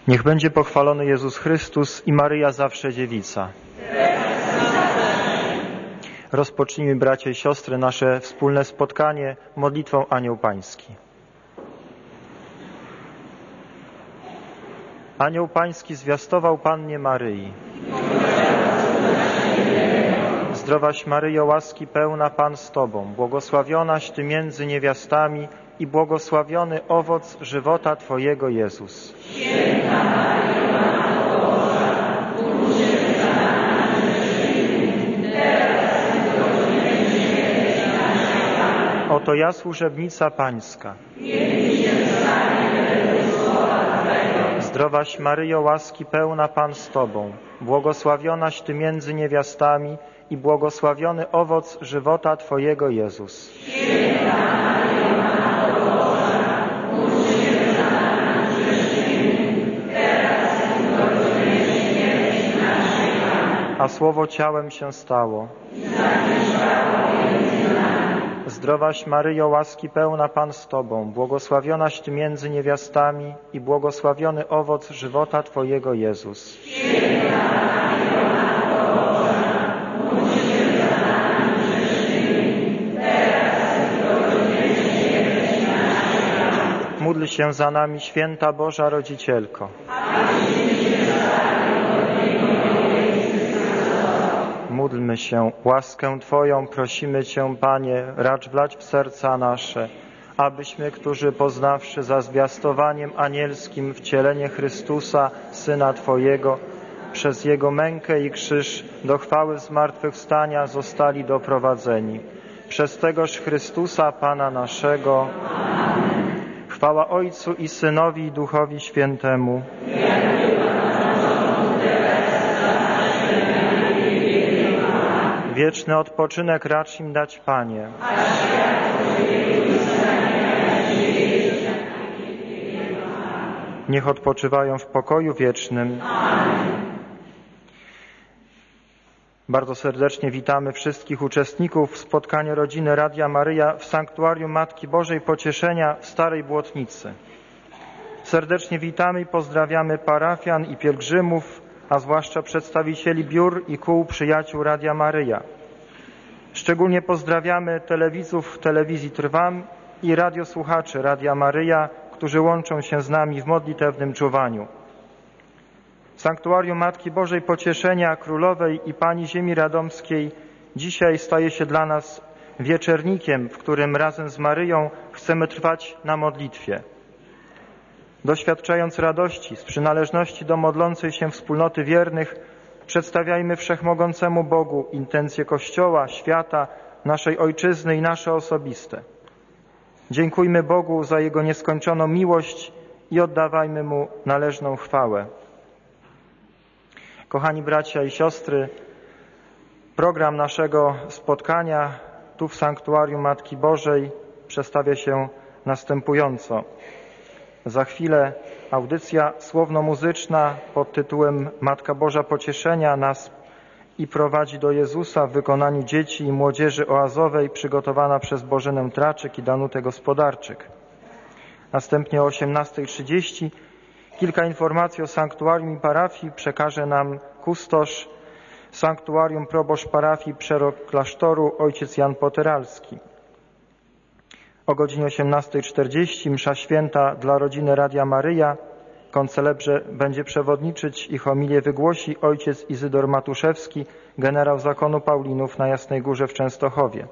Niech będzie pochwalony Jezus Chrystus i Maryja zawsze dziewica. Rozpocznijmy, bracia i siostry, nasze wspólne spotkanie modlitwą Anioł Pański. Anioł Pański zwiastował Pannie Maryi. Zdrowaś Maryjo, łaski pełna, Pan z Tobą, błogosławionaś Ty między niewiastami i błogosławiony owoc żywota Twojego, Jezus. Święta Maryjo, Matko Boża, módl się za nami grzesznymi, teraz i w godzinę śmierci naszej. Amen. Oto ja, służebnica Pańska. Niech mi się stanie według słowa Twego. Zdrowaś Maryjo, łaski pełna, Pan z Tobą, błogosławionaś Ty między niewiastami i błogosławiony owoc żywota Twojego, Jezus. Święta Maryjo, Matko Boża, módl się za nami grzesznymi, teraz i w godzinę śmierci naszej. Amen. A Słowo ciałem się stało. Zamieszkało między nami. Zdrowaś Maryjo, łaski pełna, Pan z Tobą, błogosławionaś Ty między niewiastami i błogosławiony owoc żywota Twojego, Jezus. Święta Maryjo, Matko Boża, módl się za nami grzesznymi, teraz i w godzinę śmierci naszej. Amen. Módl się za nami, święta Boża Rodzicielko. Módlmy się, łaskę Twoją prosimy Cię, Panie, racz wlać w serca nasze, abyśmy, którzy poznawszy za zwiastowaniem anielskim wcielenie Chrystusa, Syna Twojego, przez Jego mękę i krzyż do chwały zmartwychwstania zostali doprowadzeni. Przez tegoż Chrystusa, Pana naszego. Chwała Ojcu i Synowi i Duchowi Świętemu. Wieczny odpoczynek racz im dać, Panie. Niech odpoczywają w pokoju wiecznym. Bardzo serdecznie witamy wszystkich uczestników spotkania rodziny Radia Maryja w Sanktuarium Matki Bożej Pocieszenia w Starej Błotnicy. Serdecznie witamy i pozdrawiamy parafian i pielgrzymów, a zwłaszcza przedstawicieli biur i kół przyjaciół Radia Maryja. Szczególnie pozdrawiamy telewidzów Telewizji Trwam i radiosłuchaczy Radia Maryja, którzy łączą się z nami w modlitewnym czuwaniu. Sanktuarium Matki Bożej Pocieszenia Królowej i Pani Ziemi Radomskiej dzisiaj staje się dla nas wieczernikiem, w którym razem z Maryją chcemy trwać na modlitwie. Doświadczając radości z przynależności do modlącej się wspólnoty wiernych, przedstawiajmy Wszechmogącemu Bogu intencje Kościoła, świata, naszej Ojczyzny i nasze osobiste. Dziękujmy Bogu za Jego nieskończoną miłość i oddawajmy Mu należną chwałę. Kochani bracia i siostry, program naszego spotkania tu w Sanktuarium Matki Bożej przedstawia się następująco. Za chwilę audycja słowno-muzyczna pod tytułem Matka Boża Pocieszenia nas i prowadzi do Jezusa w wykonaniu dzieci i młodzieży oazowej przygotowana przez Bożenę Traczyk i Danutę Gospodarczyk. Następnie o 18:30 kilka informacji o sanktuarium i parafii przekaże nam kustosz sanktuarium, proboszcz parafii Przerok Klasztoru, ojciec Jan Poteralski. O godzinie 18:40 msza święta dla rodziny Radia Maryja. Koncelebrze będzie przewodniczyć i homilię wygłosi ojciec Izydor Matuszewski, generał zakonu Paulinów na Jasnej Górze w Częstochowie.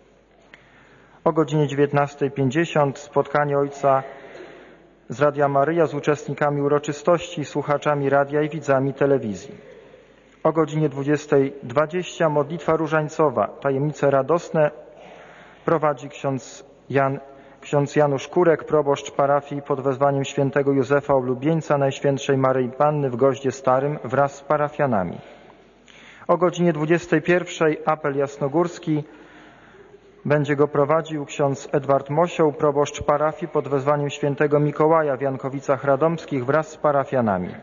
O godzinie 19:50 spotkanie ojca z Radia Maryja z uczestnikami uroczystości, słuchaczami radia i widzami telewizji. O godzinie 20:20 modlitwa różańcowa, tajemnice radosne prowadzi ksiądz Janusz Kurek, proboszcz parafii pod wezwaniem świętego Józefa Oblubieńca Najświętszej Maryi Panny w Goździe Starym wraz z parafianami. O godzinie 21:00 apel jasnogórski. Będzie go prowadził ksiądz Edward Mosioł, proboszcz parafii pod wezwaniem świętego Mikołaja w Jankowicach Radomskich wraz z parafianami.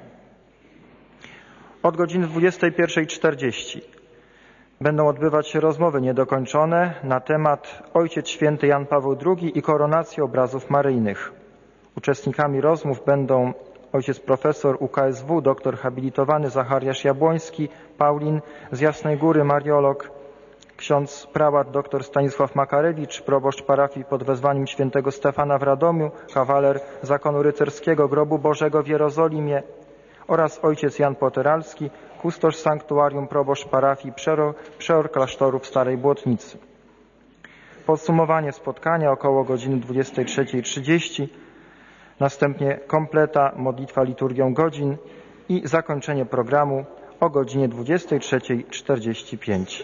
Od godziny 21:40 będą odbywać się rozmowy niedokończone na temat Ojciec Święty Jan Paweł II i koronacji obrazów maryjnych. Uczestnikami rozmów będą ojciec profesor UKSW, doktor habilitowany Zachariasz Jabłoński, Paulin z Jasnej Góry, mariolog, ksiądz prałat dr Stanisław Makarewicz, proboszcz parafii pod wezwaniem świętego Stefana w Radomiu, kawaler zakonu rycerskiego Grobu Bożego w Jerozolimie oraz ojciec Jan Poteralski, kustosz sanktuarium, proboszcz parafii przeor klasztoru w Starej Błotnicy. Podsumowanie spotkania około godziny 23:30, następnie kompleta, modlitwa liturgią godzin i zakończenie programu o godzinie 23:45.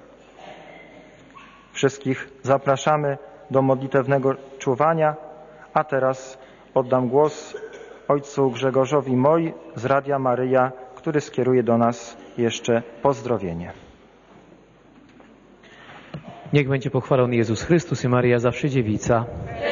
Wszystkich zapraszamy do modlitewnego czuwania, a teraz oddam głos ojcu Grzegorzowi Moj z Radia Maryja, który skieruje do nas jeszcze pozdrowienie. Niech będzie pochwalony Jezus Chrystus i Maryja zawsze dziewica.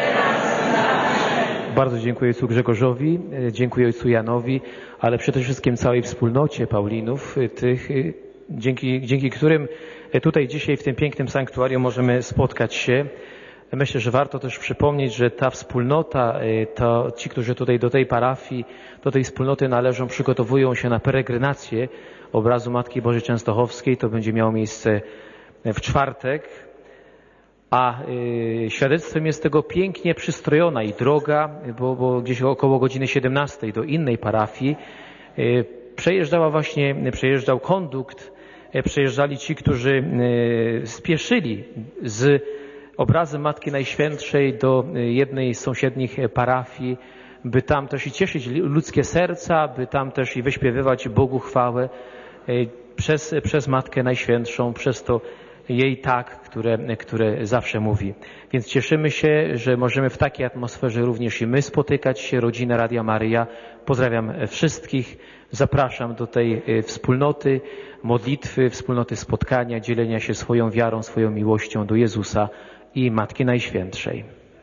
Bardzo dziękuję ojcu Grzegorzowi, dziękuję ojcu Janowi, ale przede wszystkim całej wspólnocie Paulinów, tych, dzięki którym tutaj dzisiaj w tym pięknym sanktuarium możemy spotkać się. Myślę, że warto też przypomnieć, że ta wspólnota, to ci, którzy tutaj do tej parafii, do tej wspólnoty należą, przygotowują się na peregrinację obrazu Matki Bożej Częstochowskiej. To będzie miało miejsce w czwartek, a świadectwem jest tego pięknie przystrojona i droga, bo gdzieś około godziny 17 do innej parafii przejeżdżał kondukt, przejeżdżali ci, którzy spieszyli z obrazem Matki Najświętszej do jednej z sąsiednich parafii, by tam też i cieszyć ludzkie serca, by tam też i wyśpiewywać Bogu chwałę przez Matkę Najświętszą, przez to jej tak, które zawsze mówi. Więc cieszymy się, że możemy w takiej atmosferze również i my spotykać się, rodzina Radia Maryja. Pozdrawiam wszystkich, zapraszam do tej wspólnoty modlitwy, wspólnoty spotkania, dzielenia się swoją wiarą, swoją miłością do Jezusa i Matki Najświętszej.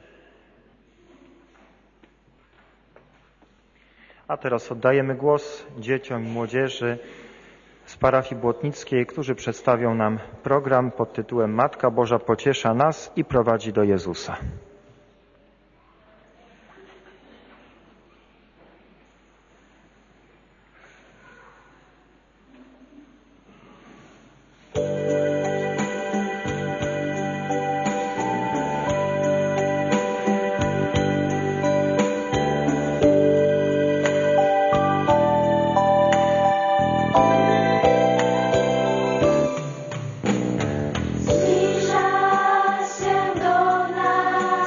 A teraz oddajemy głos dzieciom i młodzieży z parafii błotnickiej, którzy przedstawią nam program pod tytułem Matka Boża pociesza nas i prowadzi do Jezusa. Zbliża się do nas.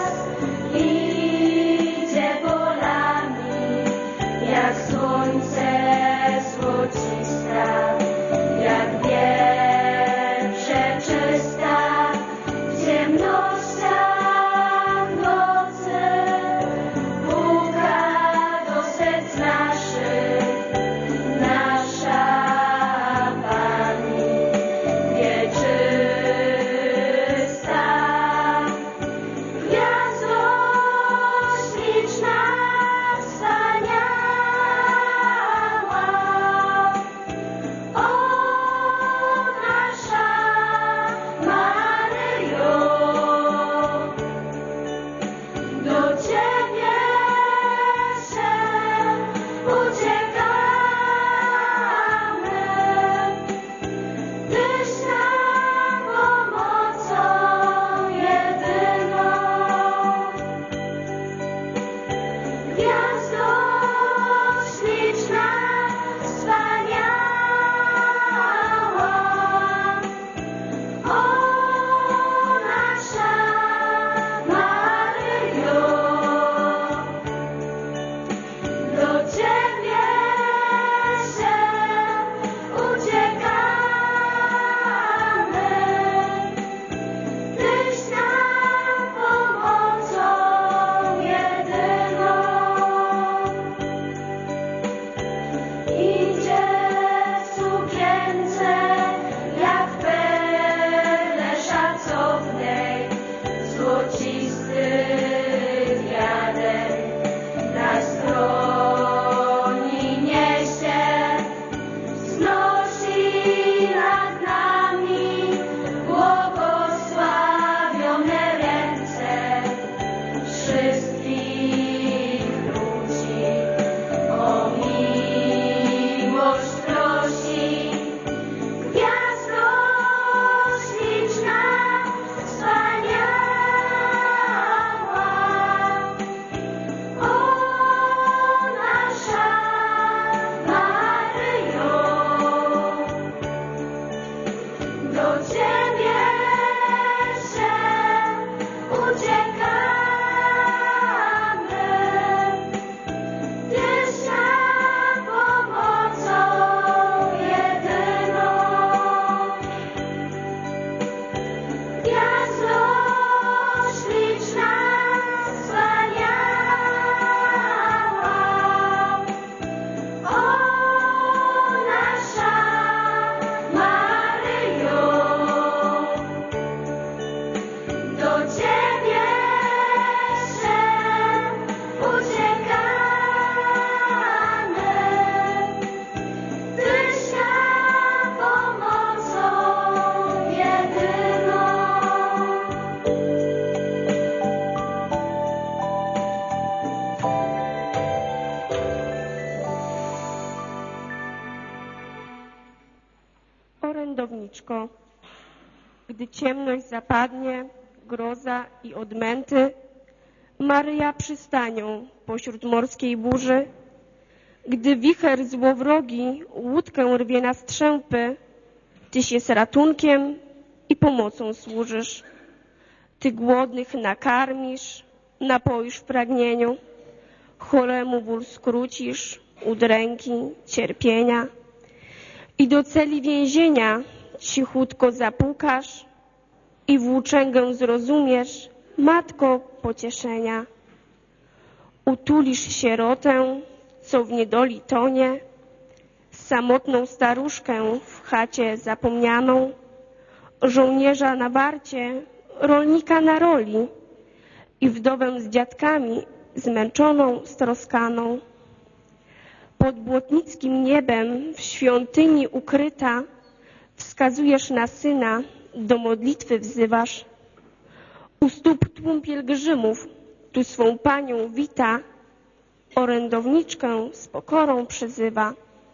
orędowniczko, gdy ciemność zapadnie, groza i odmęty, Maryja przystanią pośród morskiej burzy, gdy wicher złowrogi łódkę rwie na strzępy, Tyś jest ratunkiem i pomocą służysz. Ty głodnych nakarmisz, napoisz w pragnieniu, choremu ból skrócisz, udręki, cierpienia i do celi więzienia cichutko zapukasz i włóczęgę zrozumiesz, matko pocieszenia. Utulisz sierotę, co w niedoli tonie, samotną staruszkę w chacie zapomnianą, żołnierza na warcie, rolnika na roli i wdowę z dziadkami zmęczoną, stroskaną. Pod błotnickim niebem w świątyni ukryta wskazujesz na syna, do modlitwy wzywasz. U stóp tłum pielgrzymów tu swą panią wita, orędowniczkę z pokorą przyzywa.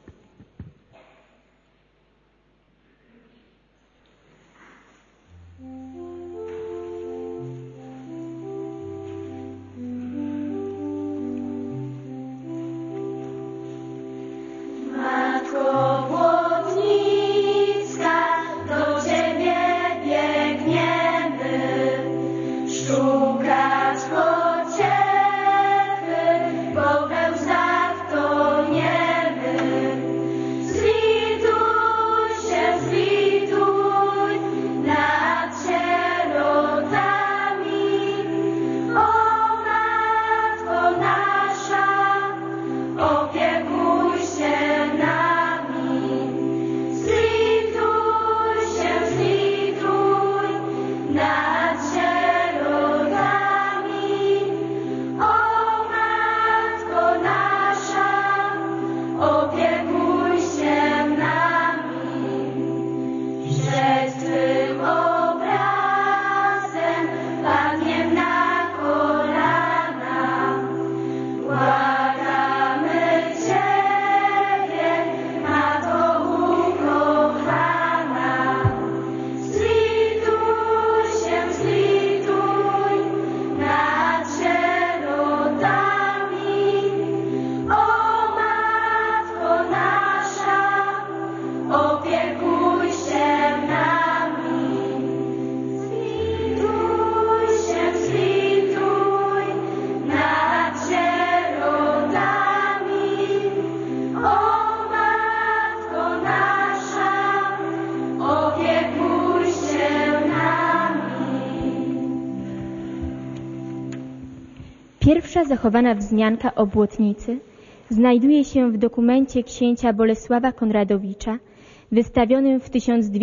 Pierwsza zachowana wzmianka o błotnicy znajduje się w dokumencie księcia Bolesława Konradowicza wystawionym w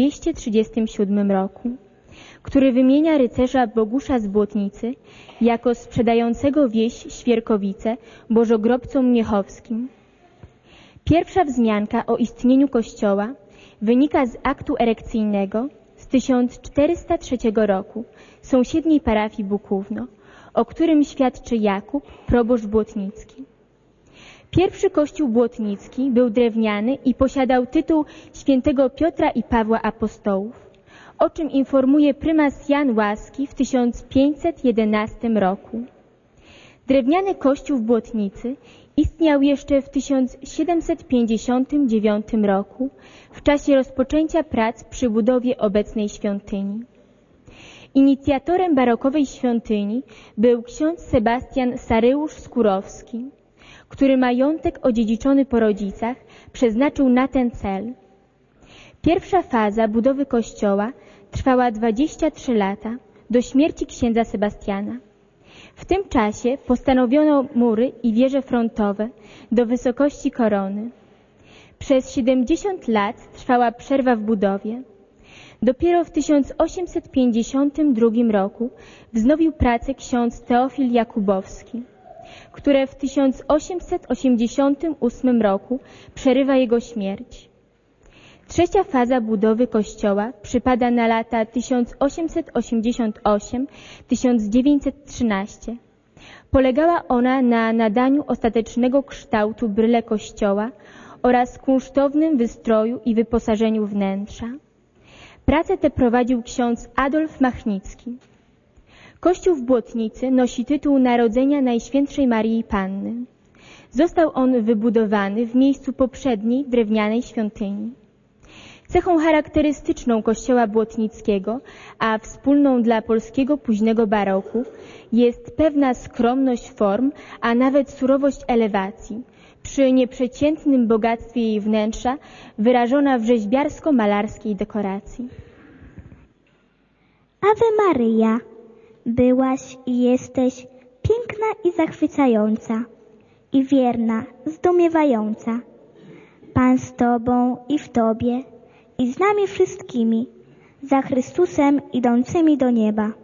1237 roku, który wymienia rycerza Bogusza z Błotnicy jako sprzedającego wieś Świerkowice bożogrobcom miechowskim. Pierwsza wzmianka o istnieniu kościoła wynika z aktu erekcyjnego z 1403 roku sąsiedniej parafii Bukówno, o którym świadczy Jakub, proboszcz błotnicki. Pierwszy kościół błotnicki był drewniany i posiadał tytuł świętego Piotra i Pawła Apostołów, o czym informuje prymas Jan Łaski w 1511 roku. Drewniany kościół w Błotnicy istniał jeszcze w 1759 roku, w czasie rozpoczęcia prac przy budowie obecnej świątyni. Inicjatorem barokowej świątyni był ksiądz Sebastian Saryusz-Skórowski, który majątek odziedziczony po rodzicach przeznaczył na ten cel. Pierwsza faza budowy kościoła trwała 23 lata, do śmierci księdza Sebastiana. W tym czasie postanowiono mury i wieże frontowe do wysokości korony. Przez 70 lat trwała przerwa w budowie. Dopiero w 1852 roku wznowił pracę ksiądz Teofil Jakubowski, które w 1888 roku przerywa jego śmierć. Trzecia faza budowy kościoła przypada na lata 1888-1913. Polegała ona na nadaniu ostatecznego kształtu bryle kościoła oraz kunsztownym wystroju i wyposażeniu wnętrza. Pracę tę prowadził ksiądz Adolf Machnicki. Kościół w Błotnicy nosi tytuł Narodzenia Najświętszej Maryi Panny. Został on wybudowany w miejscu poprzedniej drewnianej świątyni. Cechą charakterystyczną kościoła błotnickiego, a wspólną dla polskiego późnego baroku, jest pewna skromność form, a nawet surowość elewacji, przy nieprzeciętnym bogactwie jej wnętrza, wyrażona w rzeźbiarsko-malarskiej dekoracji. Ave Maryja, byłaś i jesteś piękna i zachwycająca, i wierna, zdumiewająca. Pan z Tobą i w Tobie, i z nami wszystkimi, za Chrystusem idącymi do nieba.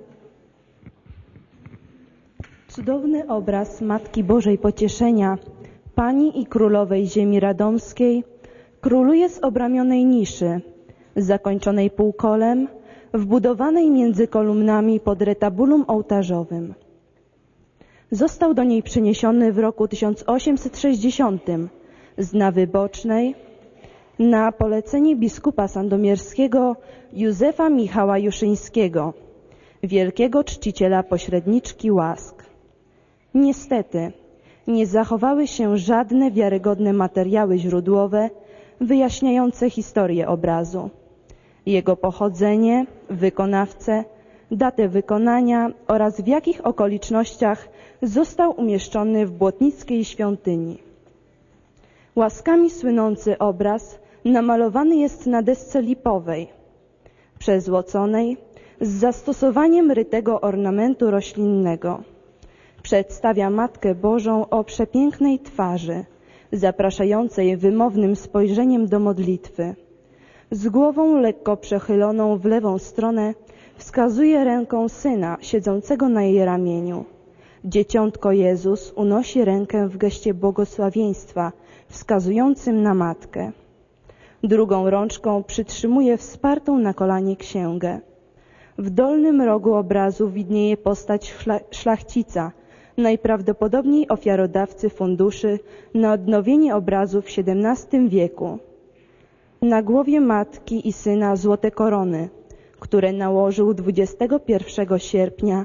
Cudowny obraz Matki Bożej Pocieszenia, Pani i Królowej Ziemi Radomskiej, króluje z obramionej niszy, zakończonej półkolem, wbudowanej między kolumnami pod retabulum ołtarzowym. Został do niej przeniesiony w roku 1860 z nawy bocznej na polecenie biskupa sandomierskiego Józefa Michała Juszyńskiego, wielkiego czciciela pośredniczki łask. Niestety, nie zachowały się żadne wiarygodne materiały źródłowe wyjaśniające historię obrazu, jego pochodzenie, wykonawcę, datę wykonania oraz w jakich okolicznościach został umieszczony w błotnickiej świątyni. Łaskami słynący obraz namalowany jest na desce lipowej, przezłoconej, z zastosowaniem rytego ornamentu roślinnego. Przedstawia Matkę Bożą o przepięknej twarzy, zapraszającej wymownym spojrzeniem do modlitwy. Z głową lekko przechyloną w lewą stronę wskazuje ręką Syna siedzącego na jej ramieniu. Dzieciątko Jezus unosi rękę w geście błogosławieństwa, wskazującym na Matkę. Drugą rączką przytrzymuje wspartą na kolanie księgę. W dolnym rogu obrazu widnieje postać szlachcica, najprawdopodobniej ofiarodawcy funduszy na odnowienie obrazu w XVII wieku. Na głowie Matki i Syna złote korony, które nałożył 21 sierpnia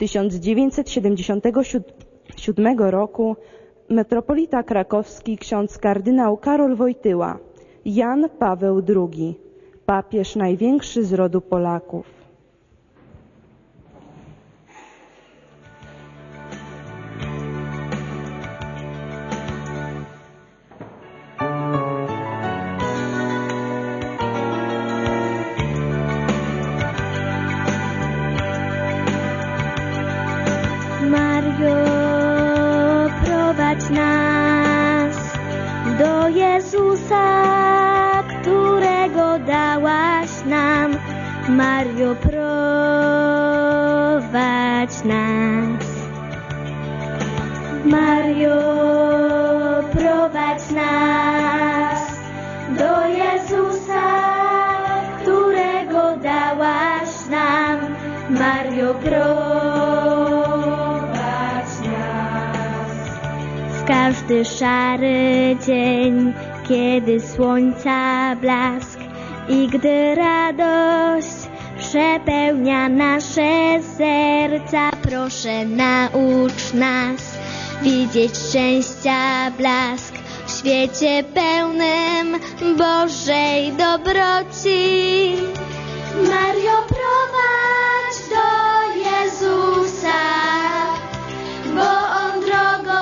1977 roku metropolita krakowski ksiądz kardynał Karol Wojtyła, Jan Paweł II, papież największy z rodu Polaków. Mario, prowadź nas do Jezusa, którego dałaś nam. Mario, prowadź nas. Mario, prowadź nas do Jezusa, którego dałaś nam. Mario, każdy szary dzień, kiedy słońca blask i gdy radość przepełnia nasze serca, proszę naucz nas widzieć szczęścia blask w świecie pełnym Bożej dobroci. Mario, prowadź do Jezusa, bo On drogą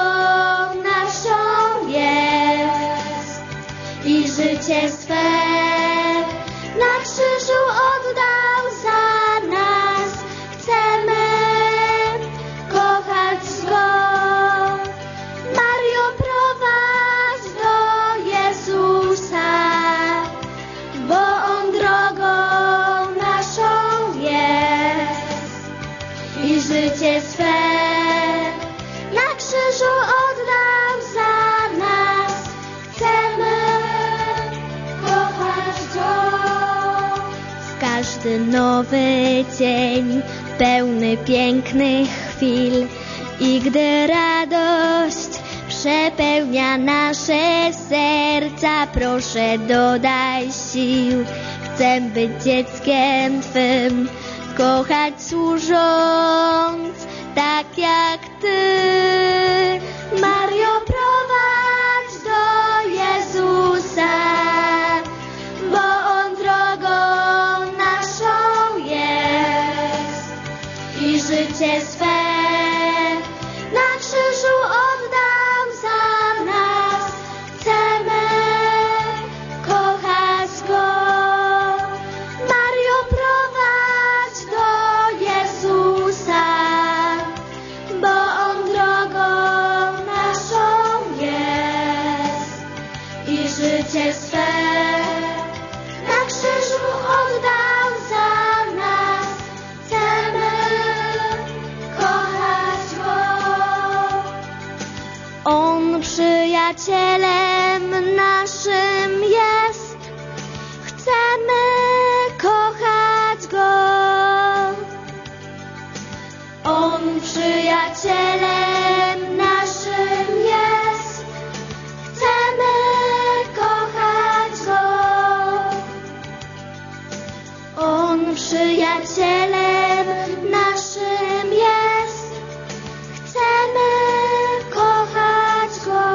i życie swe na krzyżu oddał za nas. Chcemy kochać Go. Mario, prowadź do Jezusa, bo On drogą naszą jest i życie swe na krzyżu oddał za nas. Chcemy każdy nowy dzień pełny pięknych chwil i gdy radość przepełnia nasze serca, proszę dodaj sił w chcę być dzieckiem Twym, kochać służąc tak jak Ty. Mario, prowadź do Jezusa, bo On drogą naszą jest i życie swe na krzyżu oddał za nas. Chcemy kochać Go. Mario, prowadź do Jezusa, bo On drogą naszą jest i życie swe na krzyżu oddał za nas. Chcemy kochać Go. On przyjacielem naszym jest. Chcemy kochać Go. On przyjacielem naszym jest. Chcemy kochać Go. On przyjacielem naszym jest. Chcemy kochać Go.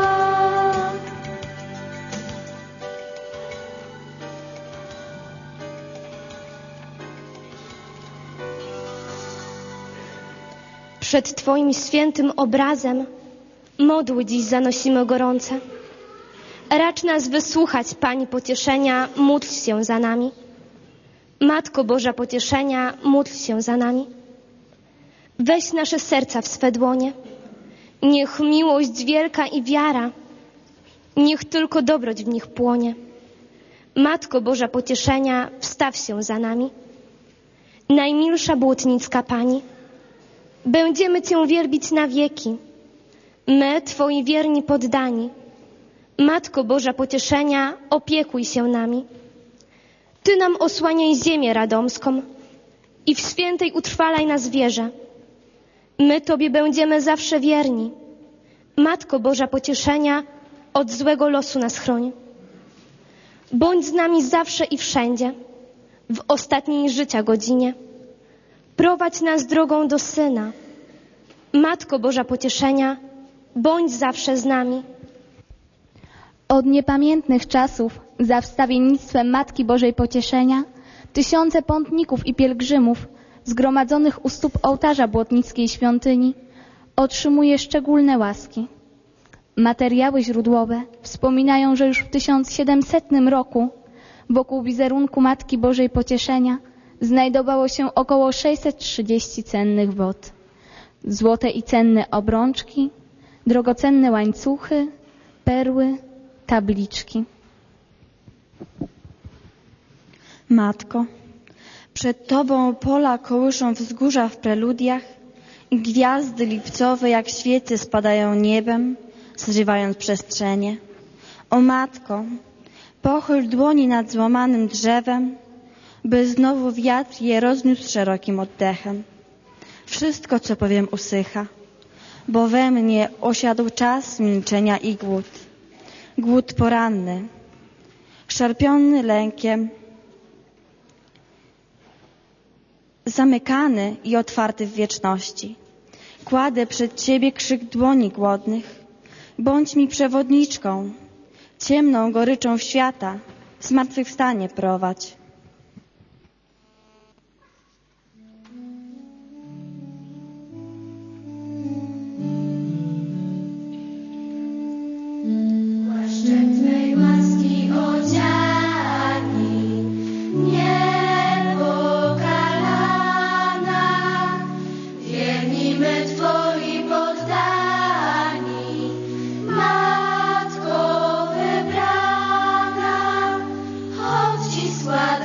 Przed Twoim świętym obrazem modły dziś zanosimy gorące. Racz nas wysłuchać, Pani pocieszenia, módl się za nami. Matko Boża pocieszenia, módl się za nami. Weź nasze serca w swe dłonie. Niech miłość wielka i wiara, niech tylko dobroć w nich płonie. Matko Boża pocieszenia, wstaw się za nami. Najmilsza błotnicka Pani, będziemy Cię wielbić na wieki. My, Twoi wierni poddani. Matko Boża pocieszenia, opiekuj się nami. Ty nam osłaniaj ziemię radomską i w świętej utrwalaj nas wierze. My Tobie będziemy zawsze wierni. Matko Boża pocieszenia, od złego losu nas chroń. Bądź z nami zawsze i wszędzie, w ostatniej życia godzinie. Prowadź nas drogą do Syna. Matko Boża pocieszenia, bądź zawsze z nami. Od niepamiętnych czasów za wstawiennictwem Matki Bożej Pocieszenia tysiące pątników i pielgrzymów zgromadzonych u stóp ołtarza błotnickiej świątyni otrzymuje szczególne łaski. Materiały źródłowe wspominają, że już w 1700 roku wokół wizerunku Matki Bożej Pocieszenia znajdowało się około 630 cennych wod. Złote i cenne obrączki, drogocenne łańcuchy, perły, tabliczki. Matko, przed Tobą pola kołyszą wzgórza w preludiach i gwiazdy lipcowe jak świece spadają niebem, zrywając przestrzenie. O Matko, pochyl dłoni nad złamanym drzewem, by znowu wiatr je rozniósł szerokim oddechem. Wszystko, co powiem, usycha, bo we mnie osiadł czas milczenia i głód. Głód poranny, szarpiony lękiem, zamykany i otwarty w wieczności. Kładę przed Ciebie krzyk dłoni głodnych. Bądź mi przewodniczką, ciemną goryczą świata, zmartwychwstanie prowadź. Płaszczem Twej łaski odziani, niepokalana, wierni my Twoi poddani, Matko wybrana, choć Ci składam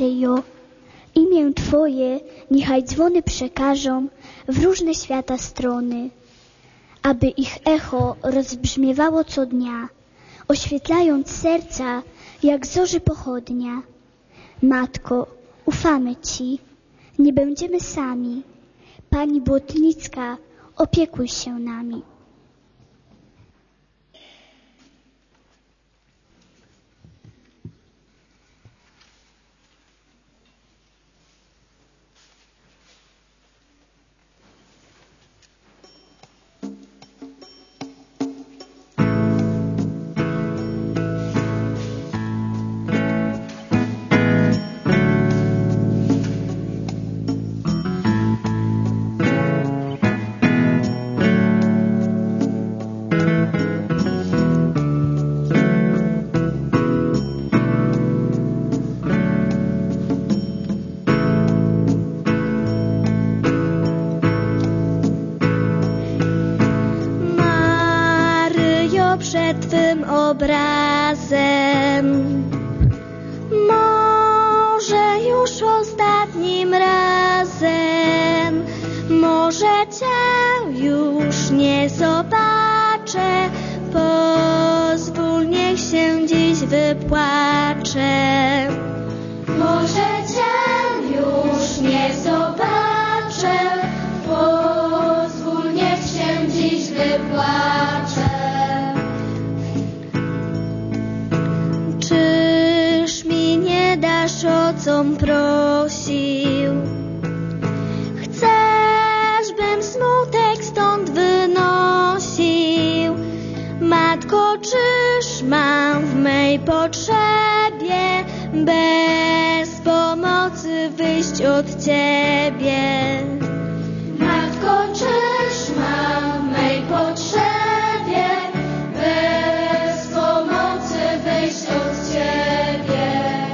Maryjo. Imię Twoje niechaj dzwony przekażą w różne świata strony, aby ich echo rozbrzmiewało co dnia, oświetlając serca jak zorzy pochodnia. Matko, ufamy Ci, nie będziemy sami. Pani Błotnicka, opiekuj się nami. Przed Twym obrazem, może już ostatnim razem, może Cię już nie zobaczę, pozwól, niech się dziś wypłaczę. Może Cię już nie zobaczę, pozwól, niech się dziś wypłaczę. Czyż mi nie dasz, o com prosił? Chcesz, bym smutek stąd wynosił? Matko, czyż mam w mej potrzebie bez pomocy wyjść od Ciebie? Matko, czyż mam w mej potrzebie bez pomocy wyjść od Ciebie?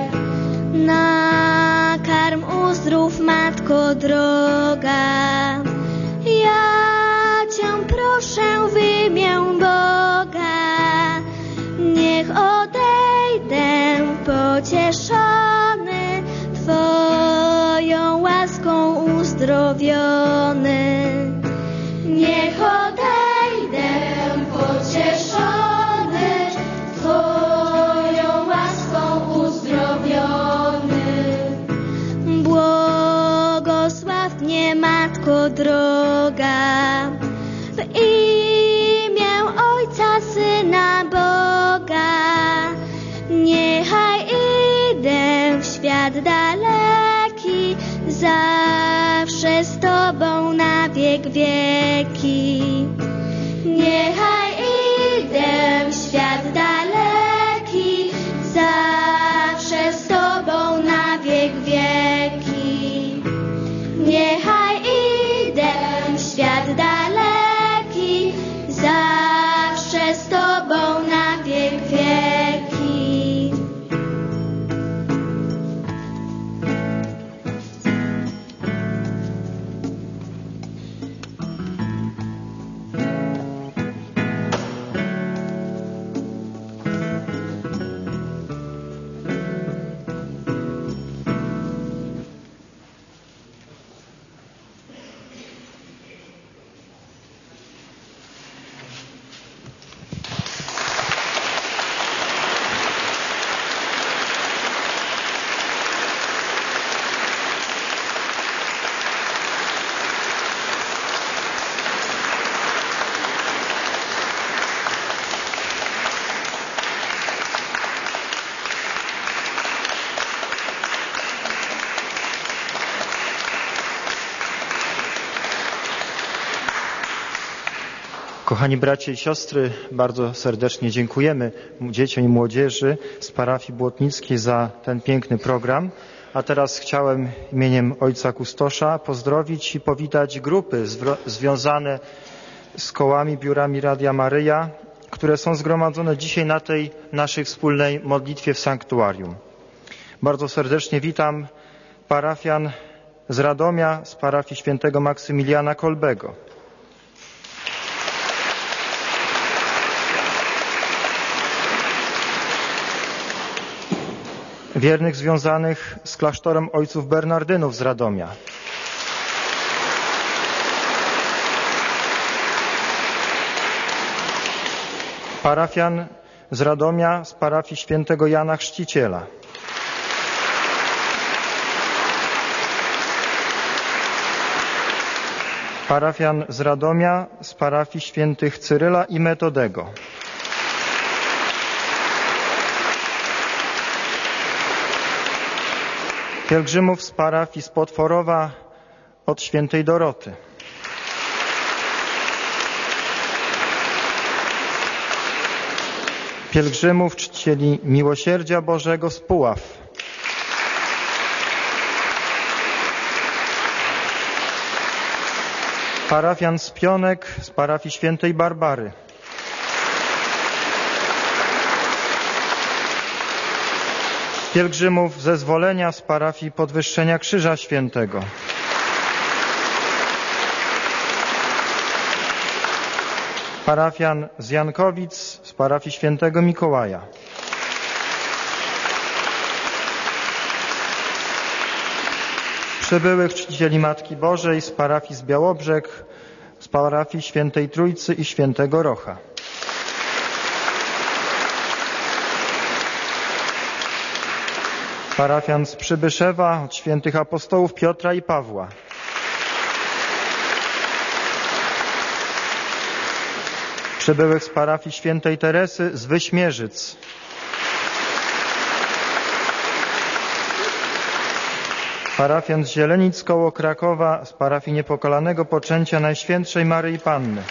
Nakarm, uzdrów, Matko droga, ja Cię proszę w imię Boga. Niech odejdę pocieszony, Twoją łaską uzdrowiony. Niech odejdę pocieszony, Twoją łaską uzdrowiony. Błogosław mnie, Matko droga, w imię Ojca, Syna, Boga. Niechaj idę w świat daleki, zawsze z Tobą na wiek wieki. Niechaj idę w świat daleki, zawsze z Tobą na wiek wieki. Niechaj idę w świat daleki, zawsze z Tobą na wiek wieki. Kochani bracia i siostry, bardzo serdecznie dziękujemy dzieciom i młodzieży z parafii błotnickiej za ten piękny program. A teraz chciałem imieniem ojca kustosza pozdrowić i powitać grupy związane z kołami, biurami Radia Maryja, które są zgromadzone dzisiaj na tej naszej wspólnej modlitwie w sanktuarium. Bardzo serdecznie witam parafian z Radomia, z parafii świętego Maksymiliana Kolbego. wiernych związanych z klasztorem ojców Bernardynów z Radomia, parafian z Radomia z parafii świętego Jana Chrzciciela, parafian z Radomia z parafii świętych Cyryla i Metodego, pielgrzymów z parafii z Potworowa od świętej Doroty, pielgrzymów czcicieli Miłosierdzia Bożego z Puław, parafian z Pionek z parafii świętej Barbary, pielgrzymów ze Zwolenia z parafii Podwyższenia Krzyża Świętego, parafian z Jankowic z parafii świętego Mikołaja, przybyłych czcicieli Matki Bożej z parafii z Białobrzeg, z parafii świętej Trójcy i świętego Rocha, parafian z Przybyszewa od świętych apostołów Piotra i Pawła, przybyłych z parafii świętej Teresy z Wyśmierzyc, parafian z Zielenic koło Krakowa z parafii Niepokalanego Poczęcia Najświętszej Maryi Panny,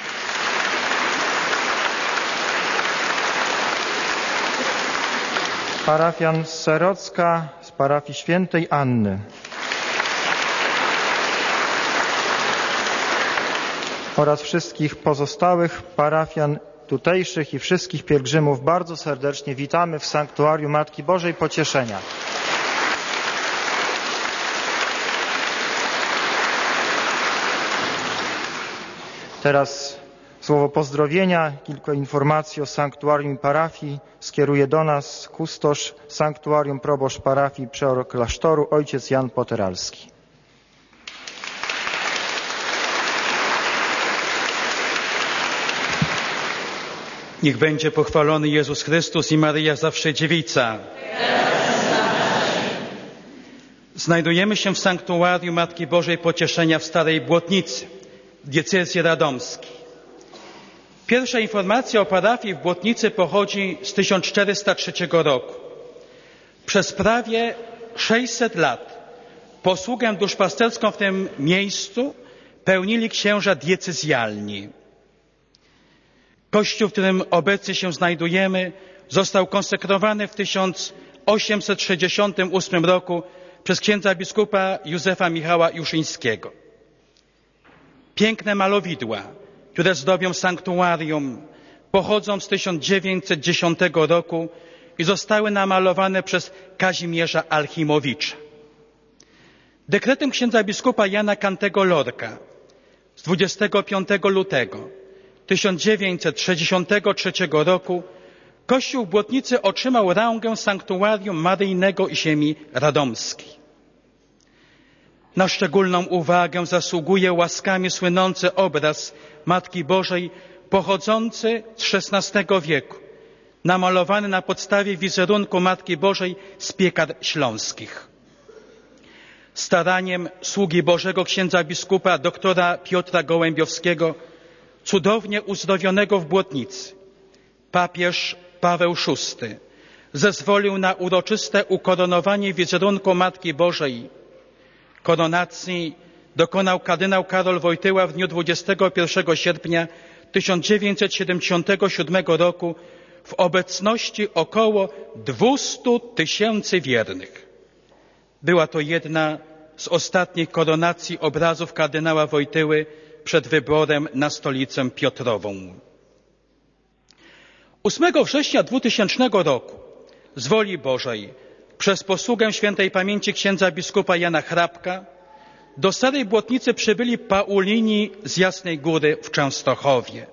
parafian z Serocka z parafii świętej Anny, oraz wszystkich pozostałych parafian tutejszych i wszystkich pielgrzymów bardzo serdecznie witamy w sanktuarium Matki Bożej Pocieszenia. Teraz słowo pozdrowienia, kilka informacji o sanktuarium i parafii skieruje do nas kustosz sanktuarium, proboszcz parafii przeor klasztoru, ojciec Jan Poteralski. Niech będzie pochwalony Jezus Chrystus i Maryja zawsze Dziewica. Znajdujemy się w sanktuarium Matki Bożej Pocieszenia w Starej Błotnicy, w diecezji radomskiej. Pierwsza informacja o parafii w Błotnicy pochodzi z 1403 roku. Przez prawie 600 lat posługę duszpasterską w tym miejscu pełnili księża diecezjalni. Kościół, w którym obecnie się znajdujemy, został konsekrowany w 1868 roku przez księdza biskupa Józefa Michała Juszyńskiego. Piękne malowidła, które zdobią sanktuarium, pochodzą z 1910 roku i zostały namalowane przez Kazimierza Alchimowicza. Dekretem księdza biskupa Jana Kantego Lorka z 25 lutego 1963 roku Kościół w Błotnicy otrzymał rangę sanktuarium maryjnego i ziemi radomskiej. Na szczególną uwagę zasługuje łaskami słynący obraz Matki Bożej pochodzący z XVI wieku, namalowany na podstawie wizerunku Matki Bożej z Piekar Śląskich. Staraniem sługi Bożego księdza biskupa doktora Piotra Gołębiowskiego, cudownie uzdrowionego w Błotnicy, papież Paweł VI zezwolił na uroczyste ukoronowanie wizerunku Matki Bożej. Koronacji dokonał kardynał Karol Wojtyła w dniu 21 sierpnia 1977 roku w obecności około 200 000 wiernych. Była to jedna z ostatnich koronacji obrazów kardynała Wojtyły przed wyborem na stolicę Piotrową. 8 września 2000 roku z woli Bożej przez posługę świętej pamięci księdza biskupa Jana Hrabka do Starej Błotnicy przybyli Paulini z Jasnej Góry w Częstochowie.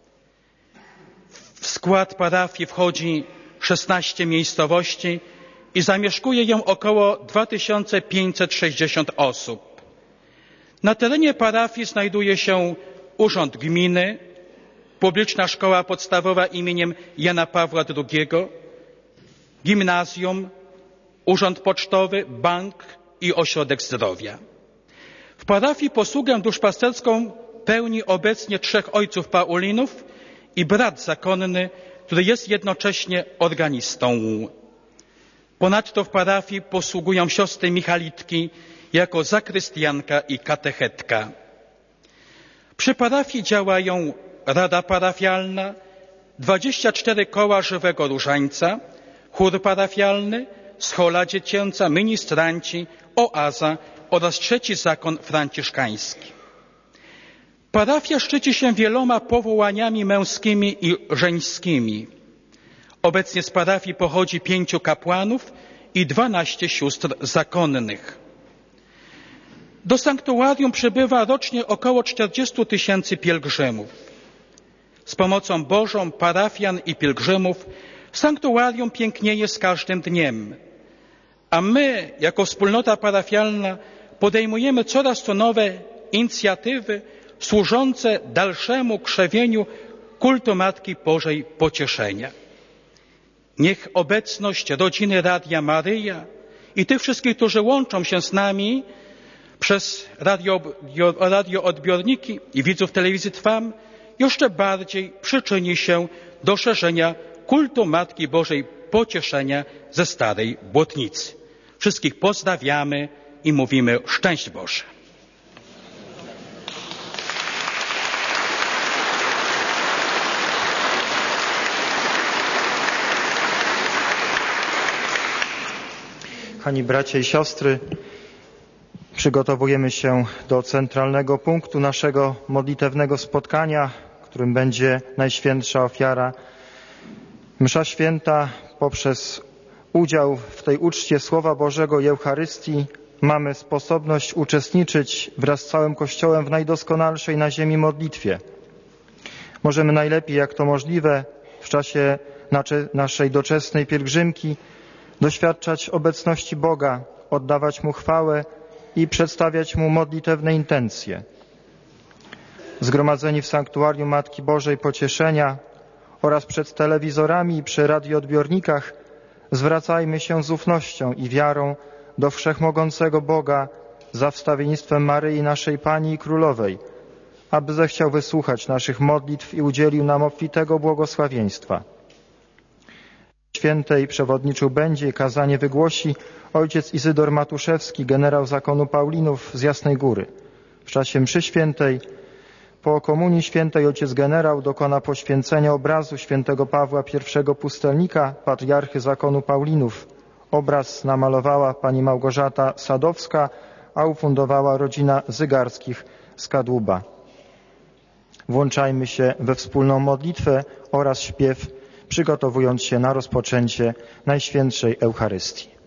W skład parafii wchodzi 16 miejscowości i zamieszkuje ją około 2560 osób. Na terenie parafii znajduje się Urząd Gminy, Publiczna Szkoła Podstawowa imieniem Jana Pawła II, gimnazjum, Urząd Pocztowy, bank i ośrodek zdrowia. W parafii posługę duszpasterską pełni obecnie 3 ojców Paulinów i brat zakonny, który jest jednocześnie organistą. Ponadto w parafii posługują siostry Michalitki jako zakrystianka i katechetka. Przy parafii działają Rada Parafialna, 24 koła żywego różańca, chór parafialny, schola dziecięca, ministranci, oaza oraz 3 zakon franciszkański. Parafia szczyci się wieloma powołaniami męskimi i żeńskimi. Obecnie z parafii pochodzi 5 kapłanów i 12 sióstr zakonnych. Do sanktuarium przybywa rocznie około 40 000 pielgrzymów. Z pomocą Bożą parafian i pielgrzymów sanktuarium pięknieje z każdym dniem, a my, jako wspólnota parafialna, podejmujemy coraz to nowe inicjatywy służące dalszemu krzewieniu kultu Matki Bożej Pocieszenia. Niech obecność rodziny Radia Maryja i tych wszystkich, którzy łączą się z nami przez radioodbiorniki i widzów telewizji Trwam, jeszcze bardziej przyczyni się do szerzenia kultu Matki Bożej Pocieszenia ze Starej Błotnicy. Wszystkich pozdrawiamy i mówimy szczęść Boże. Kochani bracia i siostry, przygotowujemy się do centralnego punktu naszego modlitewnego spotkania, którym będzie Najświętsza Ofiara. Msza Święta. Poprzez udział w tej uczcie Słowa Bożego i Eucharystii mamy sposobność uczestniczyć wraz z całym Kościołem w najdoskonalszej na ziemi modlitwie. Możemy najlepiej, jak to możliwe, w czasie naszej doczesnej pielgrzymki doświadczać obecności Boga, oddawać Mu chwałę i przedstawiać Mu modlitewne intencje. Zgromadzeni w sanktuarium Matki Bożej Pocieszenia oraz przed telewizorami i przy radioodbiornikach zwracajmy się z ufnością i wiarą do Wszechmogącego Boga za wstawiennictwem Maryi, naszej Pani i Królowej, aby zechciał wysłuchać naszych modlitw i udzielił nam obfitego błogosławieństwa. Świętej przewodniczył będzie i kazanie wygłosi ojciec Izydor Matuszewski, generał zakonu Paulinów z Jasnej Góry. W czasie mszy świętej po komunii świętej ojciec generał dokona poświęcenia obrazu świętego Pawła I Pustelnika, patriarchy zakonu Paulinów. Obraz namalowała pani Małgorzata Sadowska, a ufundowała rodzina Zygarskich z Kadłuba. Włączajmy się we wspólną modlitwę oraz śpiew, przygotowując się na rozpoczęcie Najświętszej Eucharystii.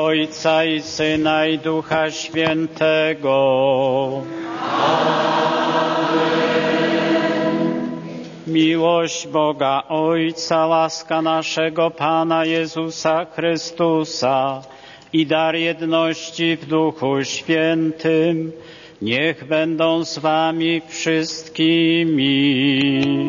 Ojca i Syna i Ducha Świętego. Miłość Boga Ojca, łaska naszego Pana Jezusa Chrystusa i dar jedności w Duchu Świętym niech będą z wami wszystkimi.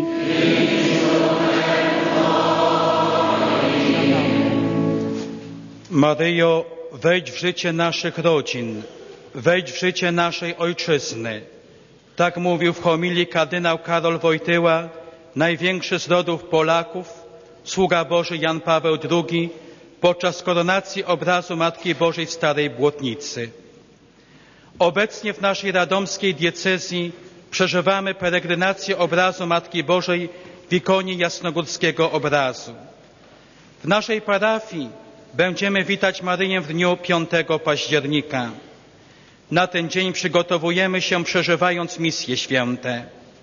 Maryjo, wejdź w życie naszych rodzin, wejdź w życie naszej Ojczyzny. Tak mówił w homilii kardynał Karol Wojtyła, największy z rodów Polaków, sługa Boży Jan Paweł II, podczas koronacji obrazu Matki Bożej w Starej Błotnicy. Obecnie w naszej radomskiej diecezji przeżywamy peregrinację obrazu Matki Bożej w ikonie jasnogórskiego obrazu. W naszej parafii będziemy witać Maryję w dniu 5 października. Na ten dzień przygotowujemy się, przeżywając misje święte.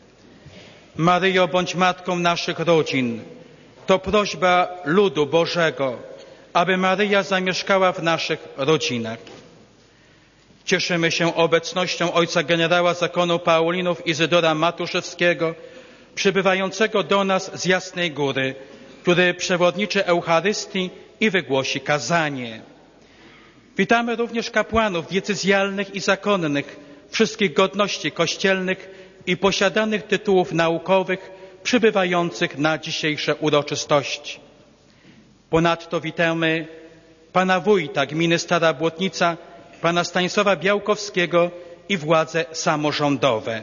Maryjo, bądź matką naszych rodzin. To prośba ludu Bożego, aby Maryja zamieszkała w naszych rodzinach. Cieszymy się obecnością ojca generała zakonu Paulinów Izydora Matuszewskiego, przybywającego do nas z Jasnej Góry, który przewodniczy Eucharystii i wygłosi kazanie. Witamy również kapłanów diecezjalnych i zakonnych, wszystkich godności kościelnych i posiadanych tytułów naukowych przybywających na dzisiejsze uroczystości. Ponadto witamy pana wójta gminy Stara Błotnica, pana Stanisława Białkowskiego i władze samorządowe.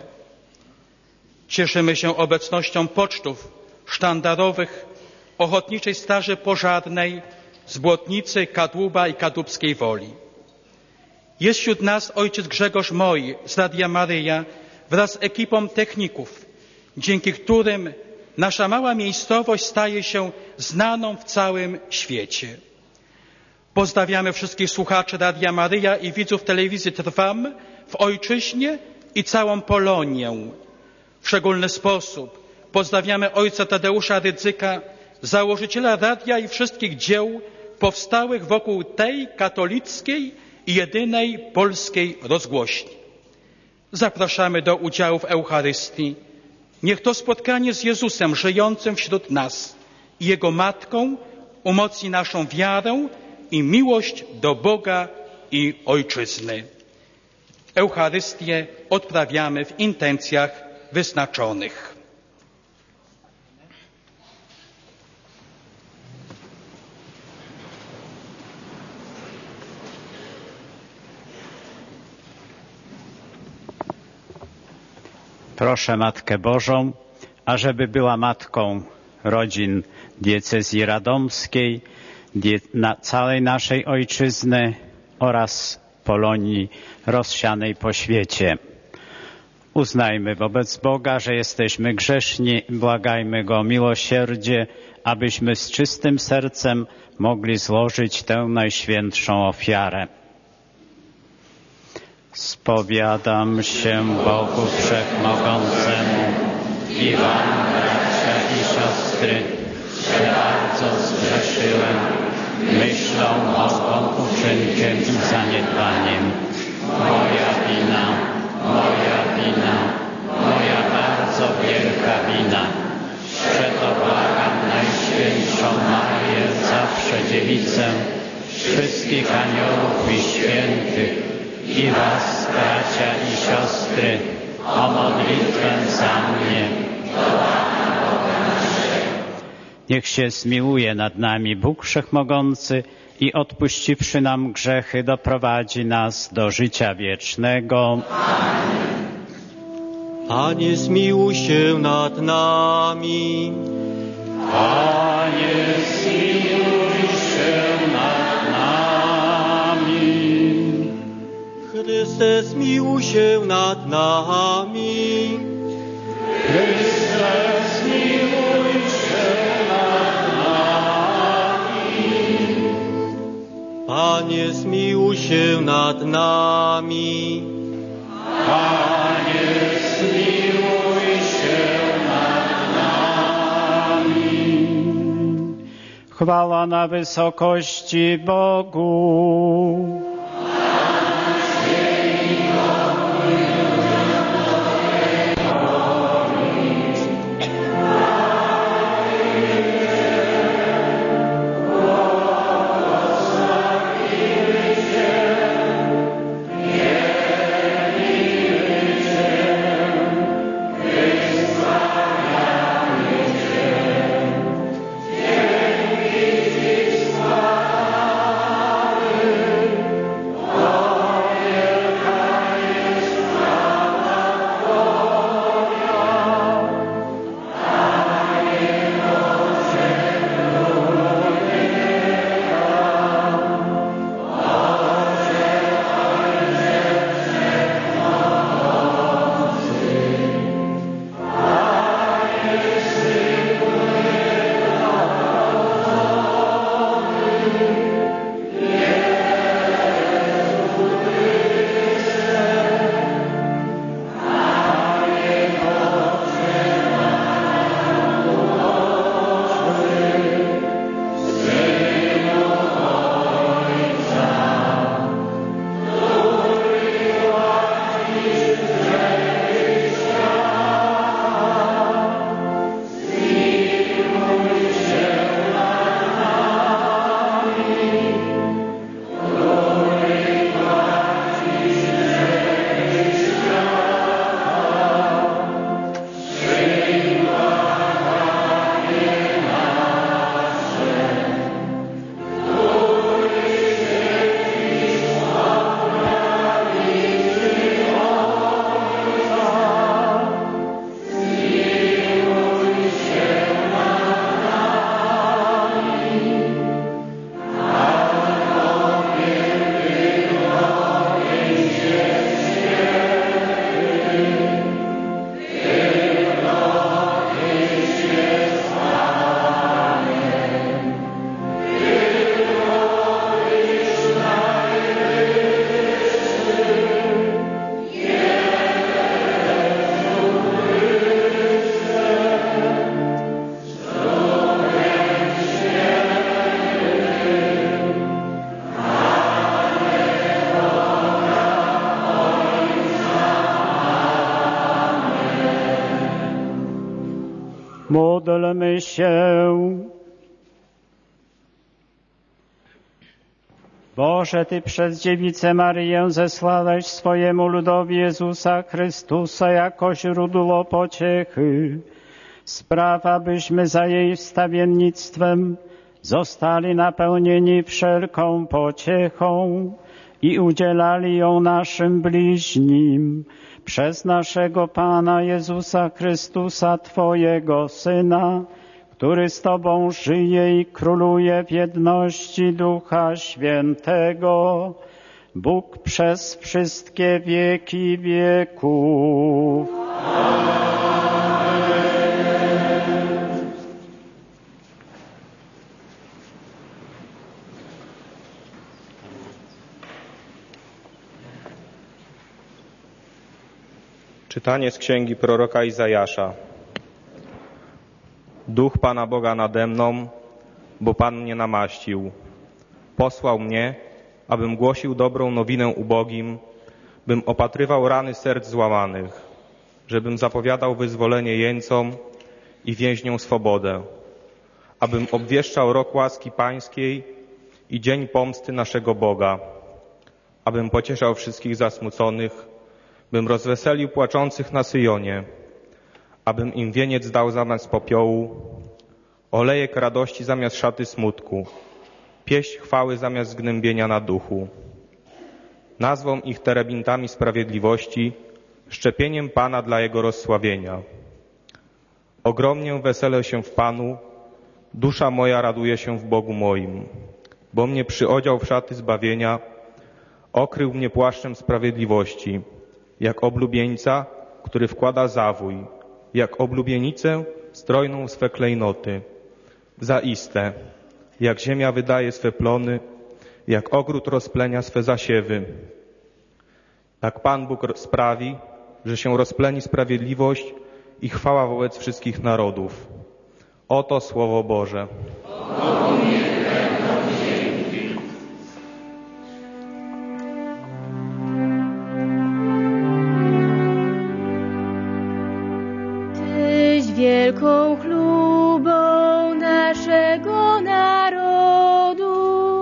Cieszymy się obecnością pocztów sztandarowych Ochotniczej Straży Pożarnej z Błotnicy, Kadłuba i Kadłubskiej Woli. Jest wśród nas ojciec Grzegorz Moj z Radia Maryja wraz z ekipą techników, dzięki którym nasza mała miejscowość staje się znaną w całym świecie. Pozdrawiamy wszystkich słuchaczy Radia Maryja i widzów telewizji Trwam w ojczyźnie i całą Polonię. W szczególny sposób pozdrawiamy ojca Tadeusza Rydzyka, założyciela radia i wszystkich dzieł powstałych wokół tej katolickiej i jedynej polskiej rozgłośni. Zapraszamy do udziału w Eucharystii. Niech to spotkanie z Jezusem żyjącym wśród nas i Jego Matką umocni naszą wiarę i miłość do Boga i Ojczyzny. Eucharystię odprawiamy w intencjach wyznaczonych. Proszę Matkę Bożą, ażeby była matką rodzin diecezji radomskiej, całej naszej Ojczyzny oraz Polonii rozsianej po świecie. Uznajmy wobec Boga, że jesteśmy grzeszni, błagajmy Go o miłosierdzie, abyśmy z czystym sercem mogli złożyć tę najświętszą ofiarę. Spowiadam się Bogu Wszechmogącemu i wam, bracia i siostry, że bardzo zgrzeszyłem myślą, mową, uczynkiem i zaniedbaniem. Moja wina, moja bardzo wielka wina. Przeto błagam Najświętszą Maryję, zawsze Dziewicę, wszystkich aniołów i świętych, i was, bracia i siostry, o modlitwę za mnie. Niech się zmiłuje nad nami Bóg Wszechmogący i odpuściwszy nam grzechy, doprowadzi nas do życia wiecznego. Amen. Panie, zmiłuj się nad nami. Panie, zmiłuj się nad nami. Chryste, zmiłuj się nad nami. Chryste, zmiłuj się nad nami. Panie, zmiłuj się nad nami. Panie, zmiłuj się nad nami. Chwała na wysokości Bogu. Módlmy się. Boże, Ty przez Dziewicę Maryję zesłałeś swojemu ludowi Jezusa Chrystusa jako źródło pociechy. Spraw, abyśmy za jej wstawiennictwem zostali napełnieni wszelką pociechą i udzielali ją naszym bliźnim przez naszego Pana Jezusa Chrystusa, Twojego Syna, który z Tobą żyje i króluje w jedności Ducha Świętego, Bóg przez wszystkie wieki wieków. Czytanie z księgi proroka Izajasza. Duch Pana Boga nade mną, bo Pan mnie namaścił. Posłał mnie, abym głosił dobrą nowinę ubogim, bym opatrywał rany serc złamanych, żebym zapowiadał wyzwolenie jeńcom i więźniom swobodę, abym obwieszczał rok łaski Pańskiej i dzień pomsty naszego Boga, abym pocieszał wszystkich zasmuconych, bym rozweselił płaczących na Syjonie, abym im wieniec dał zamiast popiołu, olejek radości zamiast szaty smutku, pieśń chwały zamiast zgnębienia na duchu. Nazwą ich terebintami sprawiedliwości, szczepieniem Pana dla Jego rozsławienia. Ogromnie weselę się w Panu, dusza moja raduje się w Bogu moim, bo mnie przyodział w szaty zbawienia, okrył mnie płaszczem sprawiedliwości, jak oblubieńca, który wkłada zawój, jak oblubienicę strojną swe klejnoty. Zaiste, jak ziemia wydaje swe plony, jak ogród rozplenia swe zasiewy. Tak Pan Bóg sprawi, że się rozpleni sprawiedliwość i chwała wobec wszystkich narodów. Oto Słowo Boże. Wielką chlubą naszego narodu.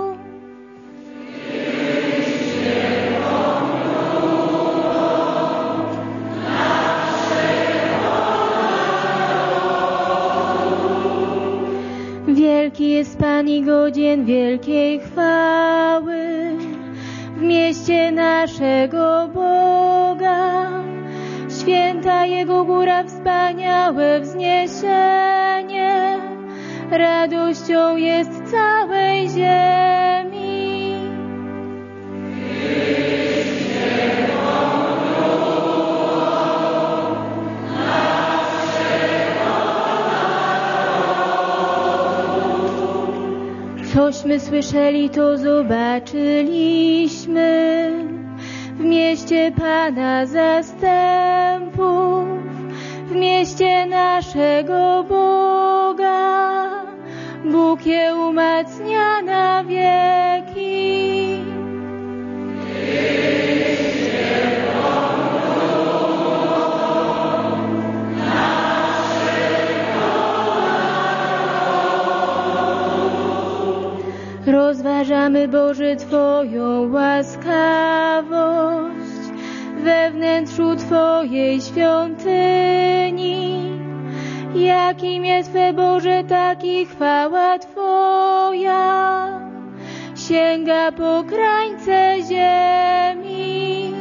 Wielki jest Pan i godzien wielkiej chwały w mieście naszego Boga. Święta Jego góra, wspaniałe wzniesienie, radością jest całej ziemi. Cośmy słyszeli, to zobaczyliśmy w mieście Pana zastępów, w mieście naszego Boga. Bóg je umacnia na wieki. Rozważamy, Boże, Twoją łaskawość we wnętrzu Twojej świątyni. Jak imię Twe, Boże, tak i chwała Twoja sięga po krańce ziemi.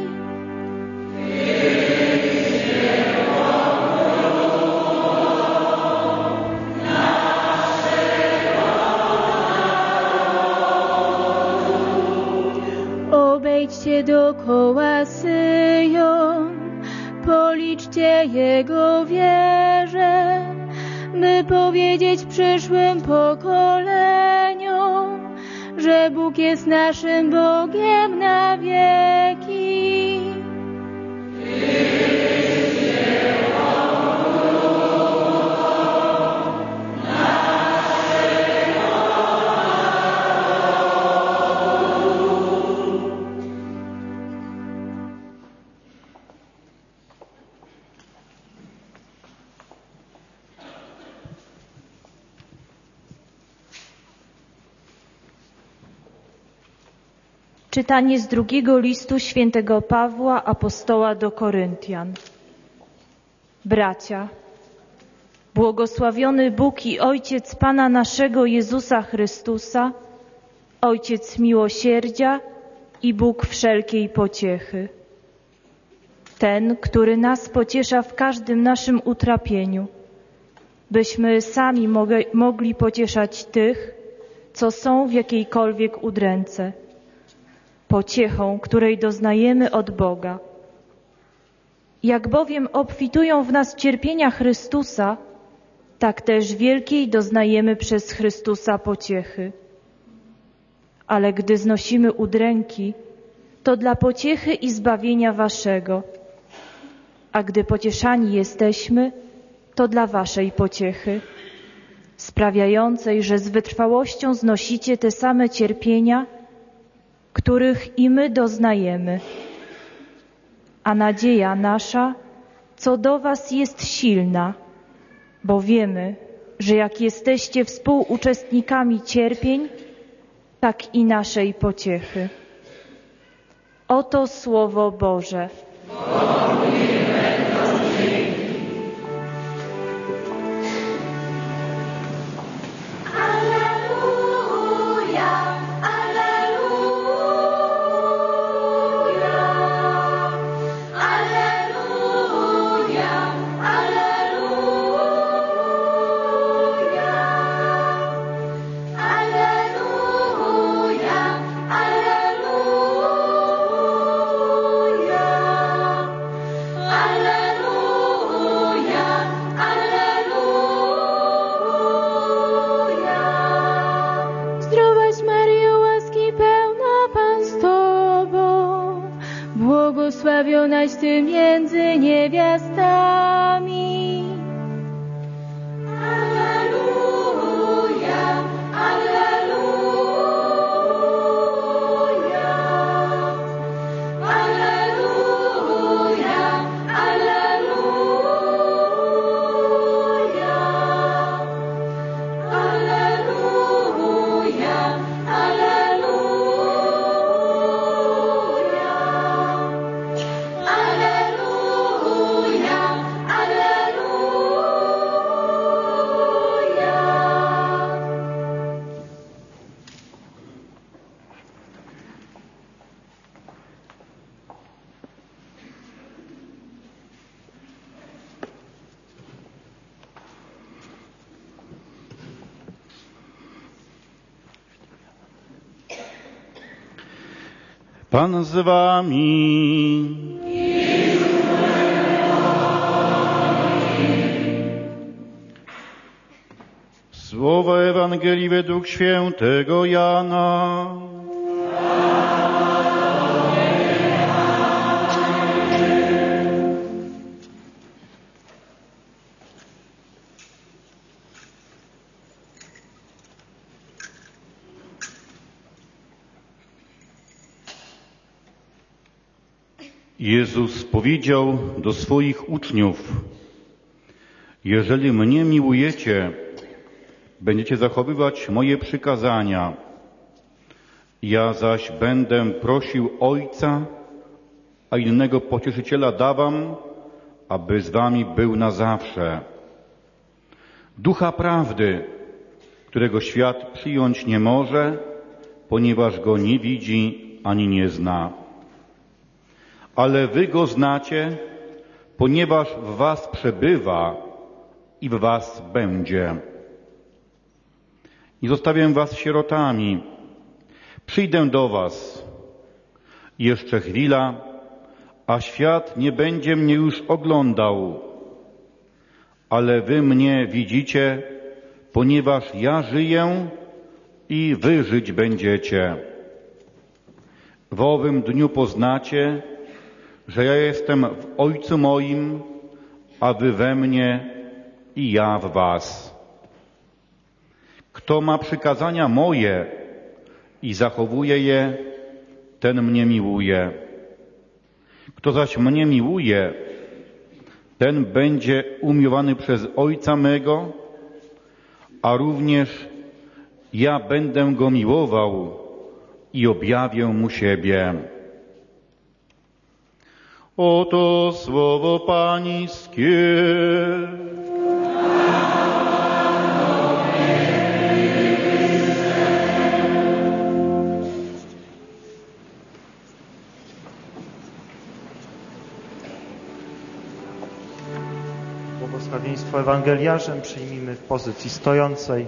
Obejdźcie dookoła Syjon, policzcie Jego wieże, by powiedzieć przyszłym pokoleniom, że Bóg jest naszym Bogiem na wieki. Czytanie z drugiego listu świętego Pawła apostoła do Koryntian. Bracia, błogosławiony Bóg i Ojciec Pana naszego Jezusa Chrystusa, Ojciec miłosierdzia i Bóg wszelkiej pociechy. Ten, który nas pociesza w każdym naszym utrapieniu, byśmy sami mogli pocieszać tych, co są w jakiejkolwiek udręce, pociechą, której doznajemy od Boga. Jak bowiem obfitują w nas cierpienia Chrystusa, tak też wielkiej doznajemy przez Chrystusa pociechy. Ale gdy znosimy udręki, to dla pociechy i zbawienia waszego, a gdy pocieszani jesteśmy, to dla waszej pociechy, sprawiającej, że z wytrwałością znosicie te same cierpienia, których i my doznajemy. A nadzieja nasza co do was jest silna, bo wiemy, że jak jesteście współuczestnikami cierpień, tak i naszej pociechy. Oto Słowo Boże. Błogosławionaś Ty między niewiastami. Alleluja, alleluja. Pan z wami. Słowa Ewangelii według świętego Jana. Jezus powiedział do swoich uczniów: jeżeli mnie miłujecie, będziecie zachowywać moje przykazania. Ja zaś będę prosił Ojca, a innego pocieszyciela dawam, aby z wami był na zawsze. Ducha prawdy, którego świat przyjąć nie może, ponieważ go nie widzi ani nie zna. Ale wy go znacie, ponieważ w was przebywa i w was będzie. Nie zostawię was sierotami. Przyjdę do was. Jeszcze chwila, a świat nie będzie mnie już oglądał. Ale wy mnie widzicie, ponieważ ja żyję i wy żyć będziecie. W owym dniu poznacie, że ja jestem w Ojcu moim, a wy we mnie i ja w was. Kto ma przykazania moje i zachowuje je, ten mnie miłuje. Kto zaś mnie miłuje, ten będzie umiłowany przez Ojca mego, a również ja będę go miłował i objawię mu siebie. Oto słowo Pańskie. Błogosławieństwo ewangeliarzem przyjmijmy w pozycji stojącej.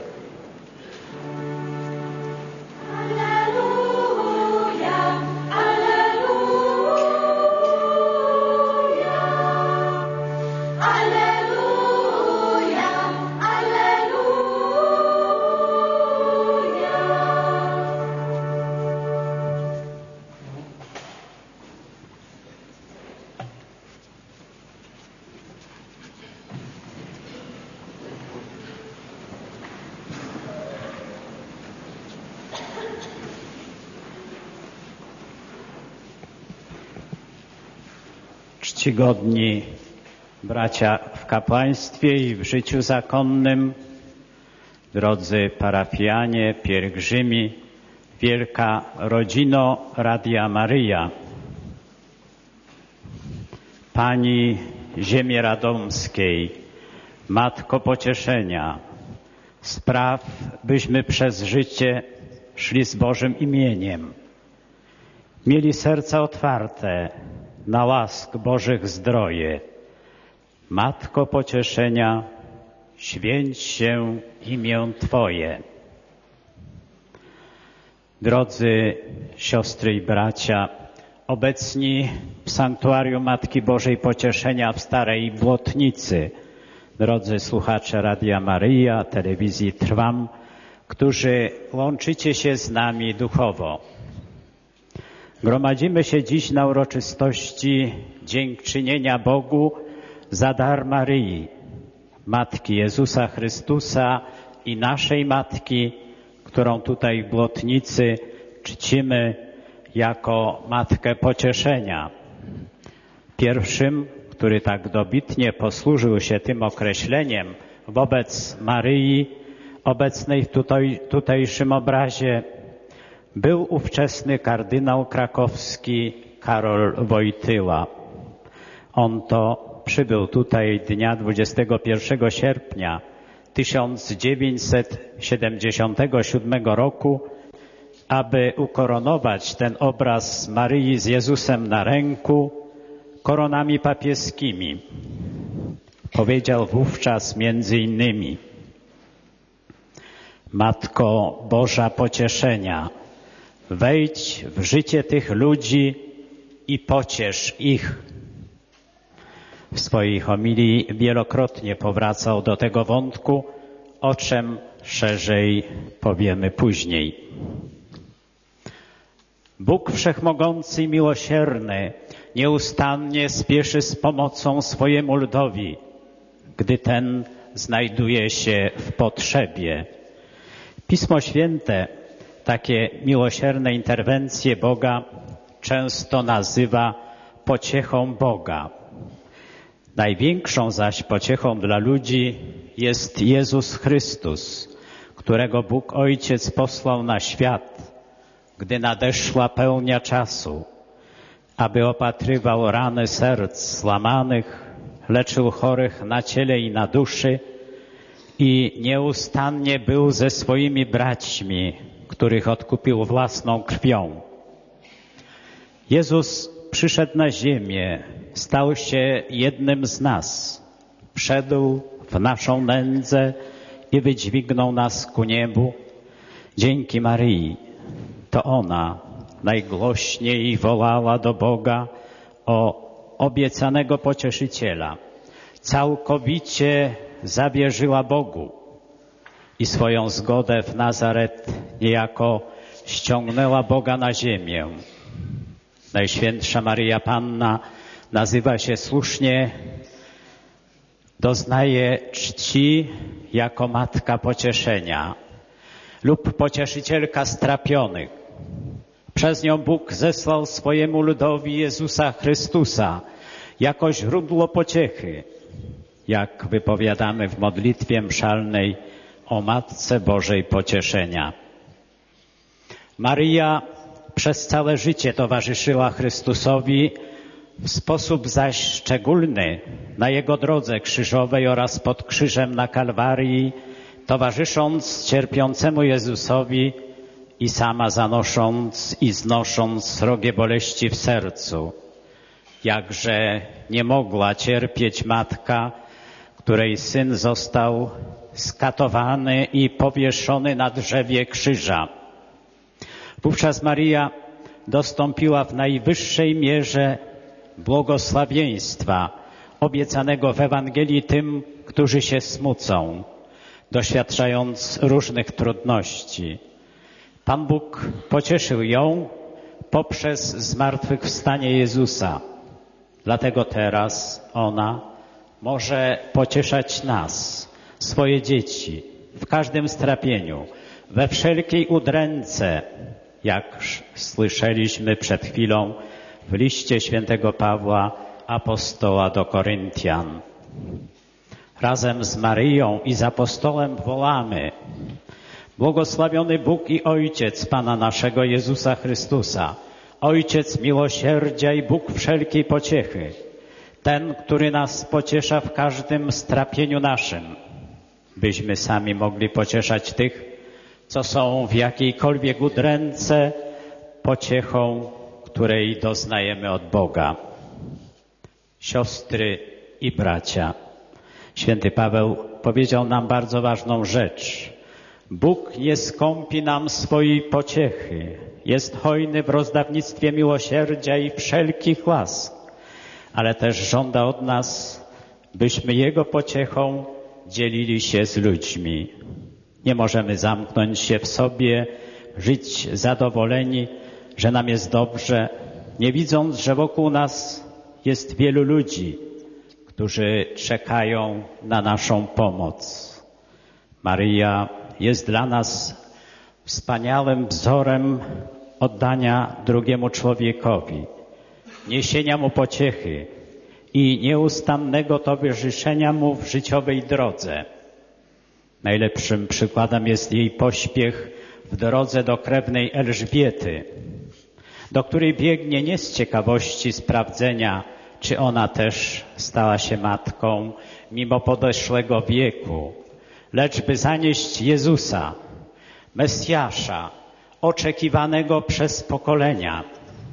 Czcigodni bracia w kapłaństwie i w życiu zakonnym, drodzy parafianie, pielgrzymi, wielka rodzino Radia Maryja, Pani Ziemi Radomskiej, Matko Pocieszenia, spraw, byśmy przez życie szli z Bożym imieniem, mieli serca otwarte na łask Bożych zdroje. Matko Pocieszenia, święć się imię Twoje. Drodzy siostry i bracia, obecni w sanktuarium Matki Bożej Pocieszenia w Starej Błotnicy, drodzy słuchacze Radia Maryja, telewizji Trwam, którzy łączycie się z nami duchowo. Gromadzimy się dziś na uroczystości dziękczynienia Bogu za dar Maryi, Matki Jezusa Chrystusa i naszej Matki, którą tutaj w Błotnicy czcimy jako Matkę Pocieszenia. Pierwszym, który tak dobitnie posłużył się tym określeniem wobec Maryi, obecnej w tutejszym obrazie, był ówczesny kardynał krakowski Karol Wojtyła. On to przybył tutaj dnia 21 sierpnia 1977 roku, aby ukoronować ten obraz Maryi z Jezusem na ręku koronami papieskimi. Powiedział wówczas między innymi: Matko Boża Pocieszenia, Wejdź w życie tych ludzi i pociesz ich. W swojej homilii wielokrotnie powracał do tego wątku, o czym szerzej powiemy później. Bóg Wszechmogący i Miłosierny nieustannie spieszy z pomocą swojemu ludowi, gdy ten znajduje się w potrzebie. Pismo Święte takie miłosierne interwencje Boga często nazywa pociechą Boga. Największą zaś pociechą dla ludzi jest Jezus Chrystus, którego Bóg Ojciec posłał na świat, gdy nadeszła pełnia czasu, aby opatrywał rany serc złamanych, leczył chorych na ciele i na duszy i nieustannie był ze swoimi braćmi, których odkupił własną krwią. Jezus przyszedł na ziemię, stał się jednym z nas, wszedł w naszą nędzę i wydźwignął nas ku niebu. Dzięki Maryi, to ona najgłośniej wołała do Boga o obiecanego Pocieszyciela. Całkowicie zawierzyła Bogu i swoją zgodę w Nazaret niejako ściągnęła Boga na ziemię. Najświętsza Maryja Panna nazywa się słusznie, doznaje czci jako Matka Pocieszenia lub Pocieszycielka strapionych. Przez nią Bóg zesłał swojemu ludowi Jezusa Chrystusa jako źródło pociechy, jak wypowiadamy w modlitwie mszalnej o Matce Bożej Pocieszenia. Maryja przez całe życie towarzyszyła Chrystusowi, w sposób zaś szczególny na Jego drodze krzyżowej oraz pod krzyżem na Kalwarii, towarzysząc cierpiącemu Jezusowi i sama zanosząc i znosząc srogie boleści w sercu. Jakże nie mogła cierpieć matka, której syn został skatowany i powieszony na drzewie krzyża. Wówczas Maryja dostąpiła w najwyższej mierze błogosławieństwa obiecanego w Ewangelii tym, którzy się smucą, doświadczając różnych trudności. Pan Bóg pocieszył ją poprzez zmartwychwstanie Jezusa. Dlatego teraz ona może pocieszać nas, swoje dzieci, w każdym strapieniu, we wszelkiej udręce, jak słyszeliśmy przed chwilą w liście świętego Pawła, apostoła do Koryntian. Razem z Maryją i z apostołem wołamy: błogosławiony Bóg i Ojciec Pana naszego Jezusa Chrystusa, Ojciec miłosierdzia i Bóg wszelkiej pociechy, ten, który nas pociesza w każdym strapieniu naszym, byśmy sami mogli pocieszać tych, co są w jakiejkolwiek udręce, pociechą, której doznajemy od Boga. Siostry i bracia, święty Paweł powiedział nam bardzo ważną rzecz. Bóg nie skąpi nam swojej pociechy, jest hojny w rozdawnictwie miłosierdzia i wszelkich łask, ale też żąda od nas, byśmy Jego pociechą dzielili się z ludźmi. Nie możemy zamknąć się w sobie, żyć zadowoleni, że nam jest dobrze, nie widząc, że wokół nas jest wielu ludzi, którzy czekają na naszą pomoc. Maryja jest dla nas wspaniałym wzorem oddania drugiemu człowiekowi, niesienia mu pociechy i nieustannego towarzyszenia mu w życiowej drodze. Najlepszym przykładem jest jej pośpiech w drodze do krewnej Elżbiety, do której biegnie nie z ciekawości sprawdzenia, czy ona też stała się matką mimo podeszłego wieku, lecz by zanieść Jezusa, Mesjasza, oczekiwanego przez pokolenia.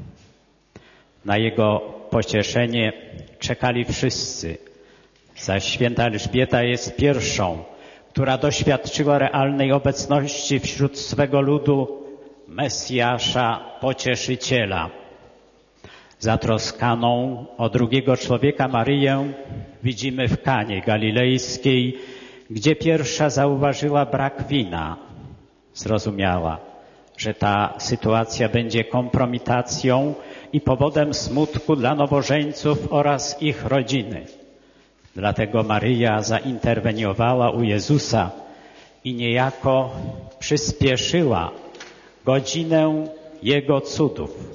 Na Jego pocieszenie czekali wszyscy, zaś święta Elżbieta jest pierwszą, która doświadczyła realnej obecności wśród swego ludu Mesjasza, Pocieszyciela. Zatroskaną o drugiego człowieka Maryję widzimy w Kanie Galilejskiej, gdzie pierwsza zauważyła brak wina. Zrozumiała, że ta sytuacja będzie kompromitacją i powodem smutku dla nowożeńców oraz ich rodziny. Dlatego Maryja zainterweniowała u Jezusa i niejako przyspieszyła godzinę Jego cudów.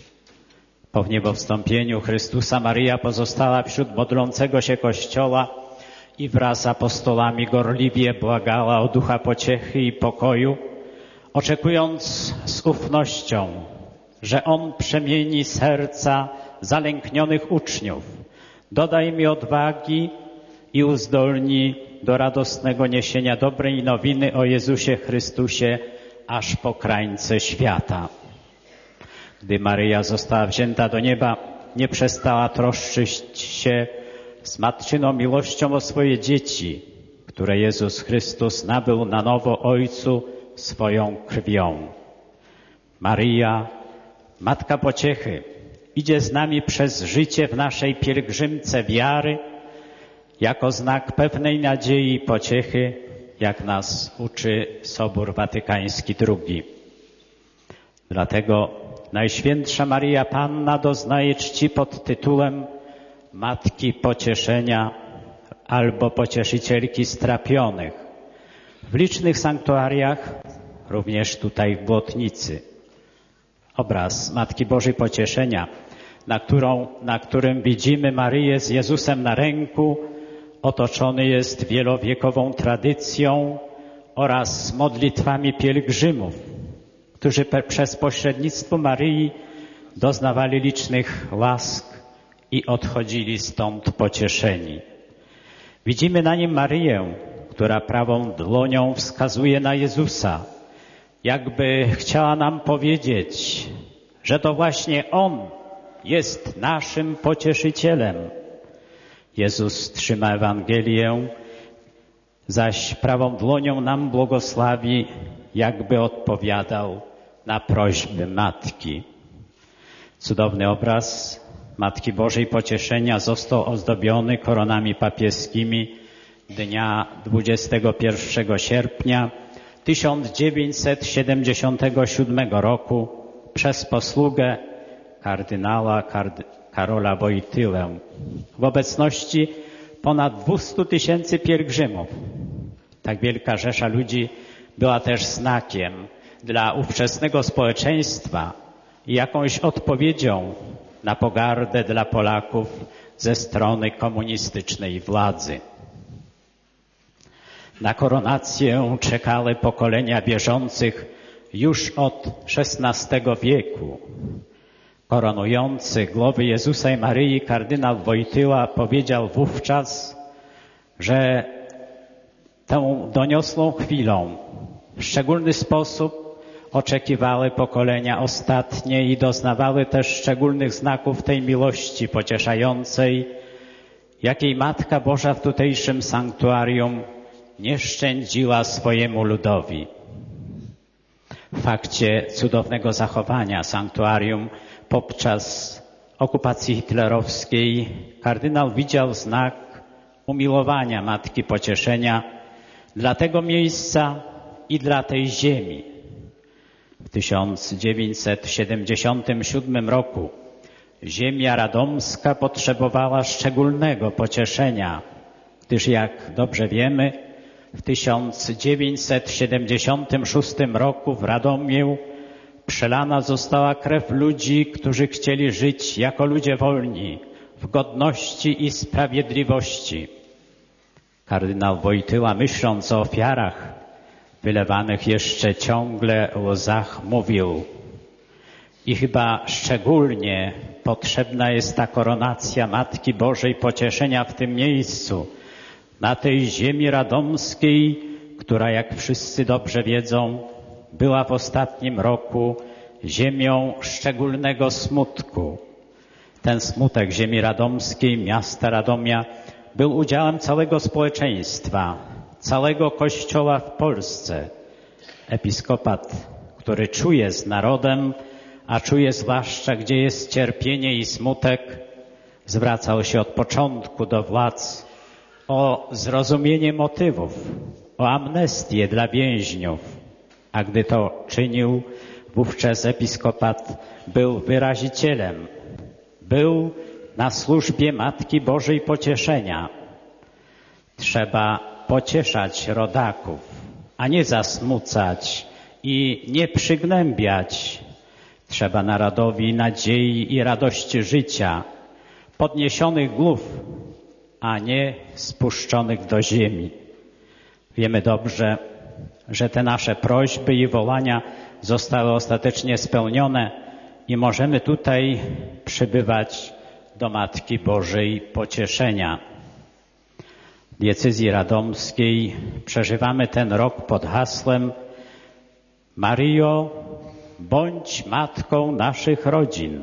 Po wniebowstąpieniu Chrystusa Maryja pozostała wśród modlącego się Kościoła i wraz z apostolami gorliwie błagała o ducha pociechy i pokoju, oczekując z ufnością, że On przemieni serca zalęknionych uczniów, doda im odwagi i uzdolni do radosnego niesienia dobrej nowiny o Jezusie Chrystusie aż po krańce świata. Gdy Maryja została wzięta do nieba, nie przestała troszczyć się z matczyną miłością o swoje dzieci, które Jezus Chrystus nabył na nowo Ojcu swoją krwią. Maryja, Matka Pociechy, idzie z nami przez życie w naszej pielgrzymce wiary, jako znak pewnej nadziei i pociechy, jak nas uczy Sobór Watykański II. Dlatego Najświętsza Maryja Panna doznaje czci pod tytułem Matki Pocieszenia albo Pocieszycielki strapionych w licznych sanktuariach, również tutaj w Błotnicy. Obraz Matki Bożej Pocieszenia, na którym widzimy Maryję z Jezusem na ręku, otoczony jest wielowiekową tradycją oraz modlitwami pielgrzymów, którzy przez pośrednictwo Maryi doznawali licznych łask i odchodzili stąd pocieszeni. Widzimy na nim Maryję, która prawą dłonią wskazuje na Jezusa, jakby chciała nam powiedzieć, że to właśnie On jest naszym pocieszycielem. Jezus trzyma Ewangelię, zaś prawą dłonią nam błogosławi, jakby odpowiadał na prośby Matki. Cudowny obraz Matki Bożej Pocieszenia został ozdobiony koronami papieskimi dnia 21 sierpnia 1977 roku przez posługę kardynała Karola Wojtylę w obecności ponad 200 000 pielgrzymów. Tak wielka rzesza ludzi była też znakiem dla ówczesnego społeczeństwa i jakąś odpowiedzią na pogardę dla Polaków ze strony komunistycznej władzy. Na koronację czekały pokolenia wierzących już od XVI wieku. Koronujący głowy Jezusa i Maryi kardynał Wojtyła powiedział wówczas, że tą doniosłą chwilą w szczególny sposób oczekiwały pokolenia ostatnie i doznawały też szczególnych znaków tej miłości pocieszającej, jakiej Matka Boża w tutejszym sanktuarium nie szczędziła swojemu ludowi. W fakcie cudownego zachowania sanktuarium podczas okupacji hitlerowskiej kardynał widział znak umiłowania Matki Pocieszenia dla tego miejsca i dla tej ziemi. W 1977 roku ziemia radomska potrzebowała szczególnego pocieszenia, gdyż jak dobrze wiemy, w 1976 roku w Radomiu przelana została krew ludzi, którzy chcieli żyć jako ludzie wolni, w godności i sprawiedliwości. Kardynał Wojtyła, myśląc o ofiarach wylewanych jeszcze ciągle łzach, mówił: i chyba szczególnie potrzebna jest ta koronacja Matki Bożej Pocieszenia w tym miejscu, na tej ziemi radomskiej, która, jak wszyscy dobrze wiedzą, była w ostatnim roku ziemią szczególnego smutku. Ten smutek ziemi radomskiej, miasta Radomia, był udziałem całego społeczeństwa, całego Kościoła w Polsce. Episkopat, który czuje z narodem, a czuje zwłaszcza, gdzie jest cierpienie i smutek, zwracał się od początku do władz o zrozumienie motywów, o amnestię dla więźniów, a gdy to czynił, wówczas episkopat był wyrazicielem, był na służbie Matki Bożej Pocieszenia. Trzeba pocieszać rodaków, a nie zasmucać i nie przygnębiać. Trzeba narodowi nadziei i radości życia, podniesionych głów, a nie spuszczonych do ziemi. Wiemy dobrze, że te nasze prośby i wołania zostały ostatecznie spełnione i możemy tutaj przybywać do Matki Bożej Pocieszenia. W diecezji radomskiej przeżywamy ten rok pod hasłem Maryjo, bądź matką naszych rodzin.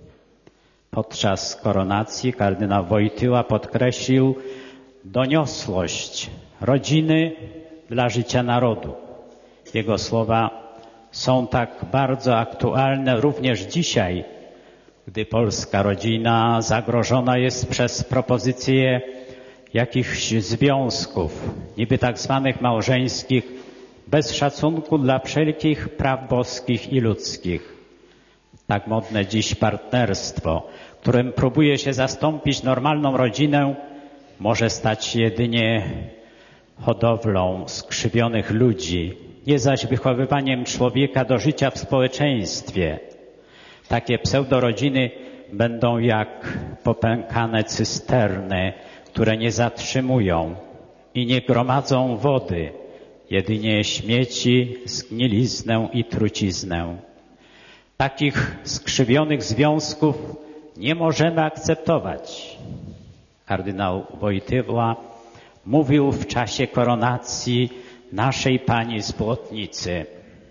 Podczas koronacji kardynał Wojtyła podkreślił doniosłość rodziny dla życia narodu. Jego słowa są tak bardzo aktualne również dzisiaj, gdy polska rodzina zagrożona jest przez propozycje jakichś związków, niby tak zwanych małżeńskich, bez szacunku dla wszelkich praw boskich i ludzkich. Tak modne dziś partnerstwo, którym próbuje się zastąpić normalną rodzinę, może stać się jedynie hodowlą skrzywionych ludzi, nie zaś wychowywaniem człowieka do życia w społeczeństwie. Takie pseudorodziny będą jak popękane cysterny, które nie zatrzymują i nie gromadzą wody, jedynie śmieci, zgniliznę i truciznę. Takich skrzywionych związków nie możemy akceptować. Kardynał Wojtyła mówił w czasie koronacji naszej Pani z Błotnicy.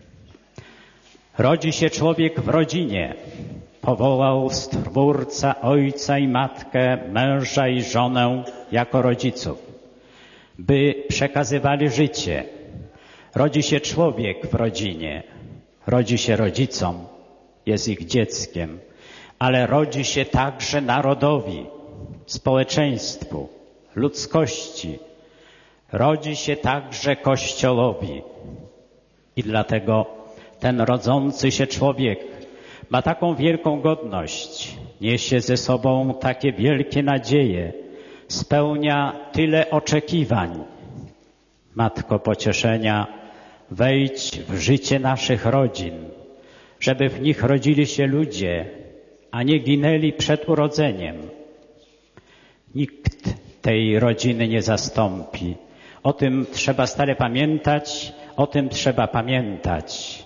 Rodzi się człowiek w rodzinie. Powołał Stwórca ojca i matkę, męża i żonę jako rodziców, by przekazywali życie. Rodzi się człowiek w rodzinie. Rodzi się rodzicom, jest ich dzieckiem, ale rodzi się także narodowi, społeczeństwu, ludzkości. Rodzi się także Kościołowi. I dlatego ten rodzący się człowiek ma taką wielką godność, niesie ze sobą takie wielkie nadzieje, spełnia tyle oczekiwań. Matko Pocieszenia, wejdź w życie naszych rodzin, żeby w nich rodzili się ludzie, a nie ginęli przed urodzeniem. Nikt tej rodziny nie zastąpi. O tym trzeba stale pamiętać, o tym trzeba pamiętać.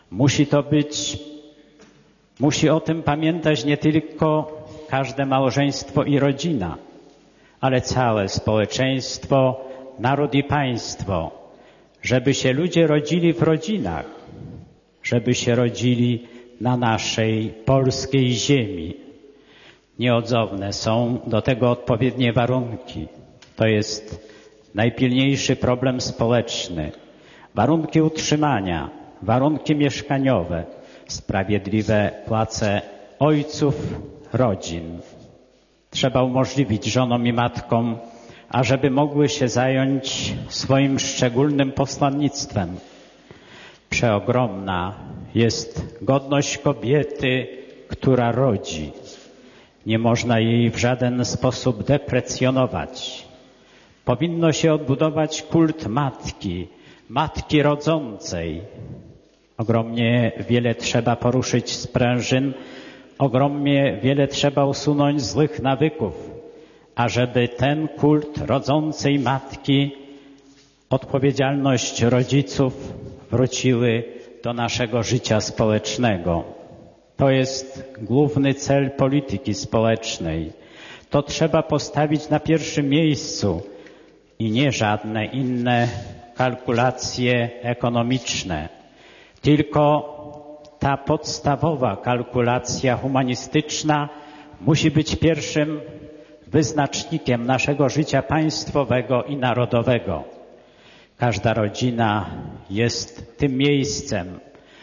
Musi o tym pamiętać nie tylko każde małżeństwo i rodzina, ale całe społeczeństwo, naród i państwo, żeby się ludzie rodzili w rodzinach, żeby się rodzili na naszej polskiej ziemi. Nieodzowne są do tego odpowiednie warunki. To jest najpilniejszy problem społeczny. Warunki utrzymania, warunki mieszkaniowe, sprawiedliwe płace ojców rodzin. Trzeba umożliwić żonom i matkom, ażeby mogły się zająć swoim szczególnym posłannictwem. Przeogromna jest godność kobiety, która rodzi. Nie można jej w żaden sposób deprecjonować. Powinno się odbudować kult matki, matki rodzącej. Ogromnie wiele trzeba poruszyć sprężyn, ogromnie wiele trzeba usunąć złych nawyków, ażeby ten kult rodzącej matki, odpowiedzialność rodziców wróciły do naszego życia społecznego. To jest główny cel polityki społecznej. To trzeba postawić na pierwszym miejscu i nie żadne inne kalkulacje ekonomiczne. Tylko ta podstawowa kalkulacja humanistyczna musi być pierwszym wyznacznikiem naszego życia państwowego i narodowego. Każda rodzina jest tym miejscem,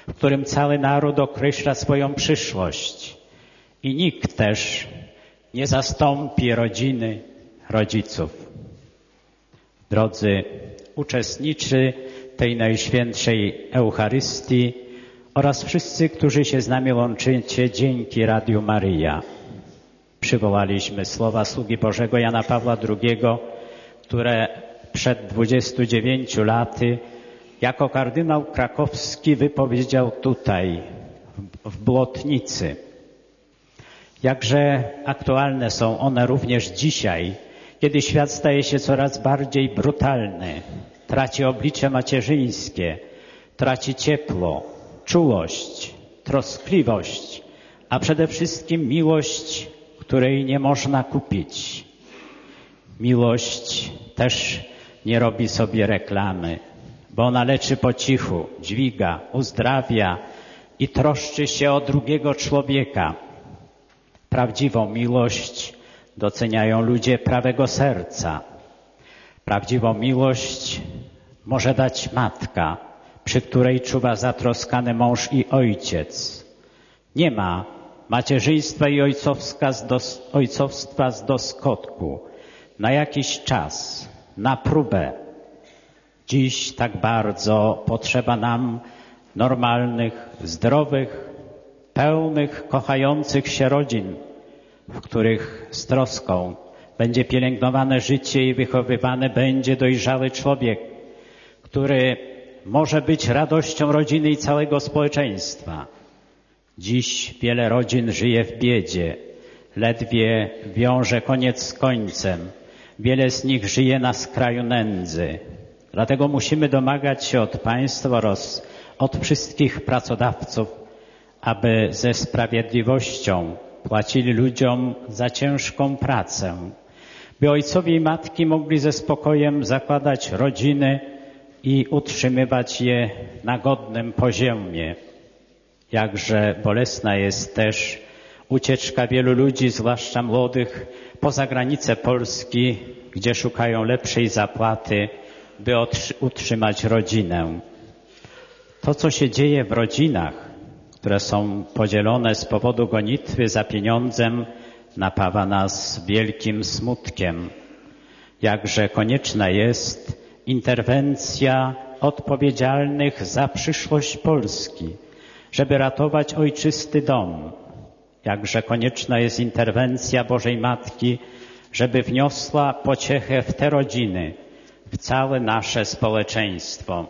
w którym cały naród określa swoją przyszłość. I nikt też nie zastąpi rodziny, rodziców. Drodzy uczestnicy tej Najświętszej Eucharystii oraz wszyscy, którzy się z nami łączycie dzięki Radiu Maryja. Przywołaliśmy słowa sługi Bożego Jana Pawła II, które przed 29 laty jako kardynał krakowski wypowiedział tutaj, w Błotnicy. Jakże aktualne są one również dzisiaj, kiedy świat staje się coraz bardziej brutalny, traci oblicze macierzyńskie, traci ciepło, czułość, troskliwość, a przede wszystkim miłość, której nie można kupić. Miłość też nie robi sobie reklamy, bo ona leczy po cichu, dźwiga, uzdrawia i troszczy się o drugiego człowieka. Prawdziwą miłość doceniają ludzie prawego serca. Prawdziwą miłość może dać matka, przy której czuwa zatroskany mąż i ojciec. Nie ma macierzyństwa i ojcowstwa z doskotku, na jakiś czas, na próbę. Dziś tak bardzo potrzeba nam normalnych, zdrowych, pełnych, kochających się rodzin, w których z troską będzie pielęgnowane życie i wychowywany będzie dojrzały człowiek, który może być radością rodziny i całego społeczeństwa. Dziś wiele rodzin żyje w biedzie, ledwie wiąże koniec z końcem. Wiele z nich żyje na skraju nędzy. Dlatego musimy domagać się od państwa oraz od wszystkich pracodawców, aby ze sprawiedliwością płacili ludziom za ciężką pracę, by ojcowie i matki mogli ze spokojem zakładać rodziny i utrzymywać je na godnym poziomie. Jakże bolesna jest też ucieczka wielu ludzi, zwłaszcza młodych, poza granice Polski, gdzie szukają lepszej zapłaty, by utrzymać rodzinę. To, co się dzieje w rodzinach, które są podzielone z powodu gonitwy za pieniądzem, napawa nas wielkim smutkiem. Jakże konieczna jest interwencja odpowiedzialnych za przyszłość Polski, żeby ratować ojczysty dom. Jakże konieczna jest interwencja Bożej Matki, żeby wniosła pociechę w te rodziny, w całe nasze społeczeństwo.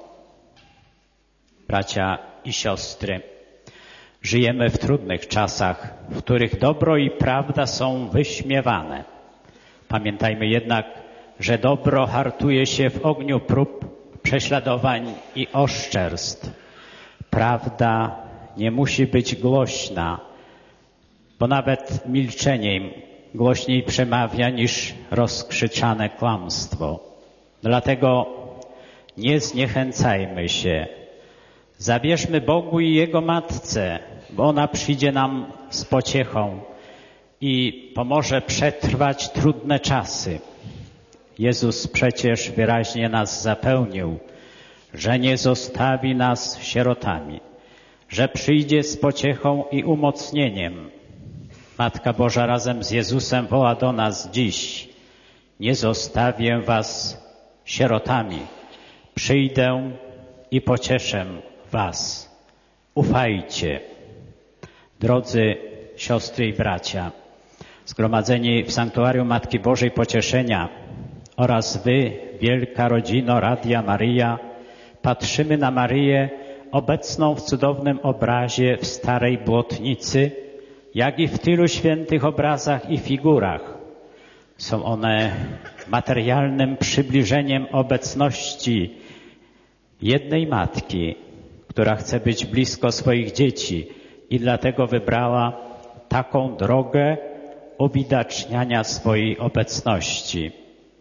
Bracia i siostry, żyjemy w trudnych czasach, w których dobro i prawda są wyśmiewane. Pamiętajmy jednak, że dobro hartuje się w ogniu prób, prześladowań i oszczerstw. Prawda nie musi być głośna, bo nawet milczeniem głośniej przemawia niż rozkrzyczane kłamstwo. Dlatego nie zniechęcajmy się. Zawierzmy Bogu i Jego Matce, bo ona przyjdzie nam z pociechą i pomoże przetrwać trudne czasy. Jezus przecież wyraźnie nas zapewnił, że nie zostawi nas sierotami, że przyjdzie z pociechą i umocnieniem. Matka Boża razem z Jezusem woła do nas dziś: nie zostawię was sierotami, przyjdę i pocieszę was. Ufajcie. Drodzy siostry i bracia, zgromadzeni w Sanktuarium Matki Bożej Pocieszenia oraz wy, wielka rodzino Radia Maryja, patrzymy na Maryję obecną w cudownym obrazie w Starej Błotnicy, jak i w tylu świętych obrazach i figurach. Są one materialnym przybliżeniem obecności jednej matki, która chce być blisko swoich dzieci i dlatego wybrała taką drogę uwidaczniania swojej obecności.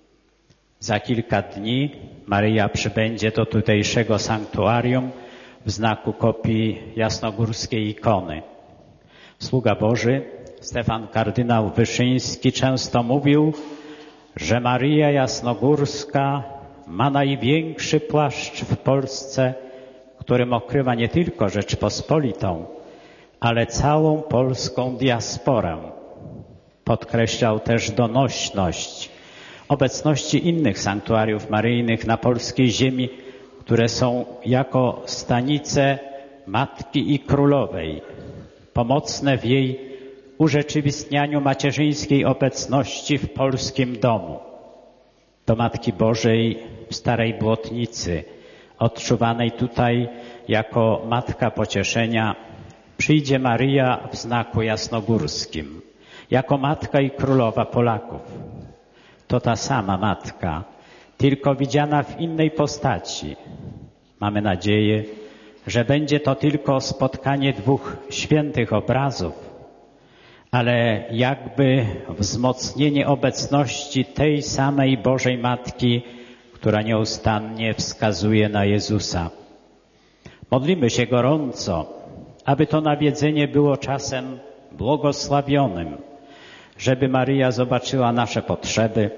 Za kilka dni Maryja przybędzie do tutejszego sanktuarium w znaku kopii jasnogórskiej ikony. Sługa Boży Stefan kardynał Wyszyński często mówił, że Maryja Jasnogórska ma największy płaszcz w Polsce, którym okrywa nie tylko Rzeczpospolitą, ale całą polską diasporę. Podkreślał też donośność obecności innych sanktuariów maryjnych na polskiej ziemi, które są jako stanice Matki i Królowej, pomocne w jej urzeczywistnianiu macierzyńskiej obecności w polskim domu. Do Matki Bożej w Starej Błotnicy, odczuwanej tutaj jako Matka Pocieszenia, przyjdzie Maryja w znaku jasnogórskim, jako Matka i Królowa Polaków. To ta sama Matka, tylko widziana w innej postaci. Mamy nadzieję, że będzie to tylko spotkanie dwóch świętych obrazów, ale jakby wzmocnienie obecności tej samej Bożej Matki, która nieustannie wskazuje na Jezusa. Modlimy się gorąco, aby to nawiedzenie było czasem błogosławionym, żeby Maryja zobaczyła nasze potrzeby,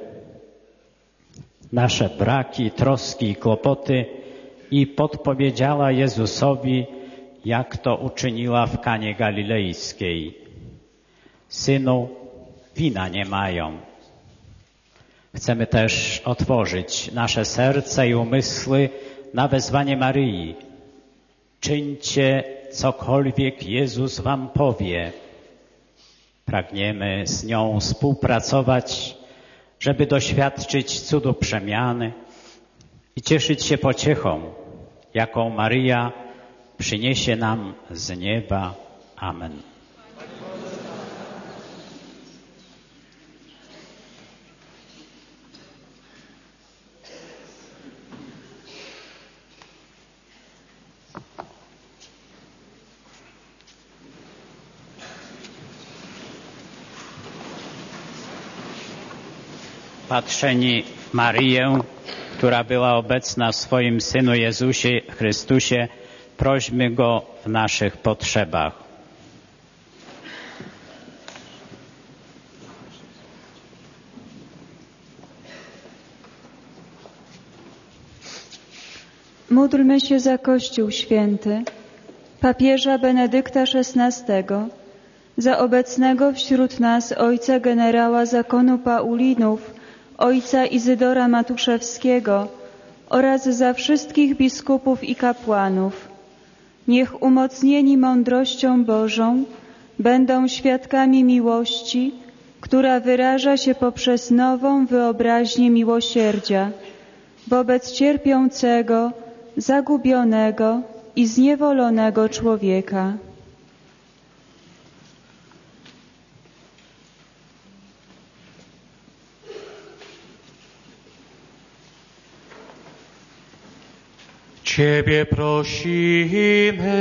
nasze braki, troski i kłopoty i podpowiedziała Jezusowi, jak to uczyniła w Kanie Galilejskiej. Synu, wina nie mają. Chcemy też otworzyć nasze serca i umysły na wezwanie Maryi. Czyńcie cokolwiek Jezus wam powie. Pragniemy z nią współpracować, żeby doświadczyć cudu przemiany i cieszyć się pociechą, jaką Maryja przyniesie nam z nieba. Amen. Patrzeni w Maryję, która była obecna w swoim Synu Jezusie Chrystusie, prośmy Go w naszych potrzebach. Módlmy się za Kościół Święty, papieża Benedykta XVI, za obecnego wśród nas ojca generała zakonu Paulinów, ojca Izydora Matuszewskiego oraz za wszystkich biskupów i kapłanów. Niech umocnieni mądrością Bożą będą świadkami miłości, która wyraża się poprzez nową wyobraźnię miłosierdzia wobec cierpiącego, zagubionego i zniewolonego człowieka. Ciebie prosimy.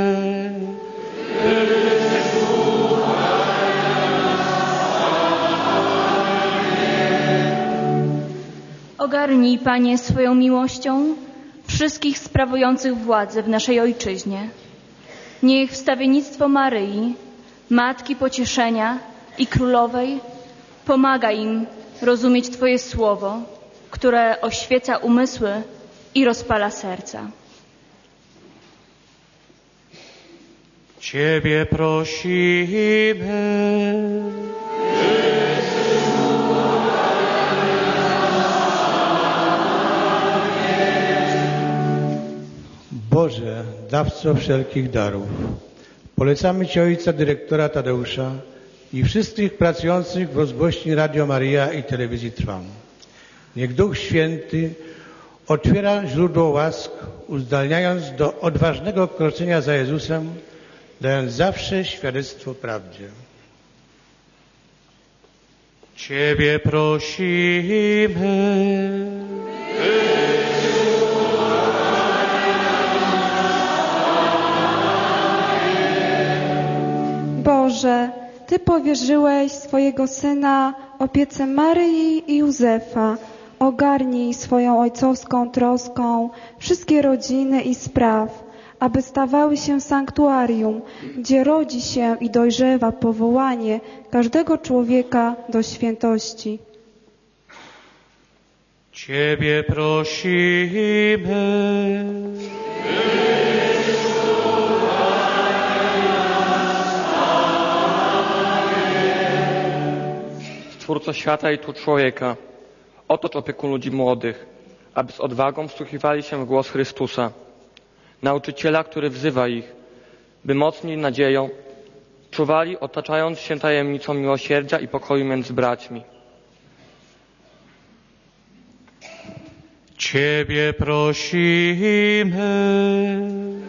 Ogarnij, Panie, swoją miłością wszystkich sprawujących władzę w naszej Ojczyźnie. Niech wstawiennictwo Maryi, Matki Pocieszenia i Królowej pomaga im rozumieć Twoje słowo, które oświeca umysły i rozpala serca. Ciebie prosimy. Boże, dawco wszelkich darów, polecamy Ci Ojca Dyrektora Tadeusza i wszystkich pracujących w rozgłośni Radio Maryja i Telewizji Trwam. Niech Duch Święty otwiera źródło łask, uzdalniając do odważnego kroczenia za Jezusem, dając zawsze świadectwo prawdzie. Ciebie prosimy. Boże, Ty powierzyłeś swojego Syna opiece Maryi i Józefa. Ogarnij swoją ojcowską troską wszystkie rodziny i spraw, aby stawały się sanktuarium, gdzie rodzi się i dojrzewa powołanie każdego człowieka do świętości. Ciebie prosimy. Stwórco świata i tu człowieka, otocz opieką ludzi młodych, aby z odwagą wsłuchiwali się w głos Chrystusa, nauczyciela, który wzywa ich, by mocni nadzieją czuwali, otaczając się tajemnicą miłosierdzia i pokoju między braćmi. Ciebie prosimy.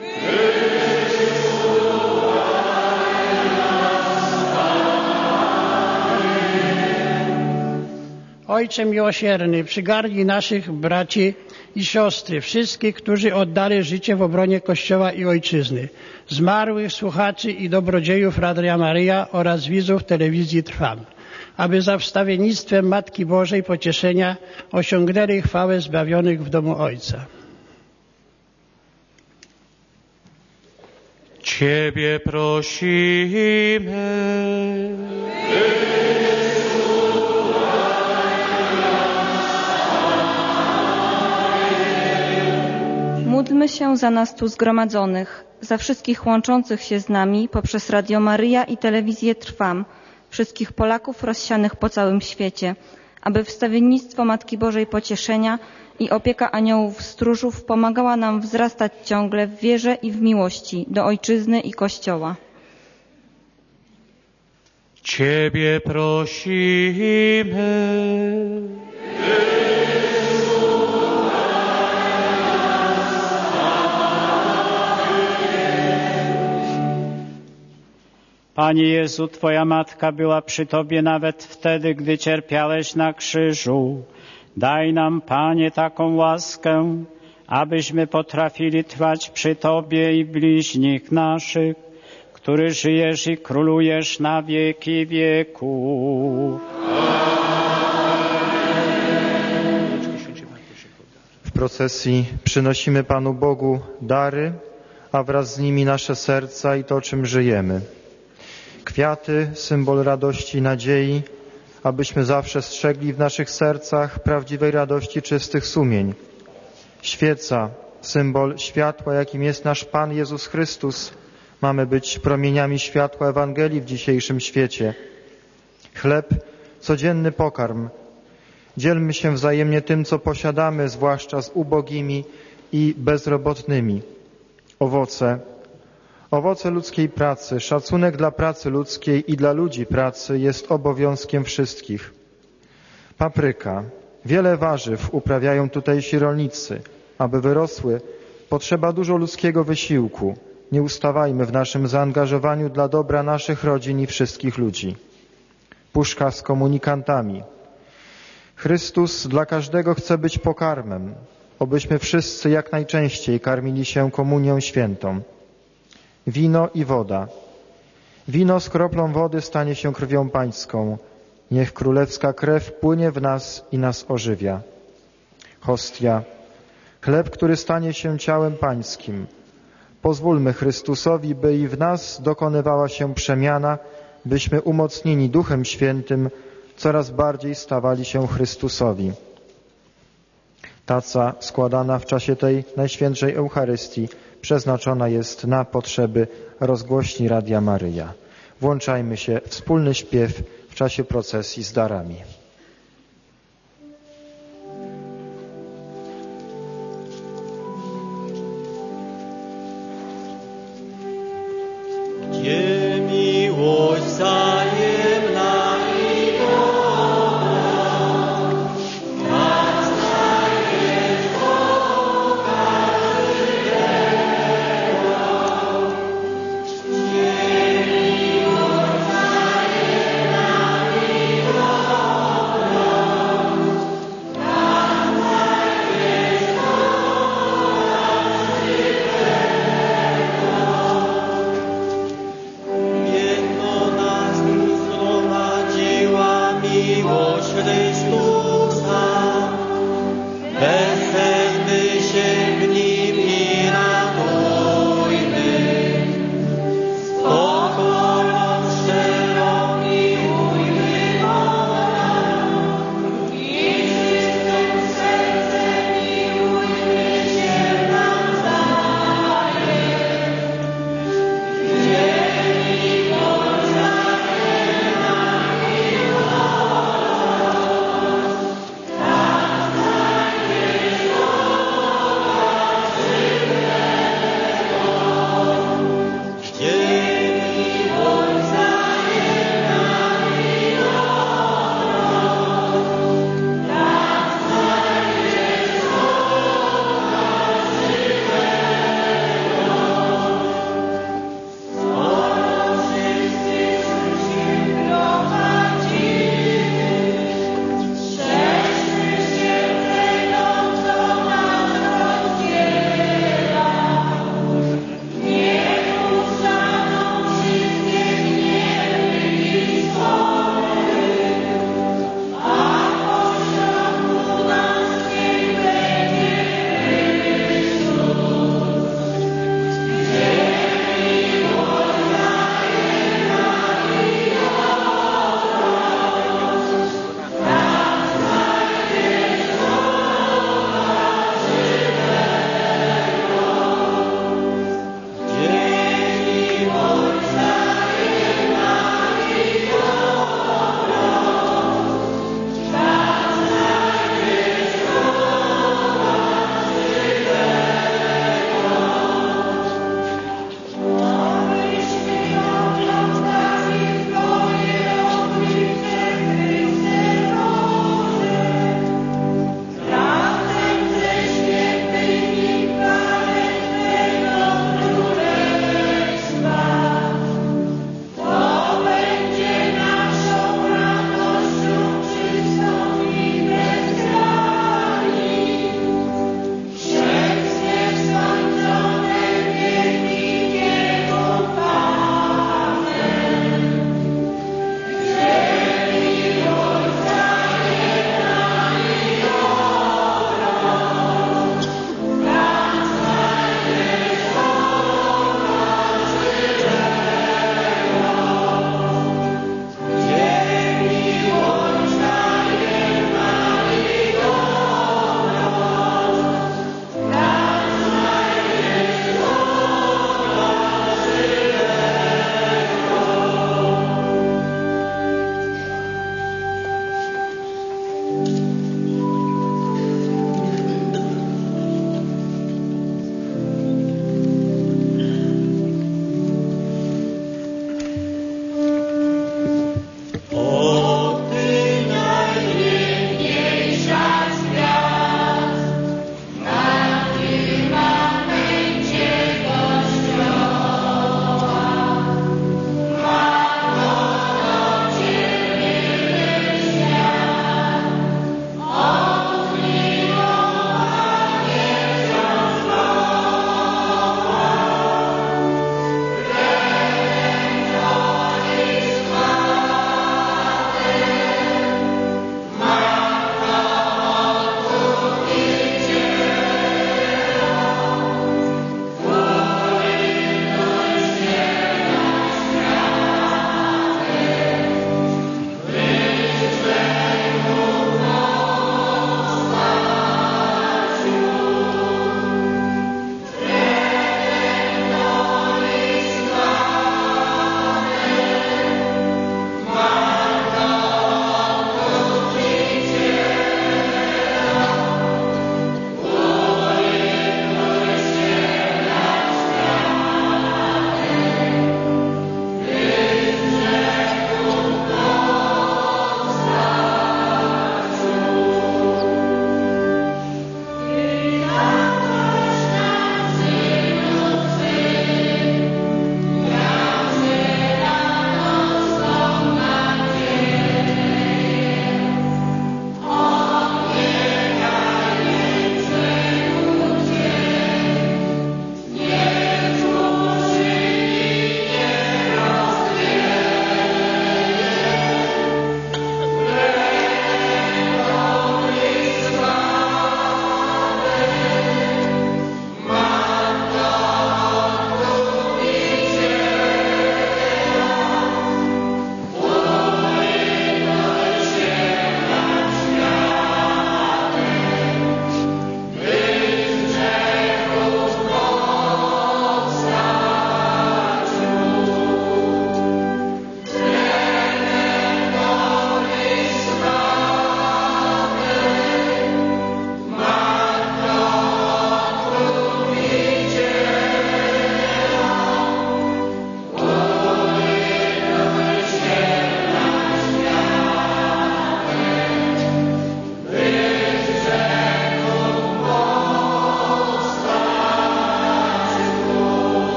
Ojcze miłosierny, przygarnij naszych braci i siostry, wszystkich, którzy oddali życie w obronie Kościoła i Ojczyzny, zmarłych słuchaczy i dobrodziejów Radia Maryja oraz widzów telewizji Trwam, aby za wstawiennictwem Matki Bożej Pocieszenia osiągnęli chwałę zbawionych w domu Ojca. Ciebie prosimy. Módlmy się za nas tu zgromadzonych, za wszystkich łączących się z nami poprzez Radio Maryja i telewizję Trwam, wszystkich Polaków rozsianych po całym świecie, aby wstawiennictwo Matki Bożej Pocieszenia i opieka aniołów stróżów pomagała nam wzrastać ciągle w wierze i w miłości do Ojczyzny i Kościoła. Ciebie prosimy. Panie Jezu, Twoja Matka była przy Tobie nawet wtedy, gdy cierpiałeś na krzyżu. Daj nam, Panie, taką łaskę, abyśmy potrafili trwać przy Tobie i bliźnich naszych, który żyjesz i królujesz na wieki wieków. W procesji przynosimy Panu Bogu dary, a wraz z nimi nasze serca i to, czym żyjemy. Kwiaty, symbol radości i nadziei, abyśmy zawsze strzegli w naszych sercach prawdziwej radości czystych sumień. Świeca, symbol światła, jakim jest nasz Pan Jezus Chrystus. Mamy być promieniami światła Ewangelii w dzisiejszym świecie. Chleb, codzienny pokarm. Dzielmy się wzajemnie tym, co posiadamy, zwłaszcza z ubogimi i bezrobotnymi. Owoce ludzkiej pracy, szacunek dla pracy ludzkiej i dla ludzi pracy jest obowiązkiem wszystkich. Papryka. Wiele warzyw uprawiają tutejsi rolnicy. Aby wyrosły, potrzeba dużo ludzkiego wysiłku. Nie ustawajmy w naszym zaangażowaniu dla dobra naszych rodzin i wszystkich ludzi. Puszka z komunikantami. Chrystus dla każdego chce być pokarmem, obyśmy wszyscy jak najczęściej karmili się komunią świętą. Wino i woda. Wino z kroplą wody stanie się krwią pańską. Niech królewska krew płynie w nas i nas ożywia. Hostia. Chleb, który stanie się ciałem pańskim. Pozwólmy Chrystusowi, by i w nas dokonywała się przemiana, byśmy umocnieni Duchem Świętym coraz bardziej stawali się Chrystusowi. Taca składana w czasie tej Najświętszej Eucharystii przeznaczona jest na potrzeby rozgłośni Radia Maryja. Włączajmy się w wspólny śpiew w czasie procesji z darami. Gdzie miłość wzajemna i dobra, Matka jest Boga żywego. Gdzie miłość wzajemna i dobra,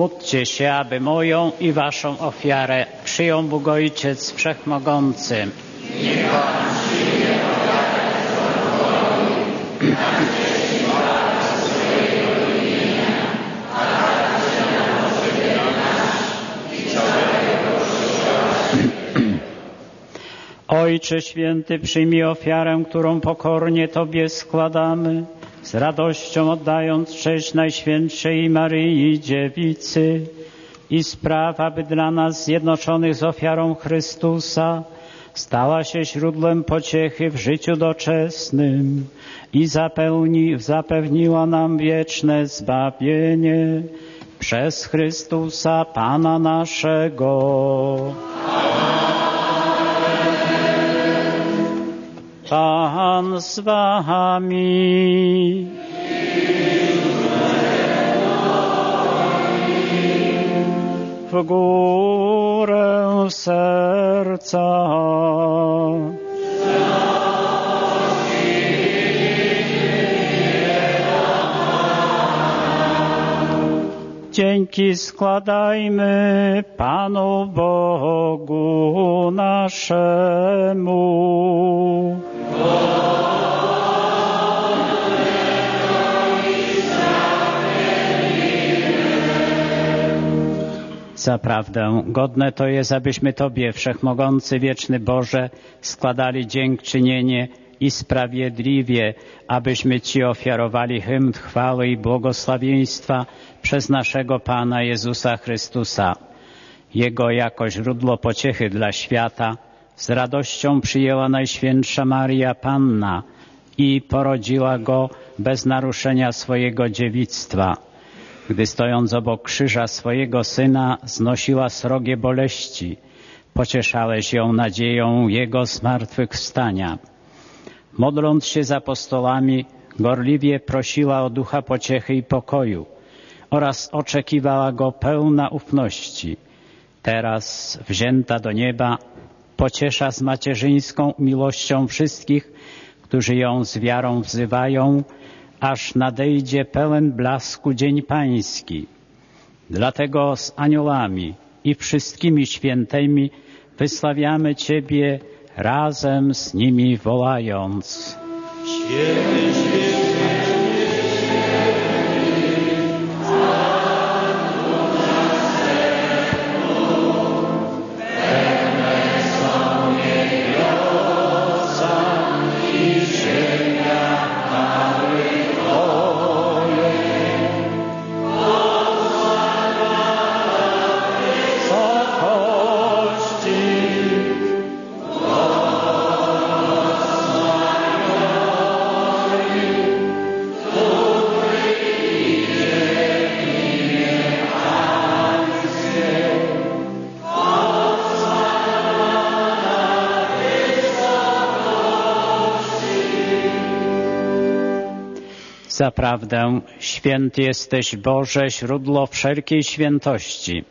Módlcie się, aby moją i waszą ofiarę przyjął Bóg Ojciec Wszechmogący. Niech Pan przyjmie ofiarę swoją swojego imienia, a tak się na potrzebie nasz i całego Kościoła. Ojcze Święty, przyjmij ofiarę, którą pokornie Tobie składamy, z radością oddając cześć Najświętszej Maryi Dziewicy i spraw, aby dla nas zjednoczonych z ofiarą Chrystusa stała się źródłem pociechy w życiu doczesnym i zapewniła nam wieczne zbawienie przez Chrystusa Pana naszego. Pan z wami. W górę serca. Dzięki składajmy Panu Bogu naszemu. Zaprawdę godne to jest, abyśmy Tobie, Wszechmogący, Wieczny Boże, składali dziękczynienie i sprawiedliwie, abyśmy Ci ofiarowali hymn chwały i błogosławieństwa przez naszego Pana Jezusa Chrystusa. Jego jako źródło pociechy dla świata z radością przyjęła Najświętsza Maria Panna i porodziła Go bez naruszenia swojego dziewictwa. Gdy stojąc obok krzyża swojego Syna znosiła srogie boleści, pocieszałeś ją nadzieją Jego zmartwychwstania. Modląc się z apostolami, gorliwie prosiła o ducha pociechy i pokoju oraz oczekiwała Go pełna ufności. Teraz, wzięta do nieba, pociesza z macierzyńską miłością wszystkich, którzy ją z wiarą wzywają, aż nadejdzie pełen blasku dzień pański. Dlatego z aniołami i wszystkimi świętymi wysławiamy Ciebie, razem z nimi wołając. Święty, święty. Zaprawdę, święty jesteś Boże, źródło wszelkiej świętości.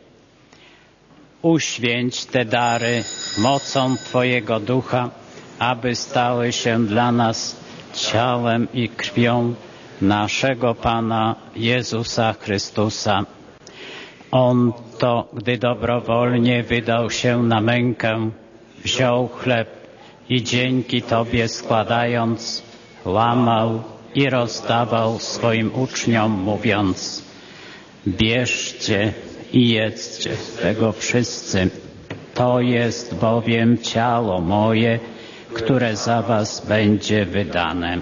Uświęć te dary mocą Twojego Ducha, aby stały się dla nas ciałem i krwią naszego Pana Jezusa Chrystusa. On to, gdy dobrowolnie wydał się na mękę, wziął chleb i dzięki Tobie składając, łamał i rozdawał swoim uczniom, mówiąc: bierzcie i jedzcie z tego wszyscy. To jest bowiem ciało moje, które za was będzie wydane.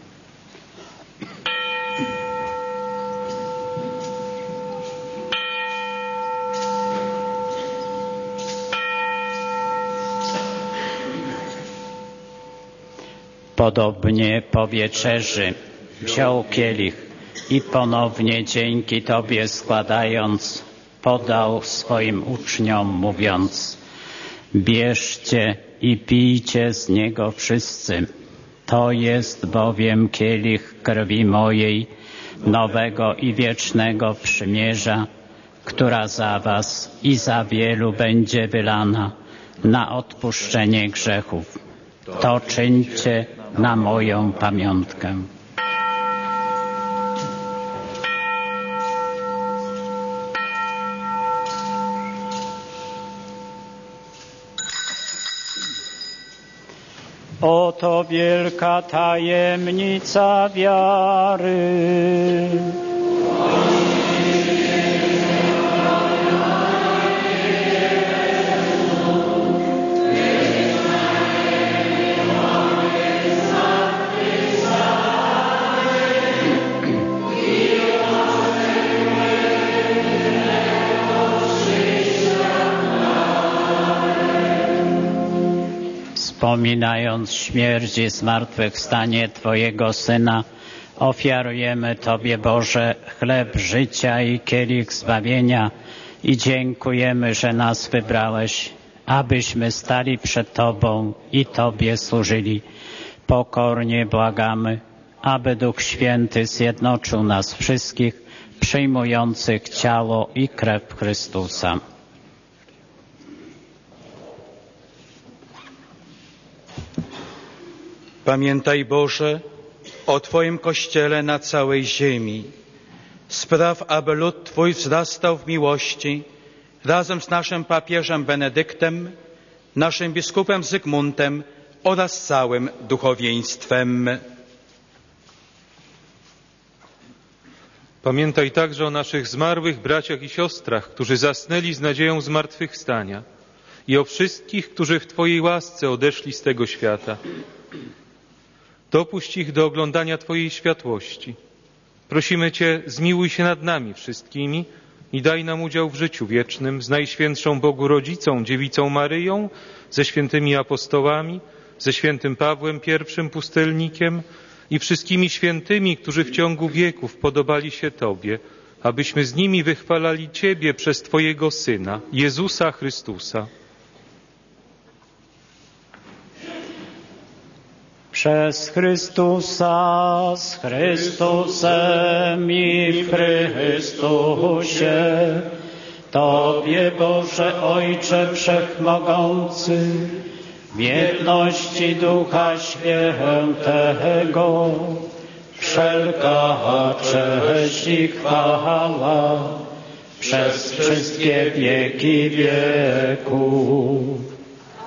Podobnie po wieczerzy wziął kielich i ponownie dzięki Tobie składając, podał swoim uczniom, mówiąc: bierzcie i pijcie z niego wszyscy. To jest bowiem kielich krwi mojej, nowego i wiecznego przymierza, która za was i za wielu będzie wylana na odpuszczenie grzechów. To czyńcie na moją pamiątkę. Oto wielka tajemnica wiary. Wspominając śmierć i zmartwychwstanie Twojego Syna, ofiarujemy Tobie, Boże, chleb życia i kielich zbawienia i dziękujemy, że nas wybrałeś, abyśmy stali przed Tobą i Tobie służyli. Pokornie błagamy, aby Duch Święty zjednoczył nas wszystkich, przyjmujących ciało i krew Chrystusa. Pamiętaj, Boże, o Twoim Kościele na całej ziemi. Spraw, aby lud Twój wzrastał w miłości razem z naszym papieżem Benedyktem, naszym biskupem Zygmuntem oraz całym duchowieństwem. Pamiętaj także o naszych zmarłych braciach i siostrach, którzy zasnęli z nadzieją zmartwychwstania, i o wszystkich, którzy w Twojej łasce odeszli z tego świata. Dopuść ich do oglądania Twojej światłości. Prosimy Cię, zmiłuj się nad nami wszystkimi i daj nam udział w życiu wiecznym z Najświętszą Bogu Rodzicą, Dziewicą Maryją, ze świętymi apostołami, ze świętym Pawłem I pustelnikiem i wszystkimi świętymi, którzy w ciągu wieków podobali się Tobie, abyśmy z nimi wychwalali Ciebie przez Twojego Syna, Jezusa Chrystusa. Przez Chrystusa, z Chrystusem i w Chrystusie, Tobie, Boże Ojcze Wszechmogący, w jedności Ducha Świętego, wszelka cześć i chwała przez wszystkie wieki wieków.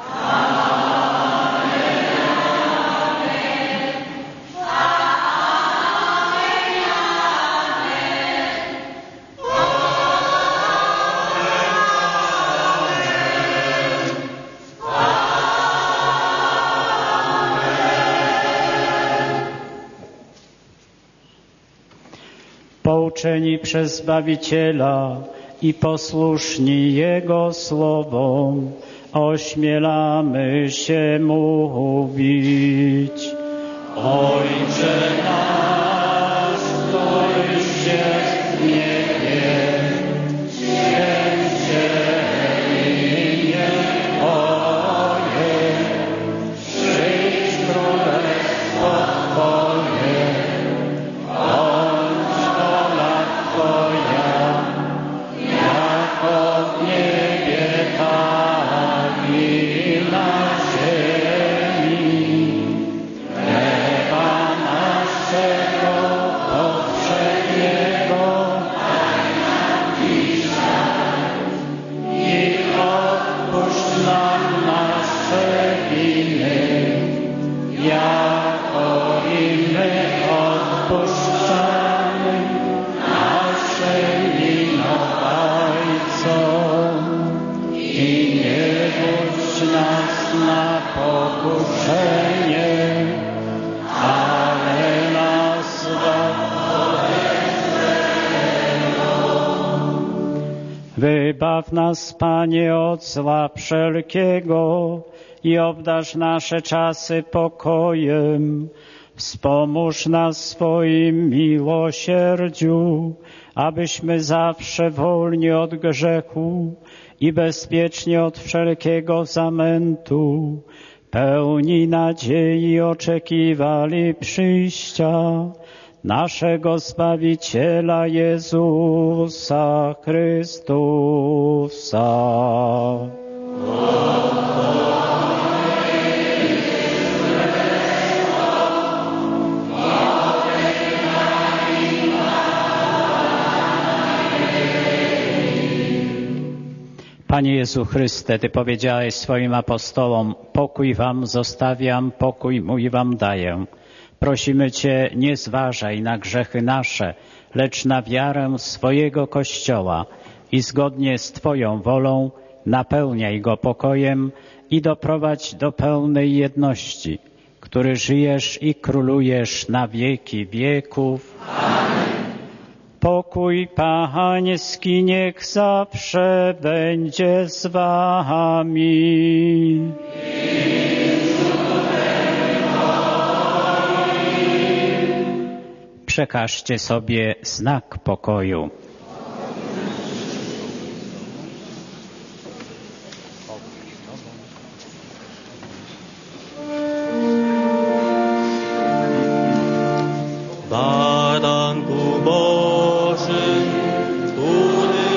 Pouczeni przez Zbawiciela i posłuszni Jego słowom, ośmielamy się mówić: Ojcze nasz, któryś jest w niebie, święć się imię Twoje, przyjdź królestwo Twoje, bądź wola Twoja, jako w niebie, tak i na ziemi. Chleba naszego powszedniego daj nam dzisiaj i odpuść nam nasze winy, jako i my odpuszczamy naszym winowajcom. I nie wódź nas na pokuszenie, ale nas zbaw. Wybaw nas, Panie, od zła wszelkiego i obdarz nasze czasy pokojem. Wspomóż nas w swoim miłosierdziu, abyśmy zawsze wolni od grzechu i bezpiecznie od wszelkiego zamętu, pełni nadziei oczekiwali przyjścia naszego Zbawiciela Jezusa Chrystusa. Panie Jezu Chryste, Ty powiedziałeś swoim apostołom, pokój wam zostawiam, pokój mój wam daję. Prosimy Cię, nie zważaj na grzechy nasze, lecz na wiarę swojego Kościoła i zgodnie z Twoją wolą napełniaj go pokojem i doprowadź do pełnej jedności, który żyjesz i królujesz na wieki wieków. Amen. Pokój Pański niech zawsze będzie z wami. Przekażcie sobie znak pokoju. Baranku Boży, który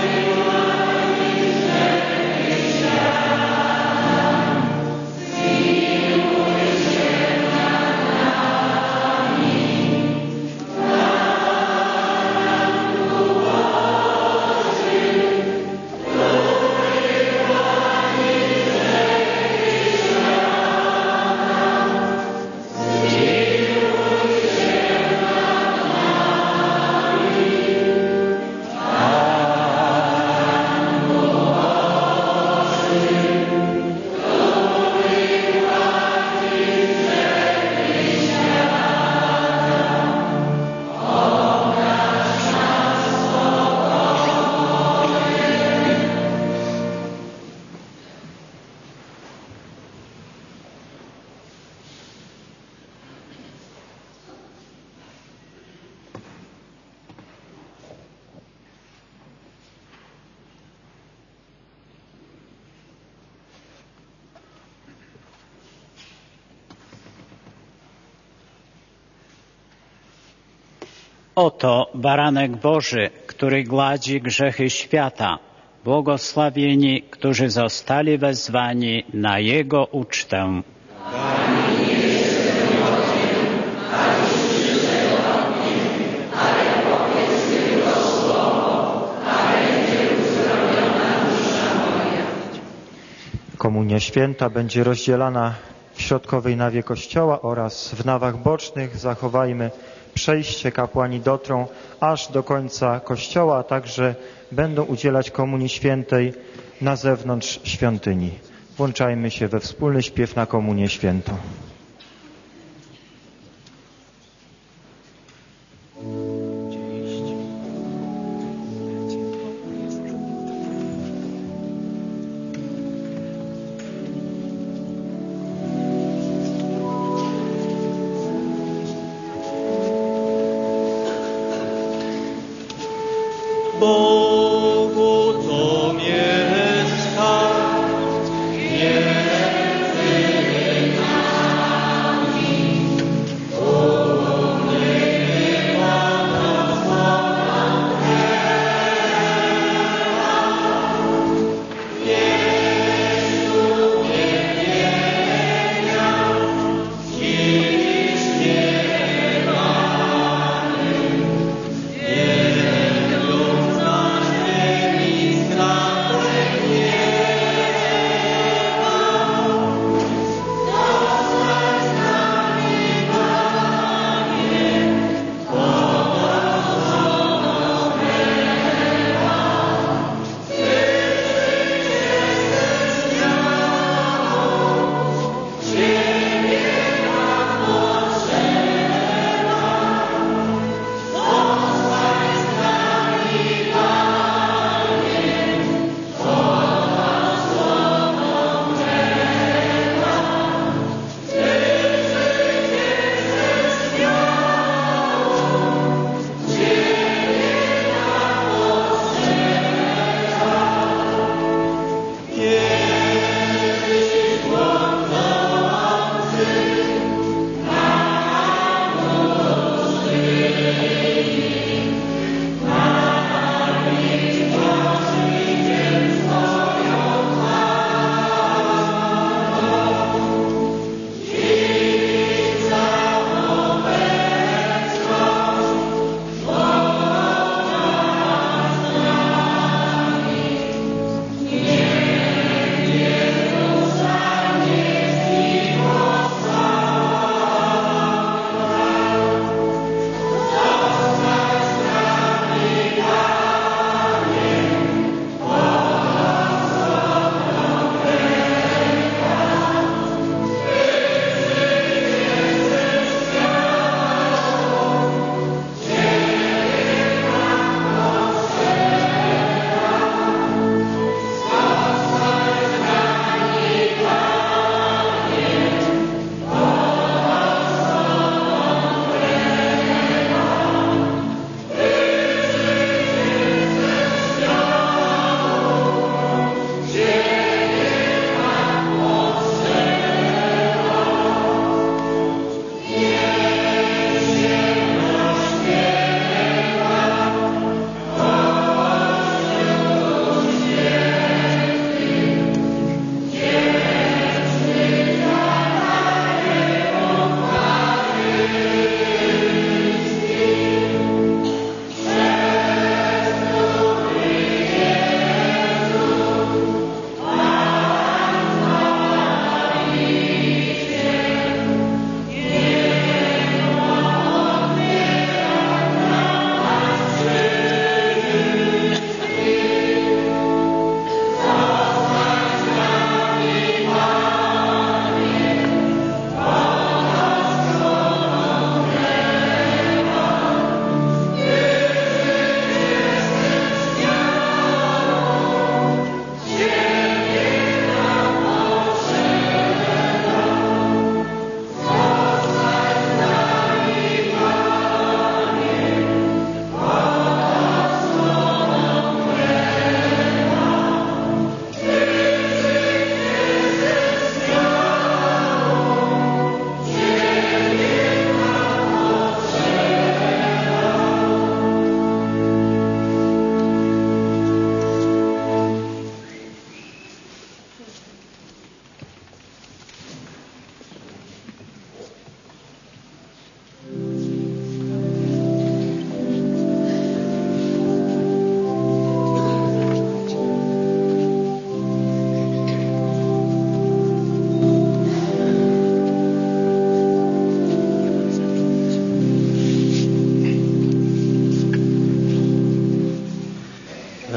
Oto baranek Boży, który gładzi grzechy świata. Błogosławieni, którzy zostali wezwani na Jego ucztę. Komunia święta będzie rozdzielana w środkowej nawie kościoła oraz w nawach bocznych. Zachowajmy przejście, kapłani dotrą aż do końca kościoła, a także będą udzielać komunii świętej na zewnątrz świątyni. Włączajmy się we wspólny śpiew na komunię świętą. Bogu to mieszka między nami.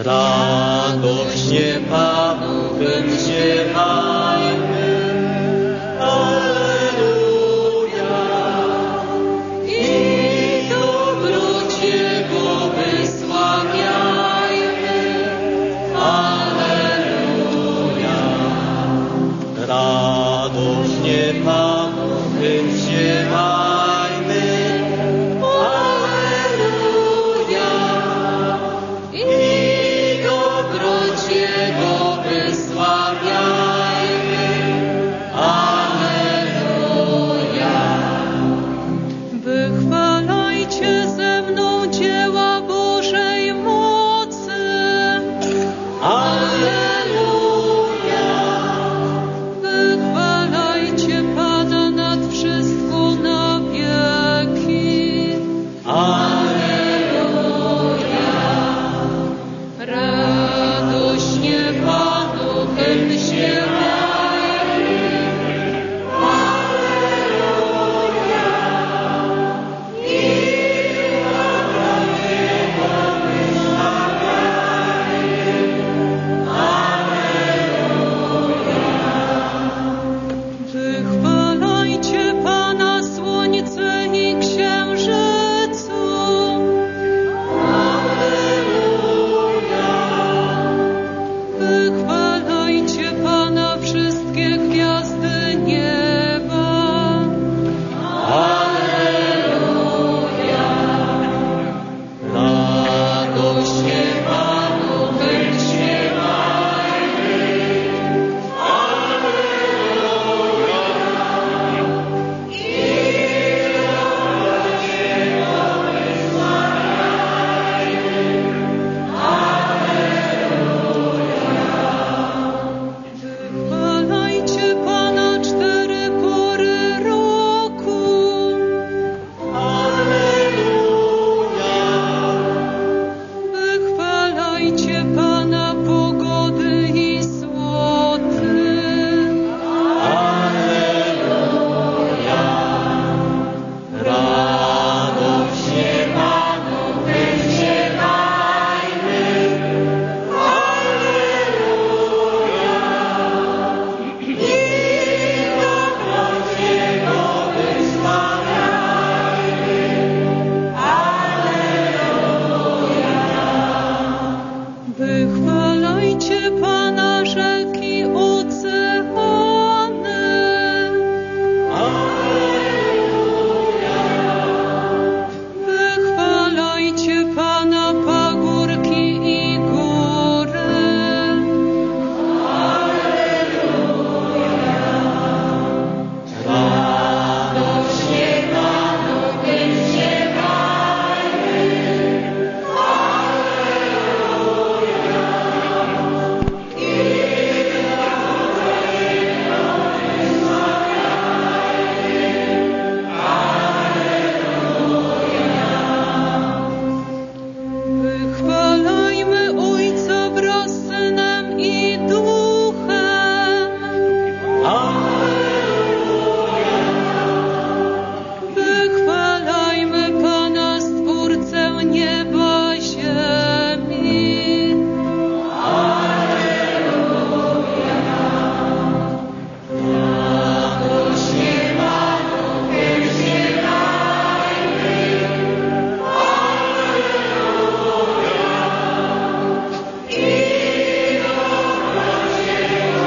Radośnie Panu wzdziechajmy. Alleluja. I dobroć Jego wysławiajmy. Alleluja. Radośnie Panu wzdziechajmy. Alleluja. I dobroć Jego wysławiajmy. Alleluja. Wychwalajcie ze mną dzieła Bożej mocy. Alleluja. Wychwalajcie Pana nad wszystko na wieki. Alleluja. Radośnie Panu wzdziechajmy. Alleluja. I dobroć Jego wysławiajmy. Alleluja. Wychwalajcie Pana słońce i księżycu. Wychwalajcie Pana wszystkie gwiazdy nieba. Alleluja. Radośnie Panu wzdziechajmy. Alleluja. I dobroć Jego wysławiajmy. Wychwalajcie Pana 4 pory roku. Alleluja. Wychwalajcie Pana pogody i słoty. Alleluja. Radośnie Panu wzdziechajmy. Alleluja. I dobroć Jego wysławiajmy. Alleluja. Wychwalajcie Pana rzeki oceany. Alleluja. Wychwalajcie Pana pagórki i góry. Radośnie Panu wzdziechajmy. Alleluja. I dobroć Jego wysławiajmy. Wychwalajmy Ojca wraz z Synem i Duchem. Wychwalajmy Pana Stwórcę nieba i ziemi. Radośnie Panu wzdziechajmy. Alleluja. I dobroć Jego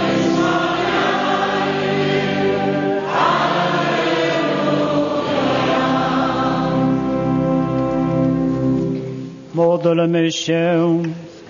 wysławiajmy. Módlmy się.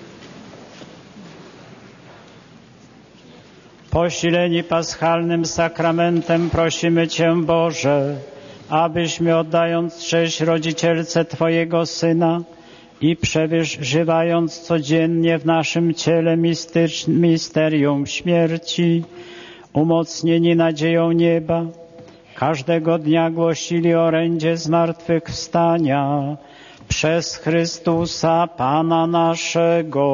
Posileni paschalnym sakramentem prosimy Cię, Boże, abyśmy oddając cześć rodzicielce Twojego Syna i przeżywając codziennie w naszym ciele misterium śmierci, umocnieni nadzieją nieba, każdego dnia głosili orędzie zmartwychwstania przez Chrystusa Pana naszego.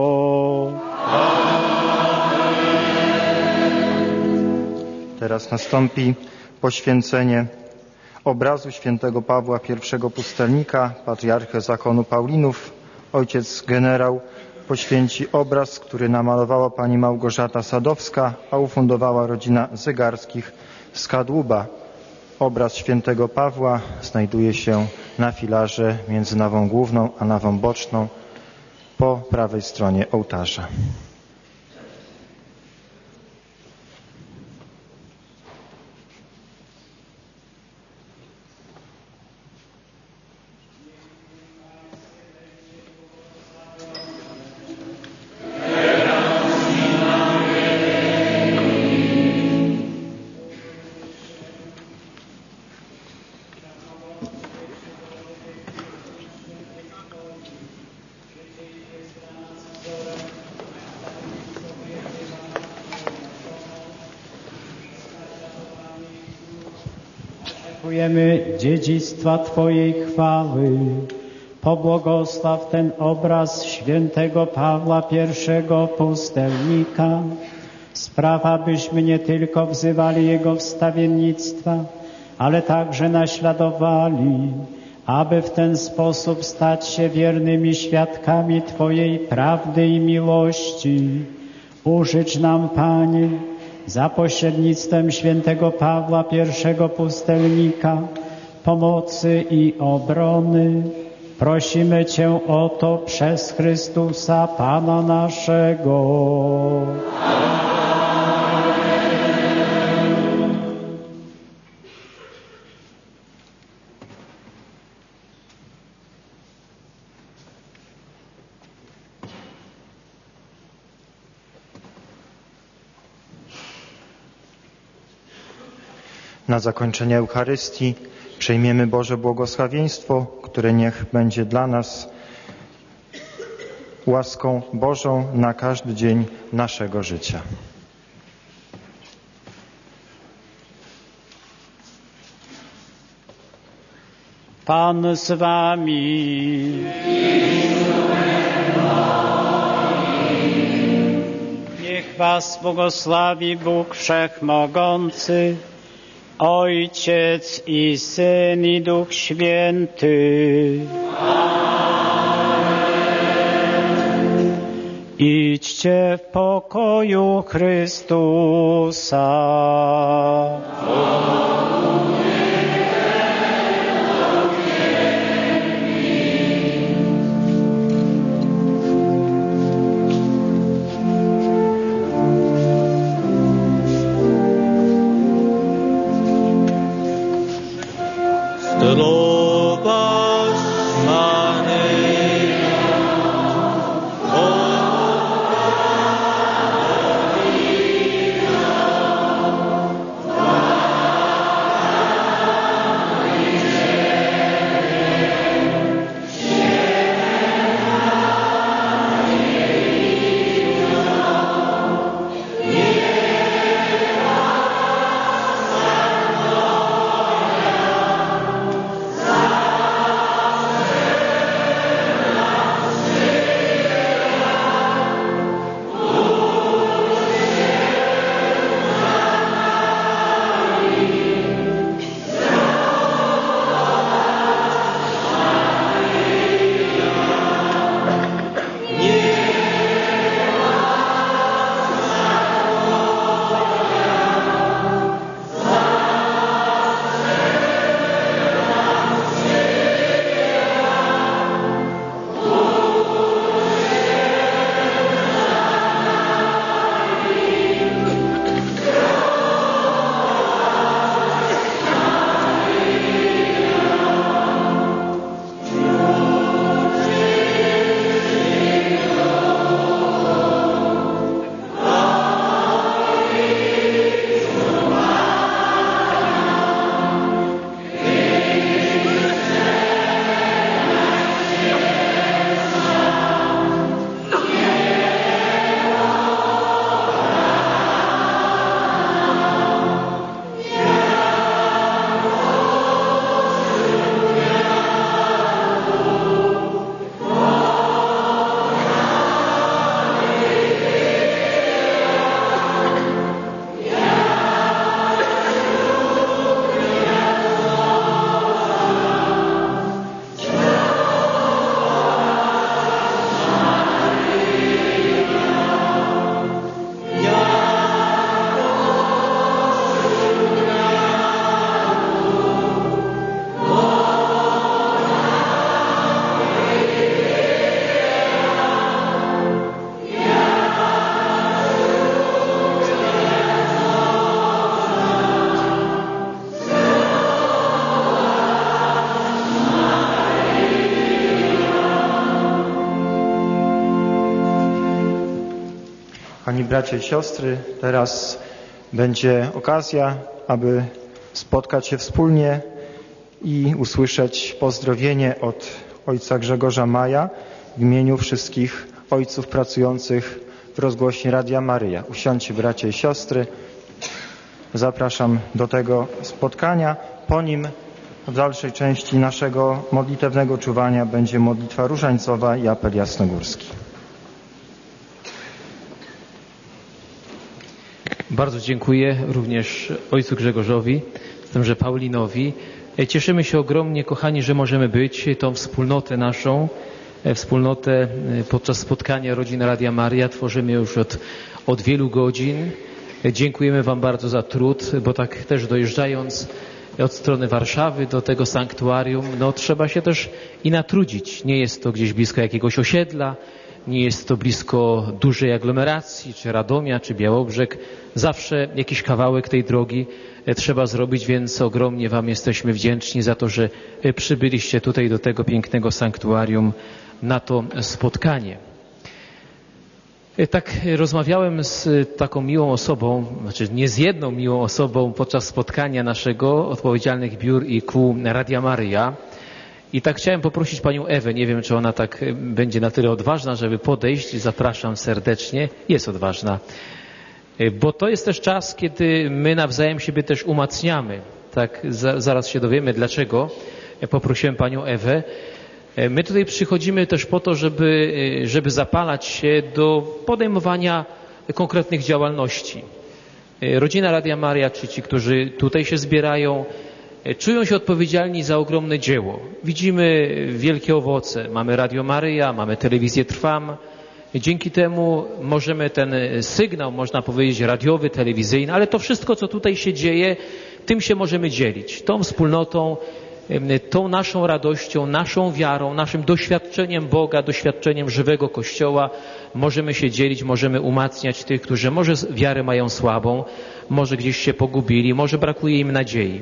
Teraz nastąpi poświęcenie obrazu świętego Pawła I Pustelnika, patriarchę zakonu Paulinów, ojciec generał poświęci obraz, który namalowała pani Małgorzata Sadowska, a ufundowała rodzina Zygarskich z Kadłuba. Obraz świętego Pawła znajduje się na filarze między nawą główną a nawą boczną po prawej stronie ołtarza. Oczekujemy dziedzictwa Twojej chwały. Pobłogosław ten obraz świętego Pawła I pustelnika. Spraw, abyśmy nie tylko wzywali jego wstawiennictwa, ale także naśladowali, aby w ten sposób stać się wiernymi świadkami Twojej prawdy i miłości. Użycz nam, Panie, za pośrednictwem świętego Pawła I pustelnika, pomocy i obrony. Prosimy Cię o to przez Chrystusa Pana naszego. Na zakończenie Eucharystii przyjmiemy Boże błogosławieństwo, które niech będzie dla nas łaską Bożą na każdy dzień naszego życia. Pan z Wami. Niech Was błogosławi Bóg Wszechmogący, Ojciec i Syn i Duch Święty. Idźcie w pokoju Chrystusa. Zdrowaś Maryjo, Kochani bracia i siostry, teraz będzie okazja, aby spotkać się wspólnie i usłyszeć pozdrowienie od ojca Grzegorza Maja w imieniu wszystkich ojców pracujących w rozgłośni Radia Maryja. Usiądźcie bracia i siostry. Zapraszam do tego spotkania. Po nim w dalszej części naszego modlitewnego czuwania będzie modlitwa różańcowa i apel jasnogórski. Bardzo dziękuję również ojcu Grzegorzowi, że Paulinowi. Cieszymy się ogromnie, kochani, że możemy być tą wspólnotę naszą, wspólnotę podczas spotkania Rodziny Radia Maryja. Tworzymy już od wielu godzin. Dziękujemy Wam bardzo za trud, bo tak też dojeżdżając od strony Warszawy do tego sanktuarium, trzeba się też i natrudzić. Nie jest to gdzieś blisko jakiegoś osiedla, nie jest to blisko dużej aglomeracji, czy Radomia, czy Białobrzeg. Zawsze jakiś kawałek tej drogi trzeba zrobić, więc ogromnie Wam jesteśmy wdzięczni za to, że przybyliście tutaj do tego pięknego sanktuarium na to spotkanie. Tak rozmawiałem z taką miłą osobą, znaczy nie z jedną miłą osobą podczas spotkania naszego odpowiedzialnych biur i kół Radia Maryja. I tak chciałem poprosić panią Ewę, nie wiem czy ona tak będzie na tyle odważna, żeby podejść. Zapraszam serdecznie, jest odważna. Bo to jest też czas, kiedy my nawzajem siebie też umacniamy. Tak, zaraz się dowiemy dlaczego. Poprosiłem panią Ewę. My tutaj przychodzimy też po to, żeby zapalać się do podejmowania konkretnych działalności. Rodzina Radia Maryja, czy ci, którzy tutaj się zbierają, czują się odpowiedzialni za ogromne dzieło. Widzimy wielkie owoce. Mamy Radio Maryja, mamy telewizję Trwam. Dzięki temu możemy ten sygnał, można powiedzieć, radiowy, telewizyjny, ale to wszystko, co tutaj się dzieje, tym się możemy dzielić. Tą wspólnotą, tą naszą radością, naszą wiarą, naszym doświadczeniem Boga, doświadczeniem żywego Kościoła możemy się dzielić, możemy umacniać tych, którzy może wiarę mają słabą, może gdzieś się pogubili, może brakuje im nadziei.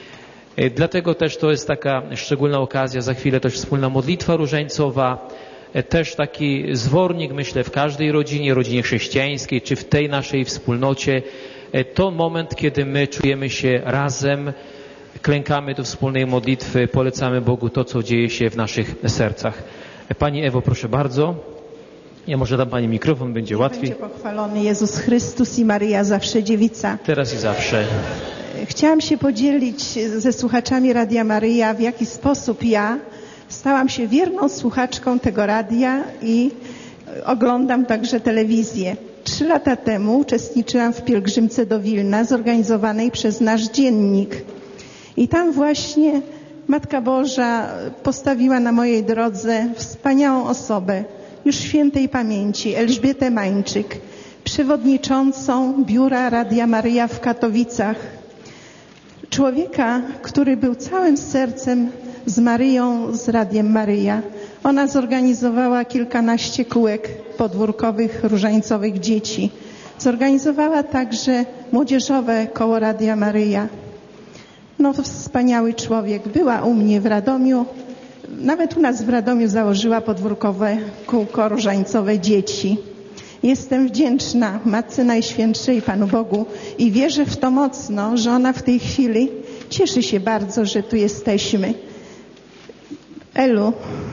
Dlatego też to jest taka szczególna okazja, za chwilę też wspólna modlitwa różańcowa, też taki zwornik, myślę, w każdej rodzinie chrześcijańskiej, czy w tej naszej wspólnocie. To moment, kiedy my czujemy się razem, klękamy do wspólnej modlitwy, polecamy Bogu to, co dzieje się w naszych sercach. Pani Ewo, proszę bardzo. Ja może dam Pani mikrofon, będzie łatwiej. Będzie pochwalony Jezus Chrystus i Maryja zawsze dziewica. Teraz i zawsze. Chciałam się podzielić ze słuchaczami Radia Maryja, w jaki sposób ja stałam się wierną słuchaczką tego radia i oglądam także telewizję. 3 lata temu uczestniczyłam w pielgrzymce do Wilna zorganizowanej przez nasz dziennik. I tam właśnie Matka Boża postawiła na mojej drodze wspaniałą osobę, już świętej pamięci, Elżbietę Mańczyk, przewodniczącą Biura Radia Maryja w Katowicach. Człowieka, który był całym sercem z Maryją, z Radiem Maryja. Ona zorganizowała kilkanaście kółek podwórkowych, różańcowych dzieci. Zorganizowała także młodzieżowe koło Radia Maryja. To wspaniały człowiek. Była u mnie w Radomiu. Nawet u nas w Radomiu założyła podwórkowe kółko różańcowe dzieci. Jestem wdzięczna Matce Najświętszej, Panu Bogu i wierzę w to mocno, że ona w tej chwili cieszy się bardzo, że tu jesteśmy. Elu,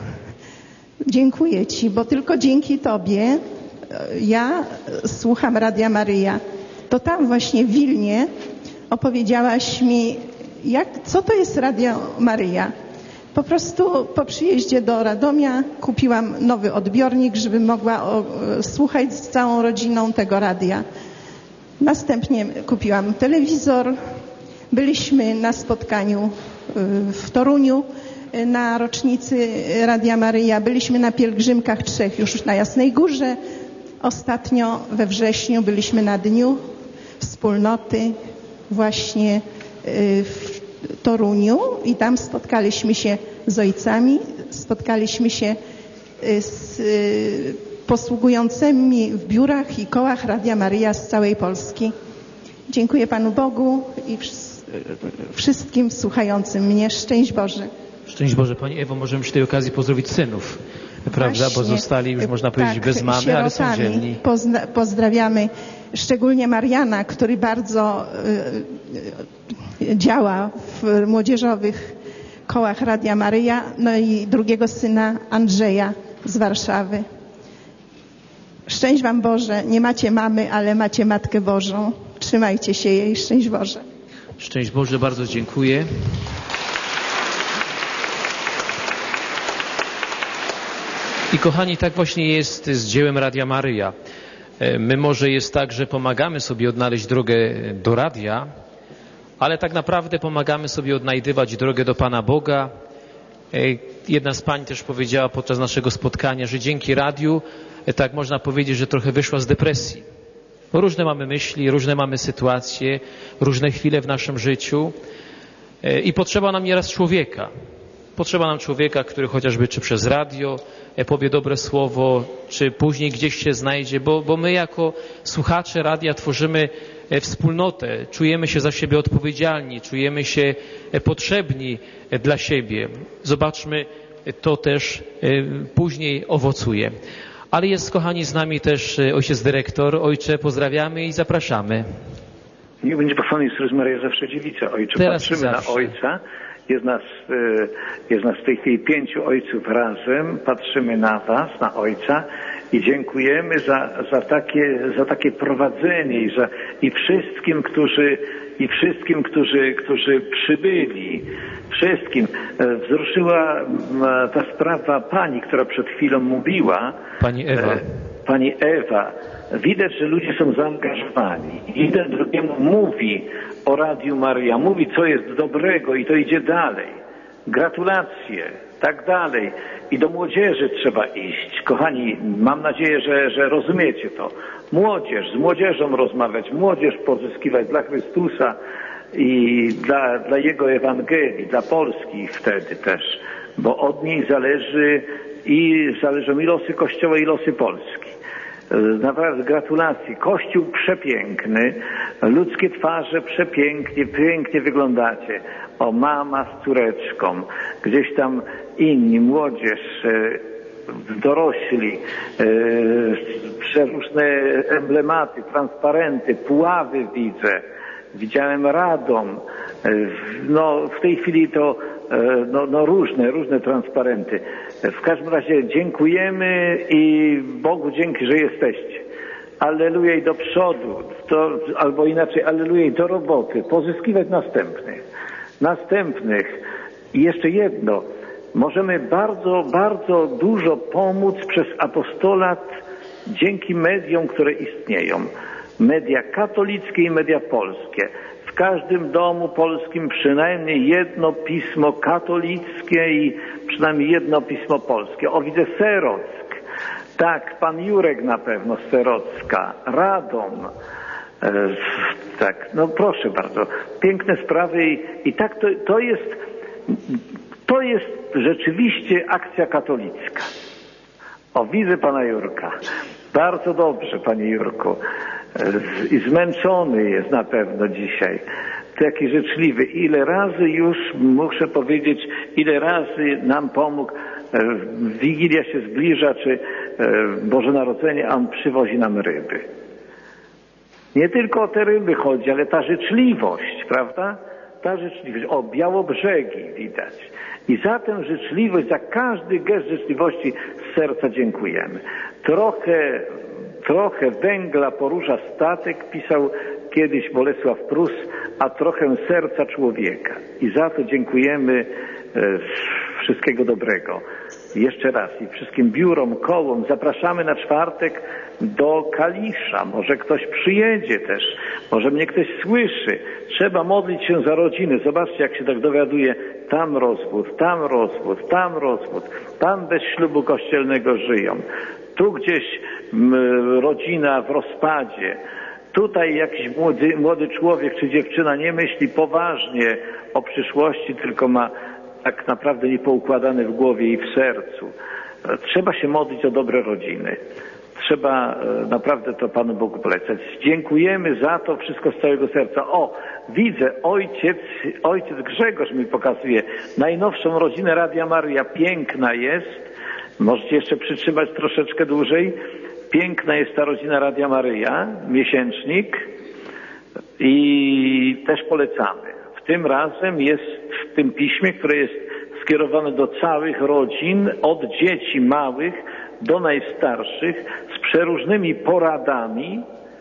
dziękuję Ci, bo tylko dzięki Tobie ja słucham Radia Maryja. To tam właśnie w Wilnie opowiedziałaś mi, co to jest Radio Maryja. Po prostu po przyjeździe do Radomia kupiłam nowy odbiornik, żeby mogła słuchać z całą rodziną tego radia. Następnie kupiłam telewizor. Byliśmy na spotkaniu w Toruniu na rocznicy Radia Maryja. Byliśmy na pielgrzymkach 3 już na Jasnej Górze. Ostatnio we wrześniu byliśmy na Dniu Wspólnoty właśnie w Toruniu i tam spotkaliśmy się z ojcami, spotkaliśmy się z posługującymi w biurach i kołach Radia Maryja z całej Polski. Dziękuję Panu Bogu i wszystkim słuchającym mnie. Szczęść Boże. Szczęść Boże, Pani Ewo, możemy przy tej okazji pozdrowić synów, prawda? Bo zostali już, można powiedzieć, bez mamy, sierotami. ale są dzielni. Pozdrawiamy szczególnie Mariana, który bardzo działa w młodzieżowych kołach Radia Maryja, no i drugiego syna Andrzeja z Warszawy. Szczęść Wam Boże, nie macie mamy, ale macie Matkę Bożą. Trzymajcie się jej. Szczęść Boże. Szczęść Boże, bardzo dziękuję. I kochani, tak właśnie jest z dziełem Radia Maryja. My może jest tak, że pomagamy sobie odnaleźć drogę do radia, ale tak naprawdę pomagamy sobie odnajdywać drogę do Pana Boga. Jedna z pań też powiedziała podczas naszego spotkania, że dzięki radiu, tak można powiedzieć, że trochę wyszła z depresji. Różne mamy myśli, różne mamy sytuacje, różne chwile w naszym życiu i potrzeba nam nieraz człowieka. Potrzeba nam człowieka, który chociażby czy przez radio powie dobre słowo, czy później gdzieś się znajdzie, bo my jako słuchacze radia tworzymy wspólnotę, czujemy się za siebie odpowiedzialni, czujemy się potrzebni dla siebie. Zobaczmy, to też później owocuje. Ale jest, kochani, z nami też ojciec dyrektor. Ojcze, pozdrawiamy i zapraszamy. Niech będzie pochwalony Jezus Maryja, zawsze dziewica. Ojcze, teraz patrzymy na Ojca. Jest nas w tej chwili 5 ojców razem. Patrzymy na Was, na Ojca i dziękujemy za takie prowadzenie i wszystkim, którzy przybyli. Wszystkim. Wzruszyła ta sprawa pani, która przed chwilą mówiła. Pani Ewa. Pani Ewa. Widać, że ludzie są zaangażowani. Jeden drugiemu mówi o Radiu Maryja, mówi, co jest dobrego i to idzie dalej. Gratulacje, tak dalej. I do młodzieży trzeba iść. Kochani, mam nadzieję, że rozumiecie to. Młodzież, z młodzieżą rozmawiać, młodzież pozyskiwać dla Chrystusa i dla Jego Ewangelii, dla Polski wtedy też. Bo od niej zależą i losy Kościoła, i losy Polski. Naprawdę gratulacje. Kościół przepiękny, ludzkie twarze pięknie wyglądacie. O, mama z córeczką, gdzieś tam inni, młodzież, dorośli, przeróżne emblematy, transparenty, Puławy widzę. Widziałem Radom. No, w tej chwili to różne transparenty. W każdym razie dziękujemy i Bogu dzięki, że jesteście. Alleluja i do przodu, albo inaczej, alleluja i do roboty, pozyskiwać następnych. I jeszcze jedno, możemy bardzo, bardzo dużo pomóc przez apostolat dzięki mediom, które istnieją. Media katolickie i media polskie. W każdym domu polskim przynajmniej jedno pismo katolickie i przynajmniej jedno pismo polskie. O, widzę Serock. Tak, pan Jurek na pewno z Serocka. Radom. Tak, no proszę bardzo. Piękne sprawy i tak to jest rzeczywiście akcja katolicka. O, widzę pana Jurka. Bardzo dobrze, panie Jurku. I zmęczony jest na pewno dzisiaj. Taki życzliwy. Ile razy już, muszę powiedzieć, ile razy nam pomógł. Wigilia się zbliża, czy Boże Narodzenie, a on przywozi nam ryby. Nie tylko o te ryby chodzi, ale ta życzliwość, prawda? Ta życzliwość. O, Białobrzegi widać. I za tę życzliwość, za każdy gest życzliwości z serca dziękujemy. Trochę węgla porusza statek, pisał kiedyś Bolesław Prus, a trochę serca człowieka. I za to dziękujemy. Wszystkiego dobrego. Jeszcze raz i wszystkim biurom, kołom zapraszamy na czwartek do Kalisza. Może ktoś przyjedzie też, może mnie ktoś słyszy. Trzeba modlić się za rodziny. Zobaczcie, jak się tak dowiaduje. Tam rozwód, tam rozwód, tam rozwód. Tam bez ślubu kościelnego żyją. Tu gdzieś rodzina w rozpadzie. Tutaj jakiś młody człowiek czy dziewczyna nie myśli poważnie o przyszłości, tylko ma tak naprawdę niepoukładane w głowie i w sercu. Trzeba się modlić o dobre rodziny. Trzeba naprawdę to Panu Bogu polecać. Dziękujemy za to wszystko z całego serca. O, widzę, ojciec Grzegorz mi pokazuje najnowszą rodzinę Radia Maryja. Piękna jest. Możecie jeszcze przytrzymać troszeczkę dłużej. Piękna jest ta rodzina Radia Maryja, miesięcznik i też polecamy. W tym razem jest w tym piśmie, które jest skierowane do całych rodzin, od dzieci małych do najstarszych, z przeróżnymi poradami.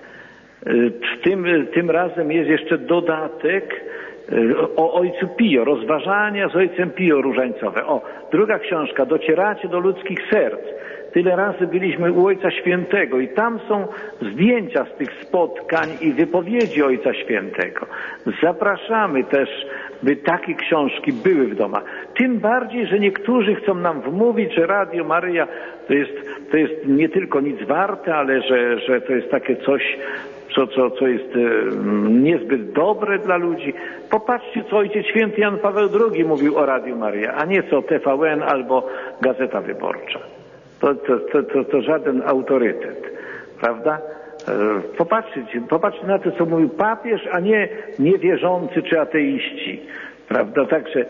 Tym razem jest jeszcze dodatek o Ojcu Pio, rozważania z Ojcem Pio różańcowe. Druga książka, Docieracie do ludzkich serc. Tyle razy byliśmy u Ojca Świętego i tam są zdjęcia z tych spotkań i wypowiedzi Ojca Świętego. Zapraszamy też, by takie książki były w domach. Tym bardziej, że niektórzy chcą nam wmówić, że Radio Maryja to jest nie tylko nic warte, ale że to jest takie coś, co jest niezbyt dobre dla ludzi. Popatrzcie, co Ojciec Święty Jan Paweł II mówił o Radiu Maryja, a nie co TVN albo Gazeta Wyborcza. To żaden autorytet, prawda? Popatrzcie na to, co mówił papież, a nie niewierzący czy ateiści, prawda? Także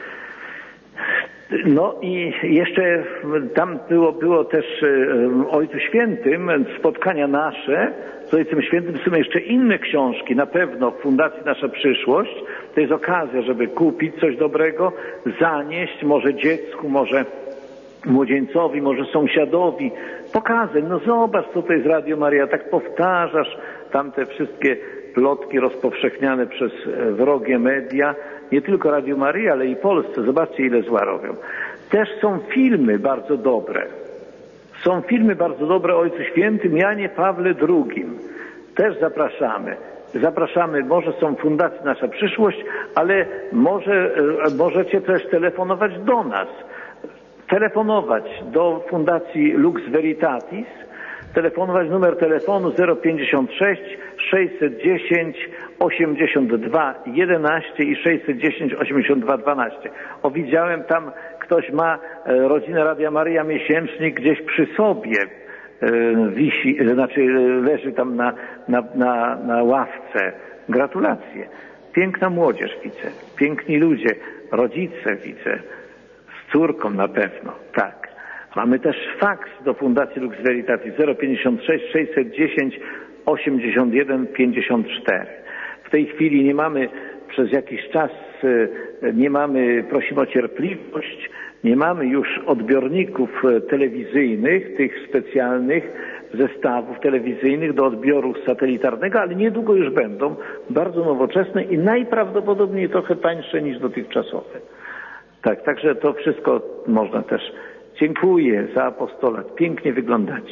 no i jeszcze tam było też Ojcu Świętym spotkania nasze z Ojcem Świętym. Są jeszcze inne książki, na pewno w Fundacji Nasza Przyszłość. To jest okazja, żeby kupić coś dobrego, zanieść może dziecku, może młodzieńcowi, może sąsiadowi, pokazać, no zobacz, co to jest Radio Maryja, tak powtarzasz tamte wszystkie plotki rozpowszechniane przez wrogie media, nie tylko Radio Maryja, ale i Polsce. Zobaczcie, ile zła robią. Też są filmy bardzo dobre. Są filmy bardzo dobre o Ojcu Świętym Janie Pawle II. Też zapraszamy. Zapraszamy, może są w Fundacji Nasza Przyszłość, ale możecie też telefonować do nas. Telefonować do Fundacji Lux Veritatis, telefonować numer telefonu 056 610 82 11 i 610 82 12. Widziałem tam, ktoś ma rodzinę Radia Maryja miesięcznik gdzieś przy sobie, wisi, znaczy leży tam na ławce. Gratulacje. Piękna młodzież widzę, piękni ludzie, rodzice widzę. Z córką na pewno, tak. Mamy też faks do Fundacji Lux Veritatis 056 610 81 54. W tej chwili nie mamy, przez jakiś czas prosimy o cierpliwość, nie mamy już odbiorników telewizyjnych, tych specjalnych zestawów telewizyjnych do odbioru satelitarnego, ale niedługo już będą, bardzo nowoczesne i najprawdopodobniej trochę tańsze niż dotychczasowe. Tak, także to wszystko można też. Dziękuję za apostolat. Pięknie wyglądacie.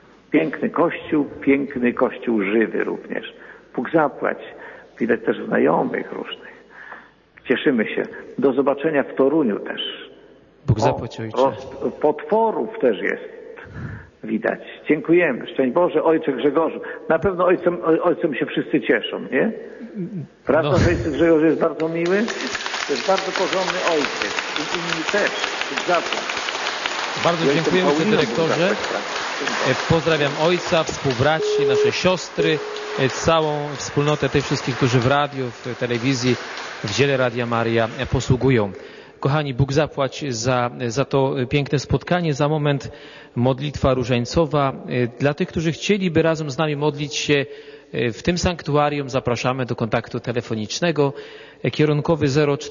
Piękny kościół żywy również. Bóg zapłać. Widać też znajomych różnych. Cieszymy się. Do zobaczenia w Toruniu też. Bóg zapłać, Ojcze. Potworów też jest. Widać. Dziękujemy. Szczęść Boże, Ojcze Grzegorzu. Na pewno ojcem się wszyscy cieszą, nie? Prawda, że Ojciec Grzegorz jest bardzo miły? To jest bardzo porządny ojciec. I inni też. Bardzo dziękujemy, panie dyrektorze. Pozdrawiam ojca, współbraci, nasze siostry, całą wspólnotę tych wszystkich, którzy w radiu, w telewizji, w dziele Radia Maryja posługują. Kochani, Bóg zapłać za to piękne spotkanie. Za moment modlitwa różańcowa. Dla tych, którzy chcieliby razem z nami modlić się w tym sanktuarium, zapraszamy do kontaktu telefonicznego. Kierunkowy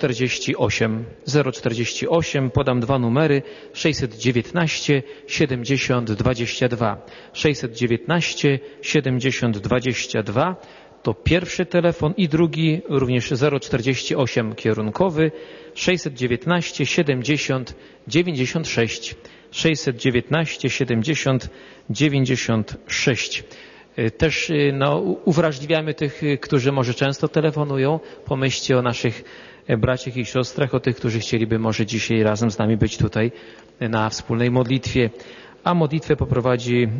048, podam dwa numery, 619 70 22. 619 70 22 to pierwszy telefon i drugi również 048 kierunkowy, 619 70 96. 619 70 96. Też uwrażliwiamy tych, którzy może często telefonują. Pomyślcie o naszych braciach i siostrach, o tych, którzy chcieliby może dzisiaj razem z nami być tutaj na wspólnej modlitwie. A modlitwę poprowadzi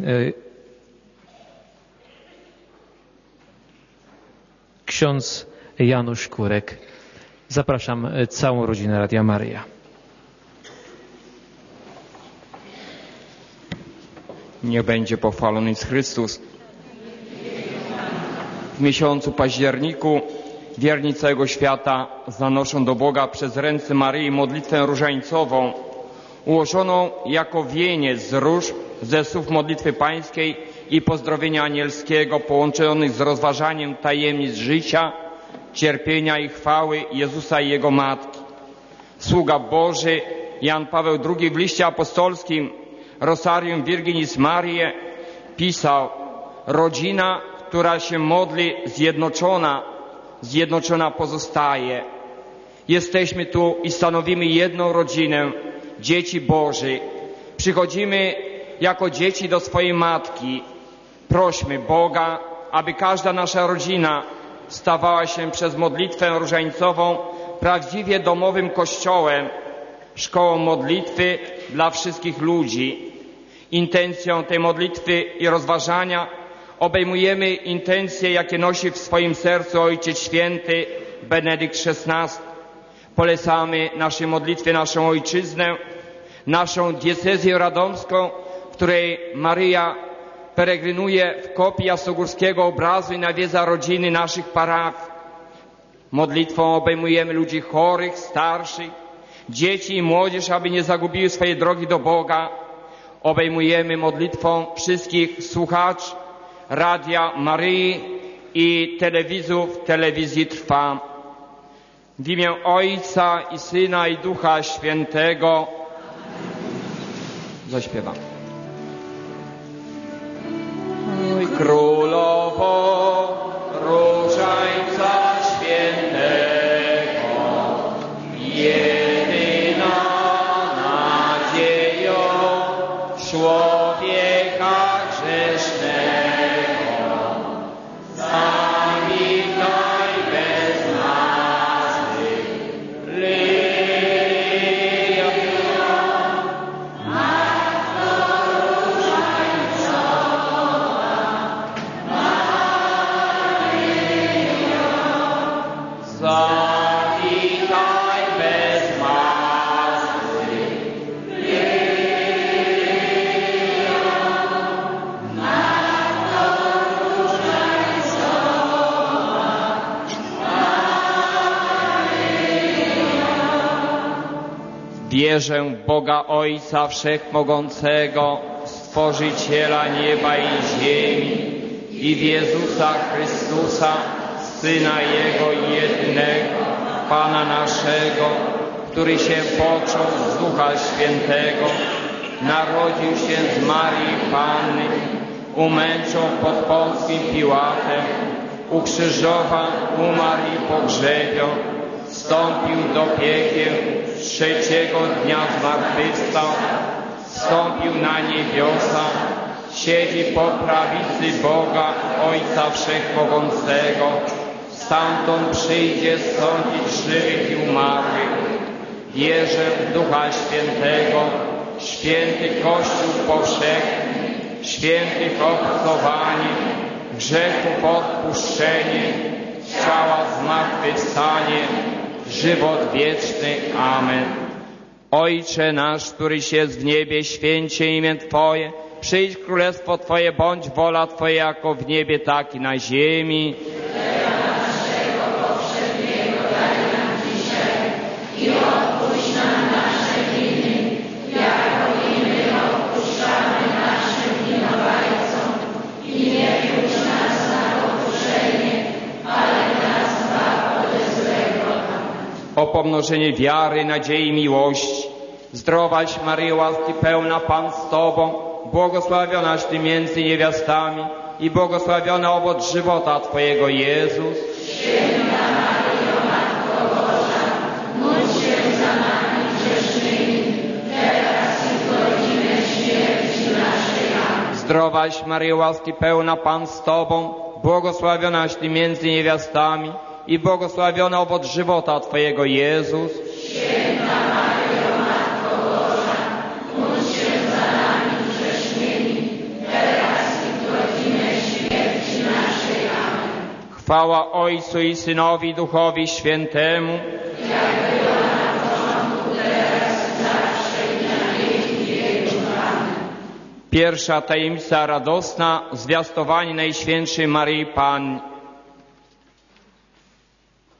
ksiądz Janusz Kurek. Zapraszam całą rodzinę Radia Maryja. Niech będzie pochwalony Chrystus. W miesiącu październiku Wierni całego świata zanoszą do Boga przez ręce Maryi modlitwę różańcową, ułożoną jako wieniec z róż ze słów modlitwy pańskiej i pozdrowienia anielskiego, połączonych z rozważaniem tajemnic życia, cierpienia i chwały Jezusa i Jego Matki. Sługa Boży Jan Paweł II w liście apostolskim Rosarium Virginis Mariae pisał: rodzina, która się modli, zjednoczona pozostaje. Jesteśmy tu i stanowimy jedną rodzinę, dzieci Boży. Przychodzimy jako dzieci do swojej Matki. Prośmy Boga, aby każda nasza rodzina stawała się przez modlitwę różańcową prawdziwie domowym kościołem, szkołą modlitwy dla wszystkich ludzi. Intencją tej modlitwy i rozważania obejmujemy intencje, jakie nosi w swoim sercu Ojciec Święty Benedykt XVI. Polecamy naszej modlitwie naszą Ojczyznę, naszą diecezję radomską, w której Maryja peregrynuje w kopii jasnogórskiego obrazu i nawiedza rodziny naszych parafii. Modlitwą obejmujemy ludzi chorych, starszych, dzieci i młodzież, aby nie zagubiły swojej drogi do Boga. Obejmujemy modlitwą wszystkich słuchaczy Radia Maryi i telewizów Telewizji Trwam. W imię Ojca i Syna i Ducha Świętego zaśpiewam. Oj, Królowo Różańca Świętego, jedyna nadzieją człowieka grzesznego, zawitaj bez nazwy Lyja. Matko Różańcowa, Maryjo, zawitaj bez nazwy Lyja. Matko Różańcowa, wierzę w Boga Ojca Wszechmogącego, Stworzyciela nieba i ziemi, i w Jezusa Chrystusa, Syna Jego jedynego, Pana naszego, który się począł z Ducha Świętego, narodził się z Marii Panny, umęczał pod Pąckim Piłatem, ukrzyżowan, umarł i pogrzebion, wstąpił do piekieł, trzeciego dnia zmartwychwstał, wstąpił na niebiosa, siedzi po prawicy Boga Ojca Wszechmogącego, stamtąd przyjdzie sądzić żywych i umarłych. Wierzę w Ducha Świętego, święty Kościół powszechny, świętych obcowanie, grzechów odpuszczenie, ciała zmartwychwstanie, żywot wieczny. Amen. Ojcze nasz, któryś jest w niebie, święcie imię Twoje, przyjdź królestwo Twoje, bądź wola Twoja jako w niebie, tak i na ziemi. I odpuść nam nasze winy, jako i my odpuszczamy naszym winowajcom. I nie wódź nas na pokuszenie, ale nas zbaw ode złego. O pomnożenie wiary, nadziei i miłości. Zdrowaś Maryjo, łaski pełna, Pan z Tobą, błogosławionaś Ty między niewiastami i błogosławiony owoc żywota Twojego, Jezus. Święta Maryjo, Matko Boża, módl się za nami grzesznymi, teraz i w godzinę śmierci naszej. Amen. Zdrowaś Maryjo, łaski pełna, Pan z Tobą, błogosławionaś Ty między niewiastami i błogosławiony owoc żywota Twojego, Jezus. Święta Maryjo, Matko Boża, módl się za nami grzesznymi, teraz i w godzinę śmierci naszej. Amen. Chwała Ojcu i Synowi, i Duchowi Świętemu. Jak była na początku, teraz i zawsze i na wieki wieków. Amen. Pierwsza tajemnica radosna, zwiastowanie Najświętszej Maryi Panny.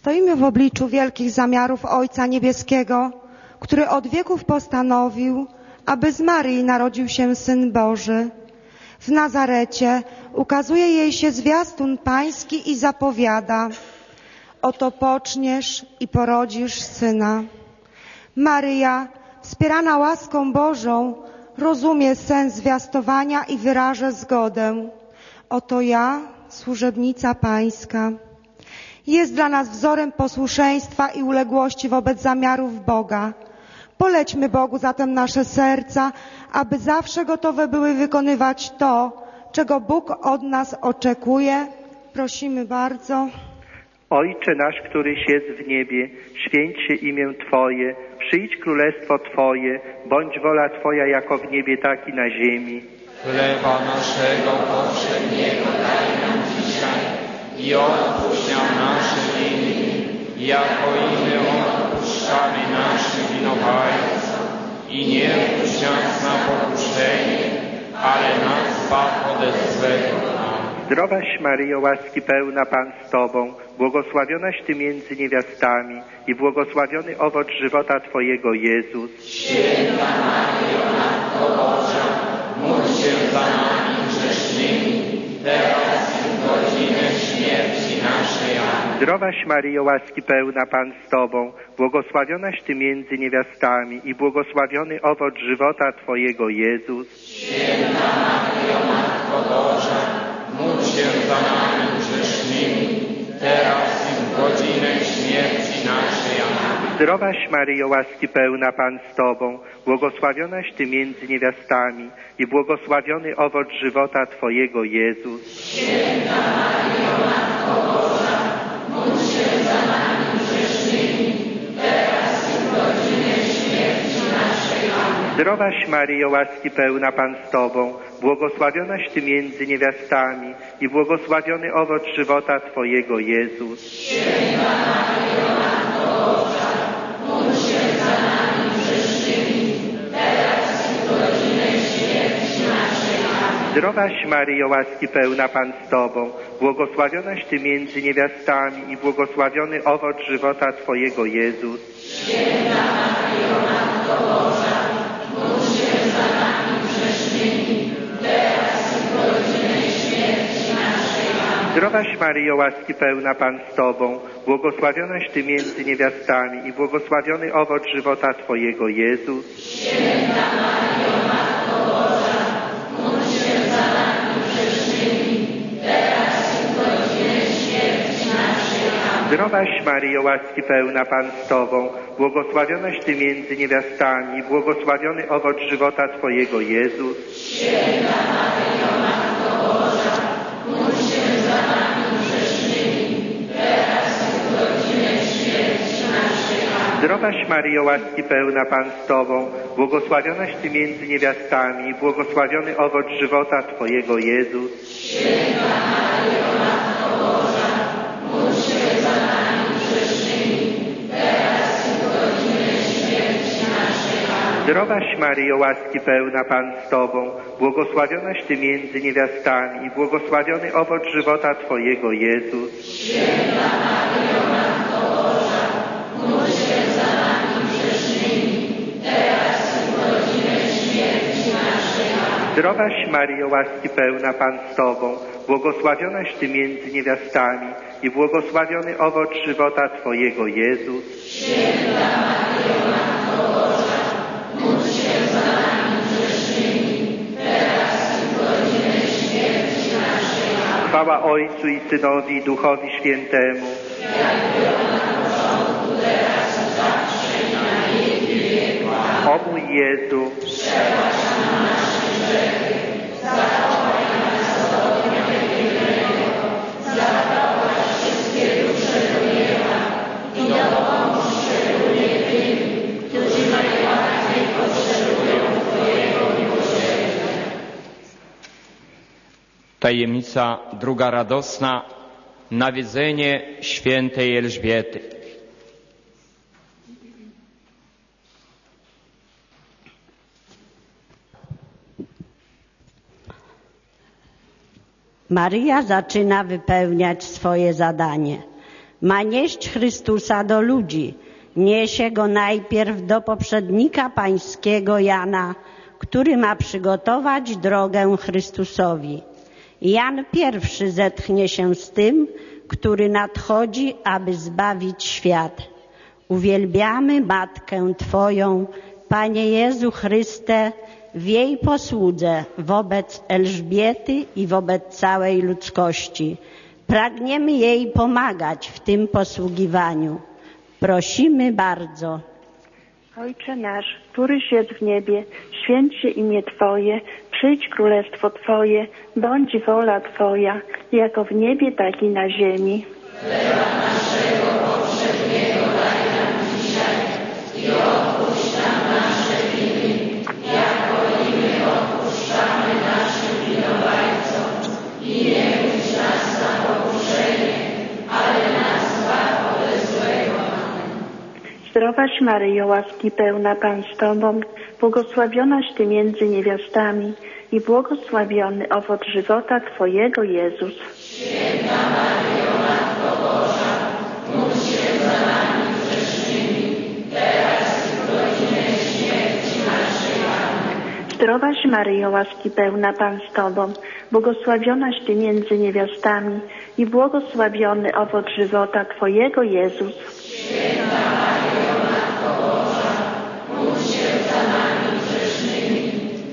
Stoimy w obliczu wielkich zamiarów Ojca Niebieskiego, który od wieków postanowił, aby z Maryi narodził się Syn Boży. W Nazarecie ukazuje jej się zwiastun Pański i zapowiada: oto poczniesz i porodzisz Syna. Maryja, wspierana łaską Bożą, rozumie sens zwiastowania i wyraża zgodę. Oto ja, służebnica Pańska. Jest dla nas wzorem posłuszeństwa i uległości wobec zamiarów Boga. Polećmy Bogu zatem nasze serca, aby zawsze gotowe były wykonywać to, czego Bóg od nas oczekuje. Prosimy bardzo. Ojcze nasz, któryś jest w niebie, święć się imię Twoje, przyjdź królestwo Twoje, bądź wola Twoja jako w niebie, tak i na ziemi. Chleba naszego powszedniego daj nam dzisiaj i odpuść nam nasze winy, jako i my odpuszczamy naszym winowajcom. I nie wpuść nas na pokuszenie, ale nas zbaw ode złego. Zdrowaś Maryjo, łaski pełna, Pan z Tobą, błogosławionaś Ty między niewiastami i błogosławiony owoc żywota Twojego, Jezus. Święta Maryjo, Matko Boża, módl się za nami grzesznymi, teraz i w godzinę śmierci naszej. Amen. Zdrowaś Maryjo, łaski pełna, Pan z Tobą, błogosławionaś Ty między niewiastami i błogosławiony owoc żywota Twojego, Jezus. Święta Maryjo, Matko Boża, módl się za nami grzesznymi, teraz i w godzinę śmierci naszej. Amen. Zdrowaś Maryjo, łaski pełna, Pan z Tobą, błogosławionaś Ty między niewiastami i błogosławiony owoc żywota Twojego, Jezus. Święta Maryjo, Matko Boża, módl się za nami grzesznymi, teraz i w godzinę śmierci naszej. Amen. Zdrowaś Maryjo, łaski pełna, Pan z Tobą, błogosławionaś Ty między niewiastami i błogosławiony owoc żywota Twojego, Jezus. Święta Maryjo, Matko Boża, módl się za nami grzesznymi, teraz i w godzinę śmierci naszej. Amen. Zdrowaś Maryjo, łaski pełna, Pan z Tobą, błogosławionaś Ty między niewiastami i błogosławiony owoc żywota Twojego, Jezus. Święta Maryjo, Matko Boża, módl się za nami grzesznymi, teraz i w godzinę śmierci naszej. Amen. Zdrowaś Maryjo, łaski pełna, Pan z Tobą, błogosławionaś Ty między niewiastami i błogosławiony owoc żywota Twojego, Jezus. Święta Maryjo, Matko Boża, módl się za nami grzesznymi, teraz i w godzinę śmierci naszej. Amen. Zdrowaś Maryjo, łaski pełna, Pan z Tobą, błogosławionaś Ty między niewiastami i błogosławiony owoc żywota Twojego, Jezus. Święta Maryjo, Matko Boża, módl się za nami grzesznymi, teraz i w godzinę śmierci naszej. Amen. Zdrowaś Maryjo, łaski pełna, Pan z Tobą, błogosławionaś Ty między niewiastami i błogosławiony owoc żywota Twojego, Jezus. Święta Maryjo, Matko Boża, módl się za nami grzesznymi, teraz i w godzinę śmierci naszej. Amen. Zdrowaś Maryjo, łaski pełna, Pan z Tobą, błogosławionaś Ty między niewiastami i błogosławiony owoc żywota Twojego, Jezus. Święta Maryjo, Matko Boża, módl się za nami grzesznymi, teraz i w godzinę śmierci naszej. Amen. Zdrowaś Maryjo, łaski pełna, Pan z Tobą, błogosławionaś Ty między niewiastami i błogosławiony owoc żywota Twojego, Jezus. Święta Maryjo, Matko Boża, módl się za nami grzesznymi, teraz i w godzinę śmierci naszej. Amen. Chwała Ojcu i Synowi i Duchowi Świętemu. Jak było na początku, teraz i zawsze i na wieki wieków. Amen. O mój Jezu, przebacz nam nasze grzechy, zachowaj nas od ognia piekielnego, zaprowadź wszystkie dusze do nieba i dopomóż szczególnie tym, którzy najbardziej potrzebują Twojego miłosierdzia. Tajemnica druga radosna, nawiedzenie świętej Elżbiety. Maryja zaczyna wypełniać swoje zadanie. Ma nieść Chrystusa do ludzi. Niesie go najpierw do poprzednika pańskiego Jana, który ma przygotować drogę Chrystusowi. Jan pierwszy zetknie się z tym, który nadchodzi, aby zbawić świat. Uwielbiamy Matkę Twoją, Panie Jezu Chryste, w jej posłudze wobec Elżbiety i wobec całej ludzkości. Pragniemy jej pomagać w tym posługiwaniu. Prosimy bardzo. Ojcze nasz, któryś jest w niebie, święć się imię Twoje, przyjdź królestwo Twoje, bądź wola Twoja, jako w niebie, tak i na ziemi. Chleba naszego powszedniego daj nam dzisiaj i odpuść nam nasze winy, jako i my odpuszczamy naszym winowajcom. I nie wódź nas na pokuszenie, ale nas zbaw ode złego. Zdrowaś Maryjo, łaski pełna, Pan z Tobą, błogosławionaś Ty między niewiastami i błogosławiony owoc żywota Twojego, Jezus. Święta Maryjo, Matko Boża, módl się za nami grzesznymi, teraz i w godzinę śmierci naszej. Amen. Zdrowaś Maryjo, łaski pełna, Pan z Tobą, błogosławionaś Ty między niewiastami i błogosławiony owoc żywota Twojego, Jezus. Święta Maryjo, Matko Boża, módl się za nami grzesznymi,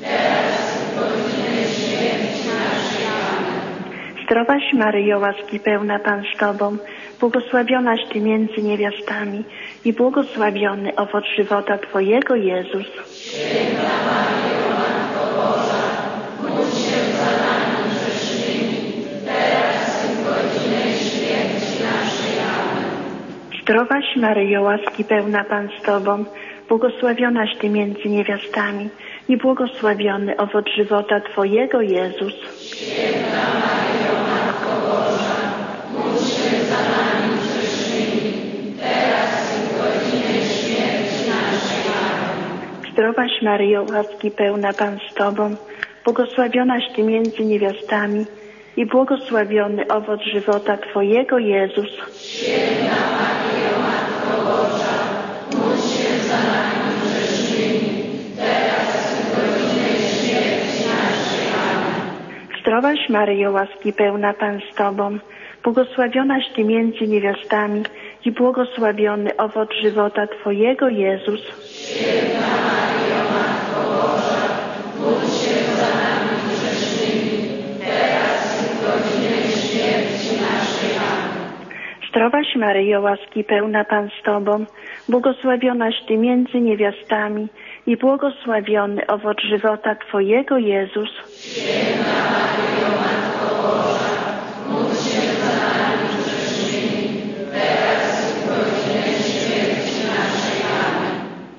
teraz i w godzinę śmierci naszej. Amen. Zdrowaś Maryjo, łaski pełna, Pan z Tobą, błogosławionaś Ty między niewiastami i błogosławiony owoc żywota Twojego, Jezus. Święta Maryjo, Matko Boża, módl się za nami grzesznymi, teraz i w godzinę śmierci naszej. Amen. Zdrowaś Maryjo, łaski pełna, Pan z Tobą, błogosławionaś Ty między niewiastami i błogosławiony owoc żywota Twojego, Jezus. Święta Maryjo, Matko Boża, módl się za nami grzesznymi, teraz i w godzinę śmierci naszej. Amen. Zdrowaś Maryjo, łaski pełna, Pan z Tobą, błogosławionaś Ty między niewiastami i błogosławiony owoc żywota Twojego, Jezus. Święta Maryjo, Matko Boża, módl się za nami grzesznymi, teraz i w godzinę śmierci naszej. Amen. Zdrowaś Maryjo, łaski pełna, Pan z Tobą, błogosławionaś Ty między niewiastami i błogosławiony owoc żywota Twojego, Jezus. Święta Maryjo, Matko Boża, módl się za nami grzesznymi, teraz i w godzinę śmierci naszej. Amen. Zdrowaś Maryjo, łaski pełna, Pan z Tobą, błogosławionaś Ty między niewiastami i błogosławiony owoc żywota Twojego, Jezus. Święta Maryjo, Matko Boża, módl się za nami grzesznymi, teraz i w godzinę śmierci naszej. Amen.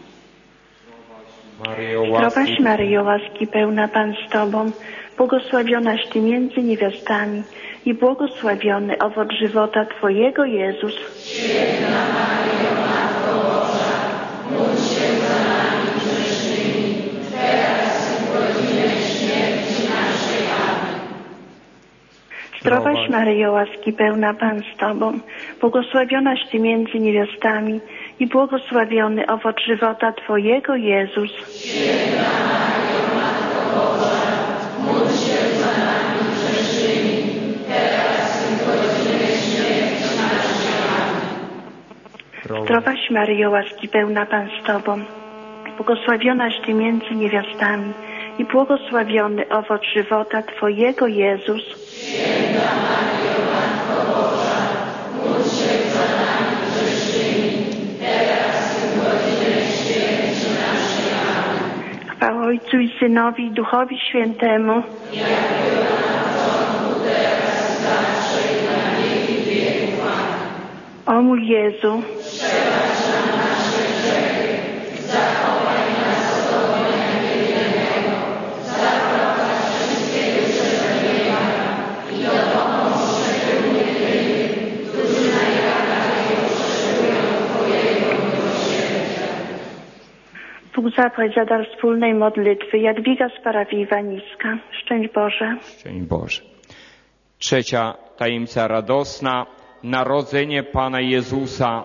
Zdrowaś Maryjo, łaski pełna, Pan z Tobą, błogosławionaś Ty między niewiastami i błogosławiony owoc żywota Twojego, Jezus. Święta Maryjo, Matko Boża, módl się za nami grzesznymi, teraz i w godzinę śmierci naszej. Amen. Zdrowaś Maryjo, łaski pełna, Pan z Tobą, błogosławionaś Ty między niewiastami i błogosławiony owoc żywota Twojego, Jezus. Święta Maryjo, Matko Boża, módl się za nami grzesznymi, teraz i w godzinę śmierci naszej. Amen. Zdrowaś Maryjo, łaski pełna, Pan z Tobą, błogosławionaś Ty między niewiastami i błogosławiony owoc żywota Twojego, Jezus. Święta Maryjo, Matko Boża, módl się za nami grzesznymi, teraz i w godzinę śmierci naszej. Amen. Chwała Ojcu i Synowi i Duchowi Świętemu. Jak było na początku, teraz i zawsze i na wieki wieków. Amen. O mój Jezu, przebacz nam nasze grzechy, zachowaj nas od ognia niewielkiego, zaprowadź wszystkie dusze do nieba i dopomóż szczególnie tym, którzy najbardziej potrzebują Twojego miłosierdzia. Bóg zapłać za dar wspólnej modlitwy Jadwiga z parafii Iwaniska. Szczęść Boże. Szczęść Boże. Trzecia tajemnica radosna. narodzenie Pana Jezusa.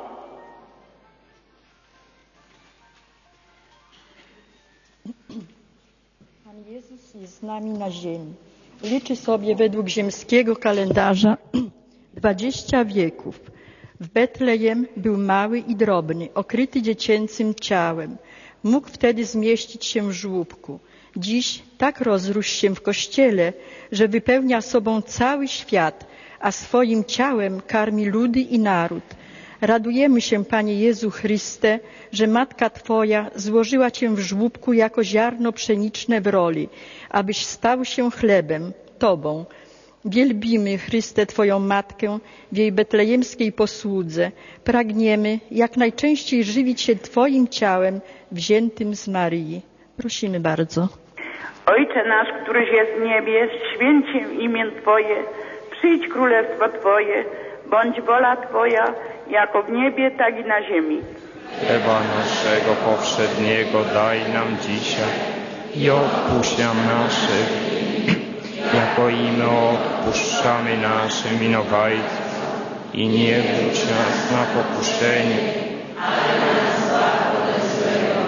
Pan Jezus jest z nami na ziemi. Liczy sobie według ziemskiego kalendarza 20 wieków. W Betlejem był mały i drobny, okryty dziecięcym ciałem. Mógł wtedy zmieścić się w żłóbku. Dziś tak rozrósł się w Kościele, że wypełnia sobą cały świat, a swoim ciałem karmi ludy i naród. Radujemy się, Panie Jezu Chryste, że Matka Twoja złożyła Cię w żłóbku jako ziarno pszeniczne w roli, abyś stał się chlebem, Tobą. Wielbimy, Chryste, Twoją Matkę w jej betlejemskiej posłudze. Pragniemy jak najczęściej żywić się Twoim ciałem wziętym z Maryi. Prosimy bardzo. Ojcze nasz, któryś jest w niebie, święć się imię Twoje, przyjdź królestwo Twoje, bądź wola Twoja, jako w niebie, tak i na ziemi. Chleba naszego powszedniego daj nam dzisiaj i odpuść nam nasze winy, jako i my odpuszczamy naszym winowajcom. I nie wódź nas na pokuszenie, ale nas zbaw ode złego.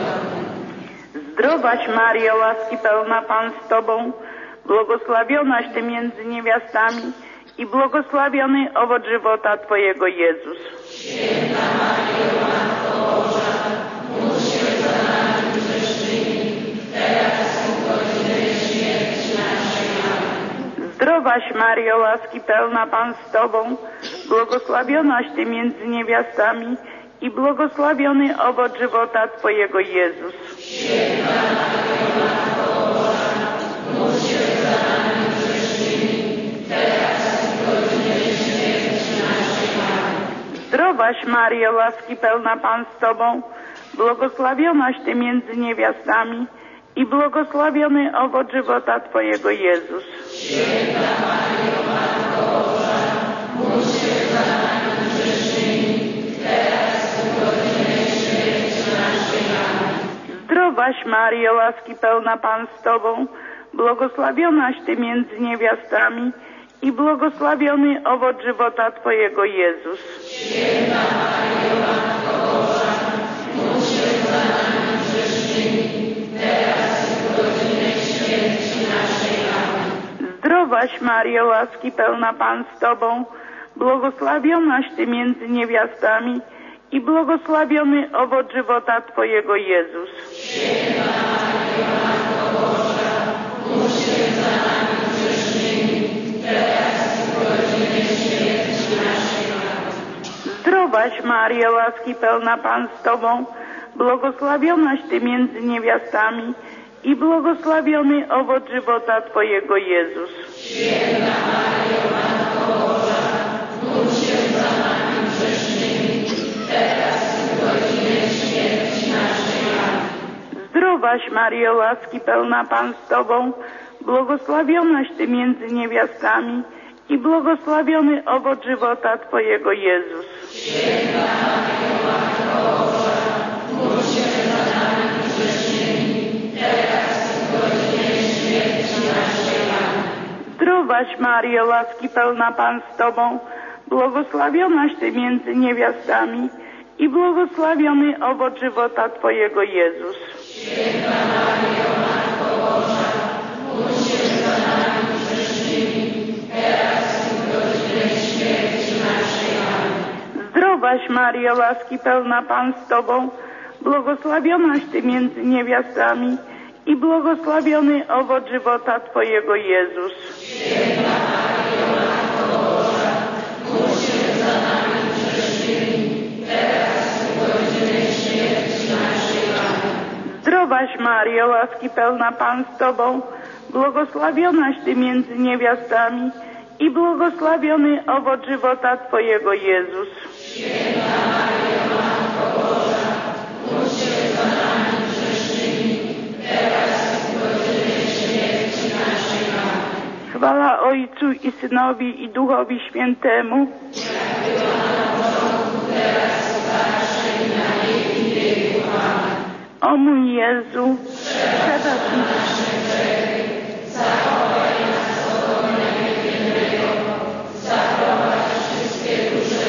Zdrowaś Maryjo, łaski pełna Pan z Tobą, błogosławionaś Ty między niewiastami i błogosławiony owoc żywota Twojego Jezus. Święta Maryjo, Matko Boża, módl się za nami grzesznymi, teraz i w godzinę śmierci naszej. Amen. Zdrowaś Maryjo, łaski pełna Pan z Tobą, błogosławionaś Ty między niewiastami i błogosławiony owoc żywota Twojego Jezus. Święta Maryjo, Matko Boża, módl się za nami grzesznymi, teraz i w godzinę śmierci naszej. Amen. Zdrowaś Maryjo, łaski pełna Pan z Tobą, błogosławionaś Ty między niewiastami i błogosławiony owoc żywota Twojego Jezus. Święta Maryjo, Matko Boża, módl się za nami grzesznymi, teraz i w godzinę śmierci naszej. Amen. Zdrowaś Maryjo, łaski pełna Pan z Tobą, błogosławionaś Ty między niewiastami i błogosławiony owoc żywota Twojego Jezus. Święta Maryjo, Matko Boża, módl się za nami grzesznymi, teraz i w godzinę śmierci naszej. Amen. Zdrowaś Maryjo, łaski pełna Pan z Tobą, błogosławionaś Ty między niewiastami i błogosławiony owoc żywota Twojego Jezus. Święta Maryjo, Matko Boża, módl się za nami grzesznymi, teraz i w godzinę śmierci naszej. Amen. Zdrowaś Maryjo, łaski pełna Pan z Tobą, błogosławionaś Ty między niewiastami i błogosławiony owoc żywota Twojego Jezus. Święta Maryjo, Matko Boża, módl się za nami grzesznymi, teraz i w godzinę śmierci naszej. Amen. Zdrowaś Maryjo, łaski pełna Pan z Tobą, błogosławionaś Ty między niewiastami i błogosławiony owoc żywota Twojego Jezus. Święta Maryjo, Matko Boża, módl się za nami grzesznymi, teraz i w godzinę śmierci naszej. Amen. Zdrowaś Maryjo, łaski pełna Pan z Tobą, błogosławionaś Ty między niewiastami i błogosławiony owoc żywota Twojego Jezus. Święta Maryjo, Matko Boża, módl się za nami grzesznymi, teraz i w godzinę śmierci naszej. Amen. Zdrowaś Maryjo, łaski pełna Pan z Tobą, błogosławionaś Ty między niewiastami i błogosławiony owoc żywota Twojego Jezus. Święta Maryjo, Matko Boża, módl się za nami grzesznymi, teraz i w godzinę śmierci naszej. Amen. Zdrowaś Maryjo, łaski pełna Pan z Tobą, błogosławionaś Ty między niewiastami i błogosławiony owoc żywota Twojego Jezus. Święta Maryjo, Matko Boża, módl się za nami grzesznymi, teraz i w godzinę śmierci naszej. Amen. Chwała Ojcu i Synowi i Duchowi Świętemu. Jak była na początku, teraz i zawsze i na wieki wieków. Amen. O mój Jezu, przebacz mi nasze grzechy, zachowaj nas od ognia piekielnego, zaprowadź wszystkie dusze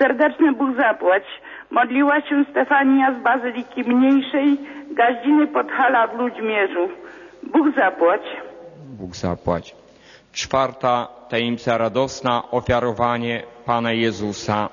Serdeczny Bóg zapłać. Modliła się Stefania z Bazyliki Mniejszej, Gaździny Podhala w Ludźmierzu. Bóg zapłać. Bóg zapłać. 4. tajemnica radosna, ofiarowanie Pana Jezusa.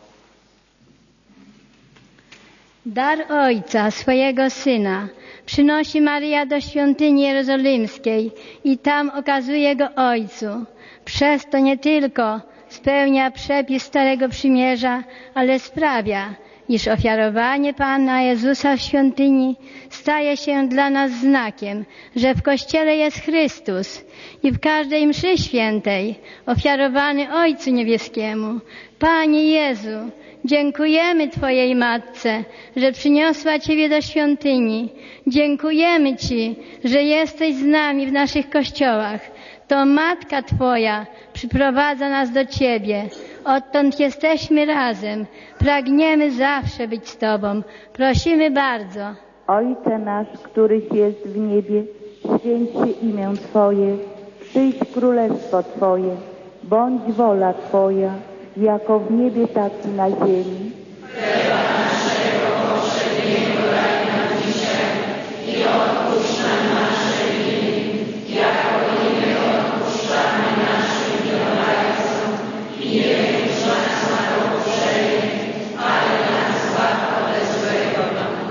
Dar Ojca, swojego Syna, przynosi Maryja do świątyni jerozolimskiej i tam okazuje go Ojcu. Przez to nie tylko spełnia przepis Starego Przymierza, ale sprawia, iż ofiarowanie Pana Jezusa w świątyni staje się dla nas znakiem, że w Kościele jest Chrystus i w każdej mszy świętej ofiarowany Ojcu Niebieskiemu. Panie Jezu, dziękujemy Twojej Matce, że przyniosła Ciebie do świątyni. Dziękujemy Ci, że jesteś z nami w naszych kościołach. To Matka Twoja przyprowadza nas do Ciebie. Odtąd jesteśmy razem. Pragniemy zawsze być z Tobą. Prosimy bardzo. Ojcze nasz, któryś jest w niebie, święć się imię Twoje. Przyjdź królestwo Twoje. Bądź wola Twoja, jako w niebie, tak i na ziemi. Chleba naszego powszedniego daj nam dzisiaj i odpuść nam nasze winy, jako i my odpuszczamy naszym winowajcom. I nie wódź nas na pokuszenie, ale nas zbaw ode złego.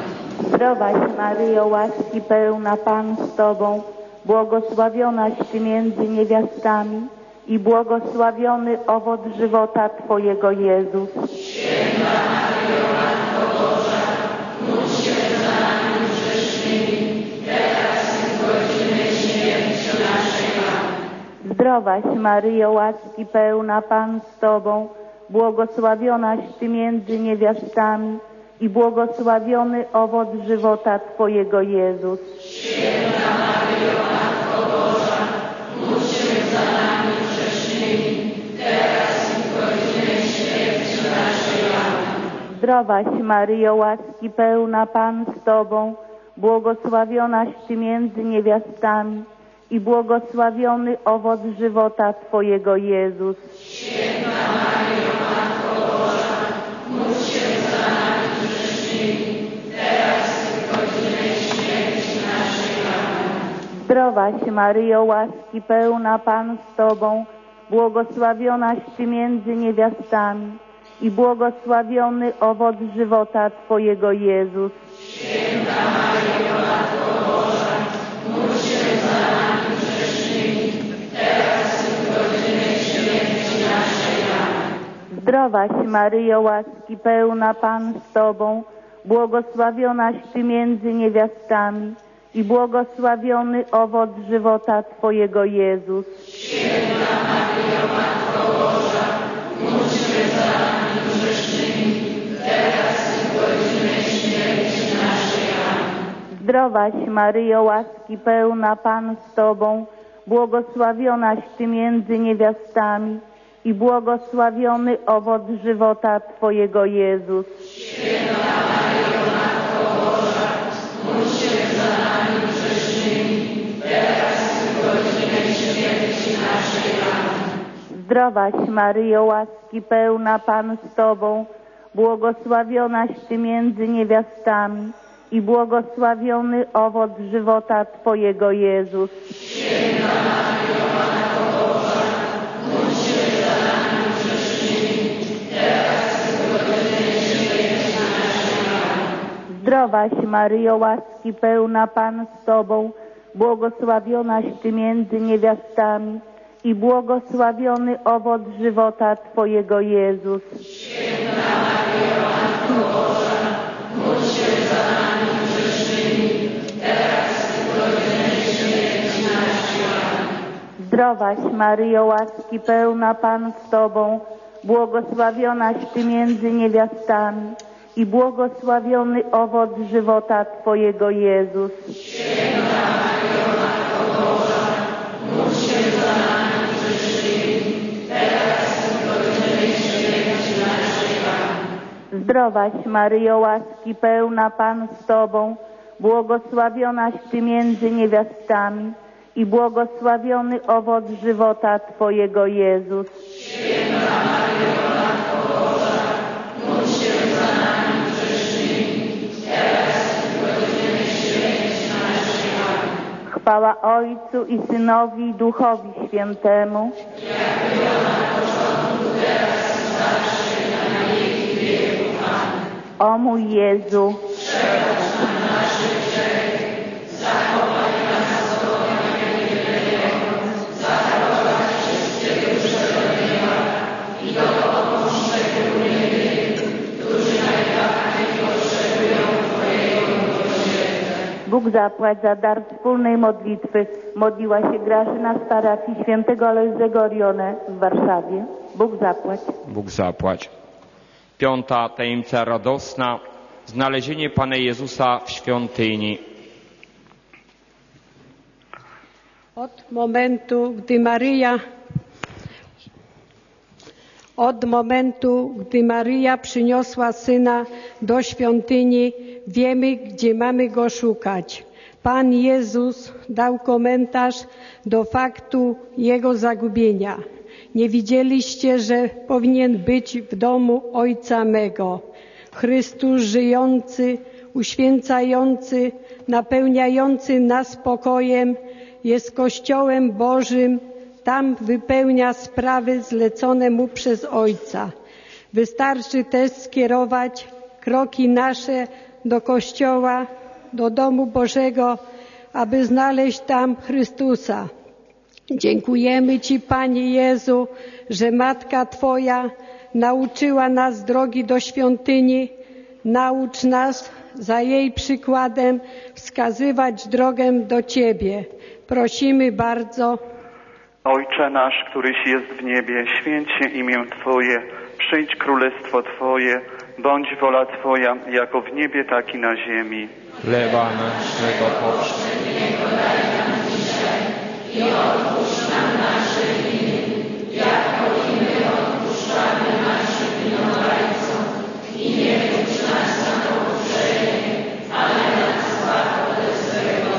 Zdrowaś Maryjo, łaski pełna, Pan z Tobą, błogosławionaś Ty między niewiastami i błogosławiony owoc żywota Twojego, Jezus. Święta Maryjo, Matko Boża, módl się za nami grzesznymi, teraz i w godzinę śmierci naszej. Amen. Zdrowaś Maryjo, łaski pełna, Pan z Tobą, błogosławionaś Ty między niewiastami i błogosławiony owoc żywota Twojego, Jezus. Święta Maryjo, Matko Boża, módl się za nami grzesznymi, teraz i w godzinę śmierci naszej. Amen. Zdrowaś Maryjo, łaski pełna, Pan z Tobą, błogosławionaś Ty między niewiastami i błogosławiony owoc żywota Twojego, Jezus. Święta Maryjo, Matko Boża, módl się za nami grzesznymi, teraz i w godzinę śmierci naszej. Amen. Zdrowaś Maryjo, łaski pełna, Pan z Tobą, błogosławionaś Ty między niewiastami i błogosławiony owoc żywota Twojego, Jezus. Święta Maryjo, Matko Boża, módl się za nami grzesznymi, teraz i w godzinę śmierci naszej. Amen. Zdrowaś Maryjo, łaski pełna, Pan z Tobą, błogosławionaś Ty między niewiastami i błogosławiony owoc żywota Twojego, Jezus. Święta Maryjo, Matko Boża, módl się za nami grzesznymi, teraz i w godzinę śmierci naszej. Amen. Zdrowaś Maryjo, łaski pełna, Pan z Tobą, błogosławionaś Ty między niewiastami i błogosławiony owoc żywota Twojego, Jezus. Święta Maryjo, Matko Boża, módl się za nami grzesznymi, teraz i w godzinę śmierci naszej. Amen. Zdrowaś Maryjo, łaski pełna, Pan z Tobą, błogosławionaś Ty między niewiastami i błogosławiony owoc żywota Twojego, Jezus. Święta Maryjo, Matko Boża, módl się za nami grzesznymi, teraz i w godzinę śmierci naszej. Amen. Zdrowaś Maryjo, łaski pełna, Pan z Tobą, błogosławionaś Ty między niewiastami i błogosławiony owoc żywota Twojego, Jezus. Święta Maryjo, Matko Boża, módl się za nami grzesznymi, teraz i w godzinę śmierci naszej. Amen. Zdrowaś Maryjo, łaski pełna, Pan z Tobą, błogosławionaś Ty między niewiastami i błogosławiony owoc żywota Twojego, Jezus. Święta Maryjo, Matko Boża, módl się za nami grzesznymi, teraz i w godzinę śmierci naszej. Amen. Zdrowaś Maryjo, łaski pełna, Pan z Tobą, błogosławionaś Ty między niewiastami i błogosławiony owoc żywota Twojego, Jezus. Święta Maryjo, Matko Boża, Chwała Ojcu i Synowi i Duchowi Świętemu. Jak było na początku, teraz i zawsze, i na wieki wieków. Amen. O mój Jezu, przebacz nam nasze grzechy, zachowaj nas od ognia niewielkiego, zaprowadź wszystkie dusze do nieba i dopomóż szczególnie tym, którzy najbardziej potrzebują Twojego miłosierdzia. Bóg zapłać za dar wspólnej modlitwy. Modliła się Grażyna z parafii świętego Alojzego Orione w Warszawie. Bóg zapłać. Bóg zapłać. Piąta tajemnica radosna. Znalezienie Pana Jezusa w świątyni. Od momentu, gdy Maryja przyniosła Syna do świątyni, wiemy, gdzie mamy Go szukać. Pan Jezus dał komentarz do faktu Jego zagubienia. Nie widzieliście, że powinien być w domu Ojca mego. Chrystus żyjący, uświęcający, napełniający nas pokojem, jest Kościołem Bożym. Tam wypełnia sprawy zlecone Mu przez Ojca. Wystarczy też skierować kroki nasze do Kościoła, do domu Bożego, aby znaleźć tam Chrystusa. Dziękujemy Ci, Panie Jezu, że Matka Twoja nauczyła nas drogi do świątyni. Naucz nas za jej przykładem wskazywać drogę do Ciebie. Prosimy bardzo. Ojcze nasz, któryś jest w niebie, święć się imię Twoje, przyjdź królestwo Twoje, bądź wola Twoja, jako w niebie, tak i na ziemi. Chleba naszego powszedniego daj nam dzisiaj i odpuść nam nasze winy, jako i my odpuszczamy naszym winowajcom. I nie wódź nas na pokuszenie, ale nas zbaw ode złego.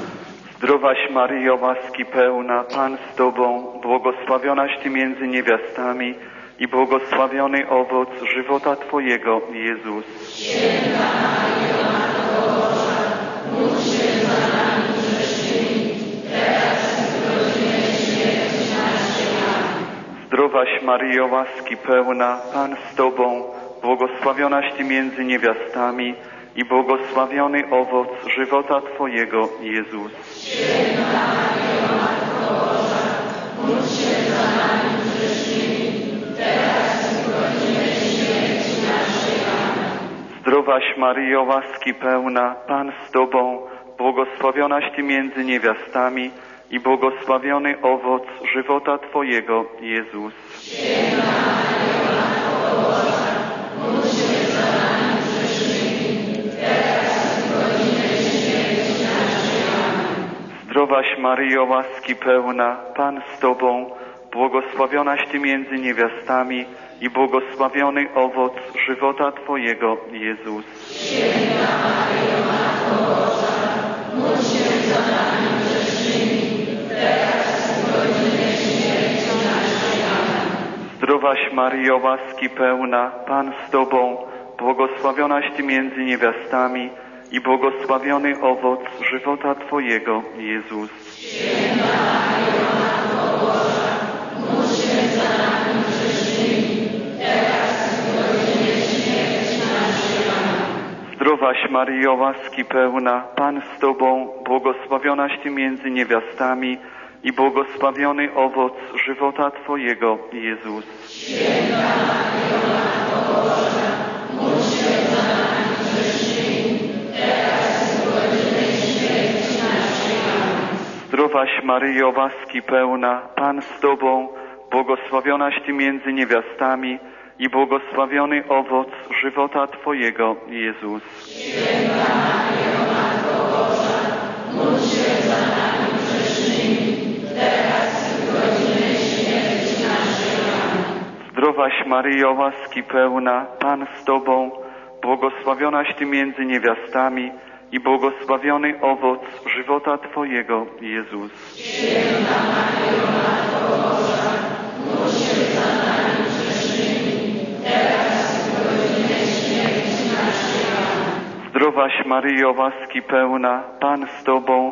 Zdrowaś Maryjo, łaski pełna, Pan z Tobą, błogosławionaś Ty między niewiastami i błogosławiony owoc żywota Twojego, Jezus. Święta Maryjo, Matko Boża, módl się za nami grzesznymi, teraz i w godzinę śmierci naszej. Amen. Zdrowaś Maryjo, łaski pełna, Pan z Tobą, błogosławionaś Ty między niewiastami i błogosławiony owoc żywota Twojego, Jezus. Święta Maryjo, Matko Boża, módl się za nami grzesznymi, teraz i w godzinę śmierci naszej. Amen. Zdrowaś Maryjo, łaski pełna, Pan z Tobą, błogosławionaś Ty między niewiastami i błogosławiony owoc żywota Twojego, Jezus. Święta Maryjo, Matko Boża, módl się za nami grzesznymi, teraz i w godzinę śmierci naszej. Amen. Zdrowaś Maryjo, łaski pełna, Pan z Tobą, błogosławionaś Ty między niewiastami i błogosławiony owoc żywota Twojego, Jezus. Święta Maryjo, Matko Boża, módl się za nami grzesznymi, teraz i w godzinę śmierci naszej. Amen. Zdrowaś Maryjo, łaski pełna, Pan z Tobą, błogosławionaś Ty między niewiastami i błogosławiony owoc żywota Twojego, Jezus. Święta Maryjo, Matko Boża, módl się za nami grzesznymi, teraz i w godzinę śmierci naszej. Amen. Zdrowaś Maryjo, łaski pełna, Pan z Tobą, błogosławionaś Ty między niewiastami i błogosławiony owoc żywota Twojego, Jezus. Święta Maryjo, Matko Boża, módl się za nami grzesznymi, teraz i w godzinę śmierci naszej. Amen. Zdrowaś Maryjo, łaski pełna, Pan z Tobą, błogosławionaś Ty między niewiastami i błogosławiony owoc żywota Twojego, Jezus. Święta Maryjo, Matko Boża, módl się za nami grzesznymi, teraz i w godzinę śmierci naszej. Amen. Zdrowaś Maryjo, łaski pełna, Pan z Tobą, błogosławionaś Ty między niewiastami i błogosławiony owoc żywota Twojego, Jezus. Święta Maryjo, Matko Boża, módl się za nami grzesznymi, teraz i w godzinę śmierci naszej. Amen. Zdrowaś Maryjo, łaski pełna, Pan z Tobą,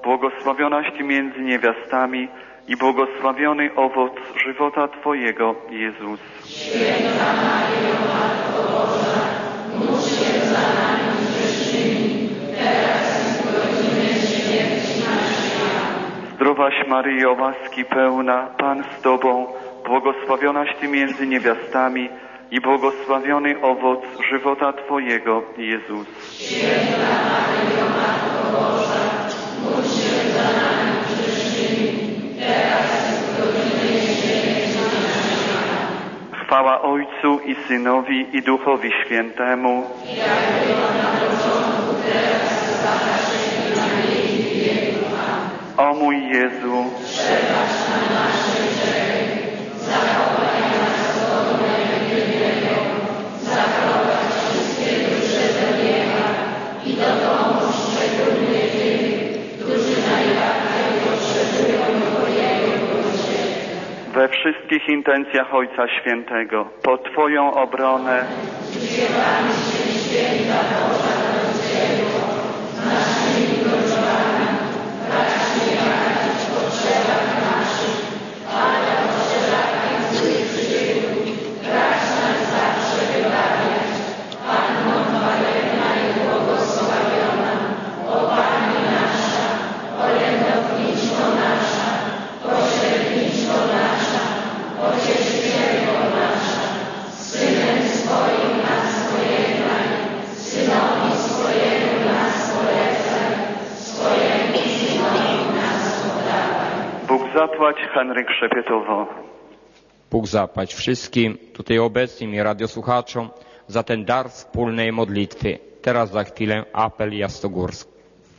błogosławionaś Ty między niewiastami i błogosławiony owoc żywota Twojego, Jezus. Święta Maryjo, Matko Boża, módl się za nami grzesznymi, teraz i w godzinę śmierci naszej. Amen. Zdrowaś Maryjo, łaski pełna, Pan z Tobą, błogosławionaś Ty między niewiastami i błogosławiony owoc żywota Twojego, Jezus. Święta Maryjo, Matko Boża, módl się za nami grzesznymi, teraz i w godzinę śmierci naszej. Amen. Chwała Ojcu i Synowi i Duchowi Świętemu. Jak była na początku, teraz i zawsze i na wieki wieków. Amen. O mój Jezu, przebacz nam nasze grzechy, zachowaj nas od ognia wiekiego, zaprowadź wszystkie dusze do nieba i dopomóż szczególnie tym, którzy najbardziej potrzebują Twojego miłosierdzia. we wszystkich intencjach Ojca Świętego, po Twoją obronę, Wzięłam się święta Boża Ludzkiego, z naszymi groźbami, racz nie martwić w potrzebach naszych, ale w potrzebach złych przyjaciół, racz nas zawsze wybawiać. Panno chwalebna i błogosławiona, o Pani nasza, orędowniczko nasza, pośredniczko nasza, pocieszycielko nasza, Synem swoim nas pojednaj, Synowi swojemu nas polecaj, swojemu Synowi nas oddawaj. Bóg zapłać Henryk Szepietowo. Bóg zapłać wszystkim tutaj obecnym i radiosłuchaczom za ten dar wspólnej modlitwy. Teraz za chwilę apel jasnogórski.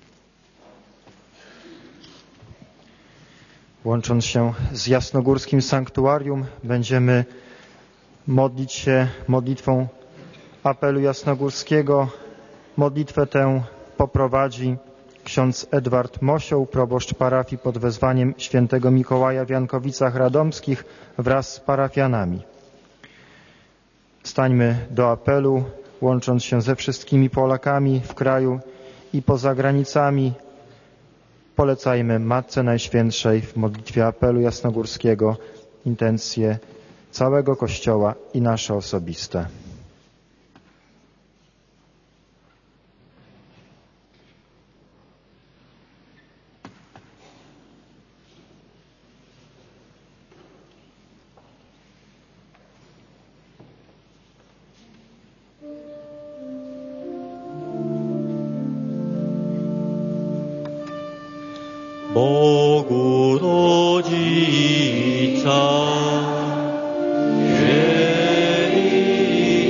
Łącząc się z jasnogórskim sanktuarium, będziemy modlić się modlitwą apelu jasnogórskiego. Modlitwę tę poprowadzi ksiądz Edward Mosioł, proboszcz parafii pod wezwaniem świętego Mikołaja w Jankowicach Radomskich wraz z parafianami. Stańmy do apelu, łącząc się ze wszystkimi Polakami w kraju i poza granicami. Polecajmy Matce Najświętszej w modlitwie apelu jasnogórskiego intencje całego Kościoła i nasze osobiste. Bogu Rodzica, miej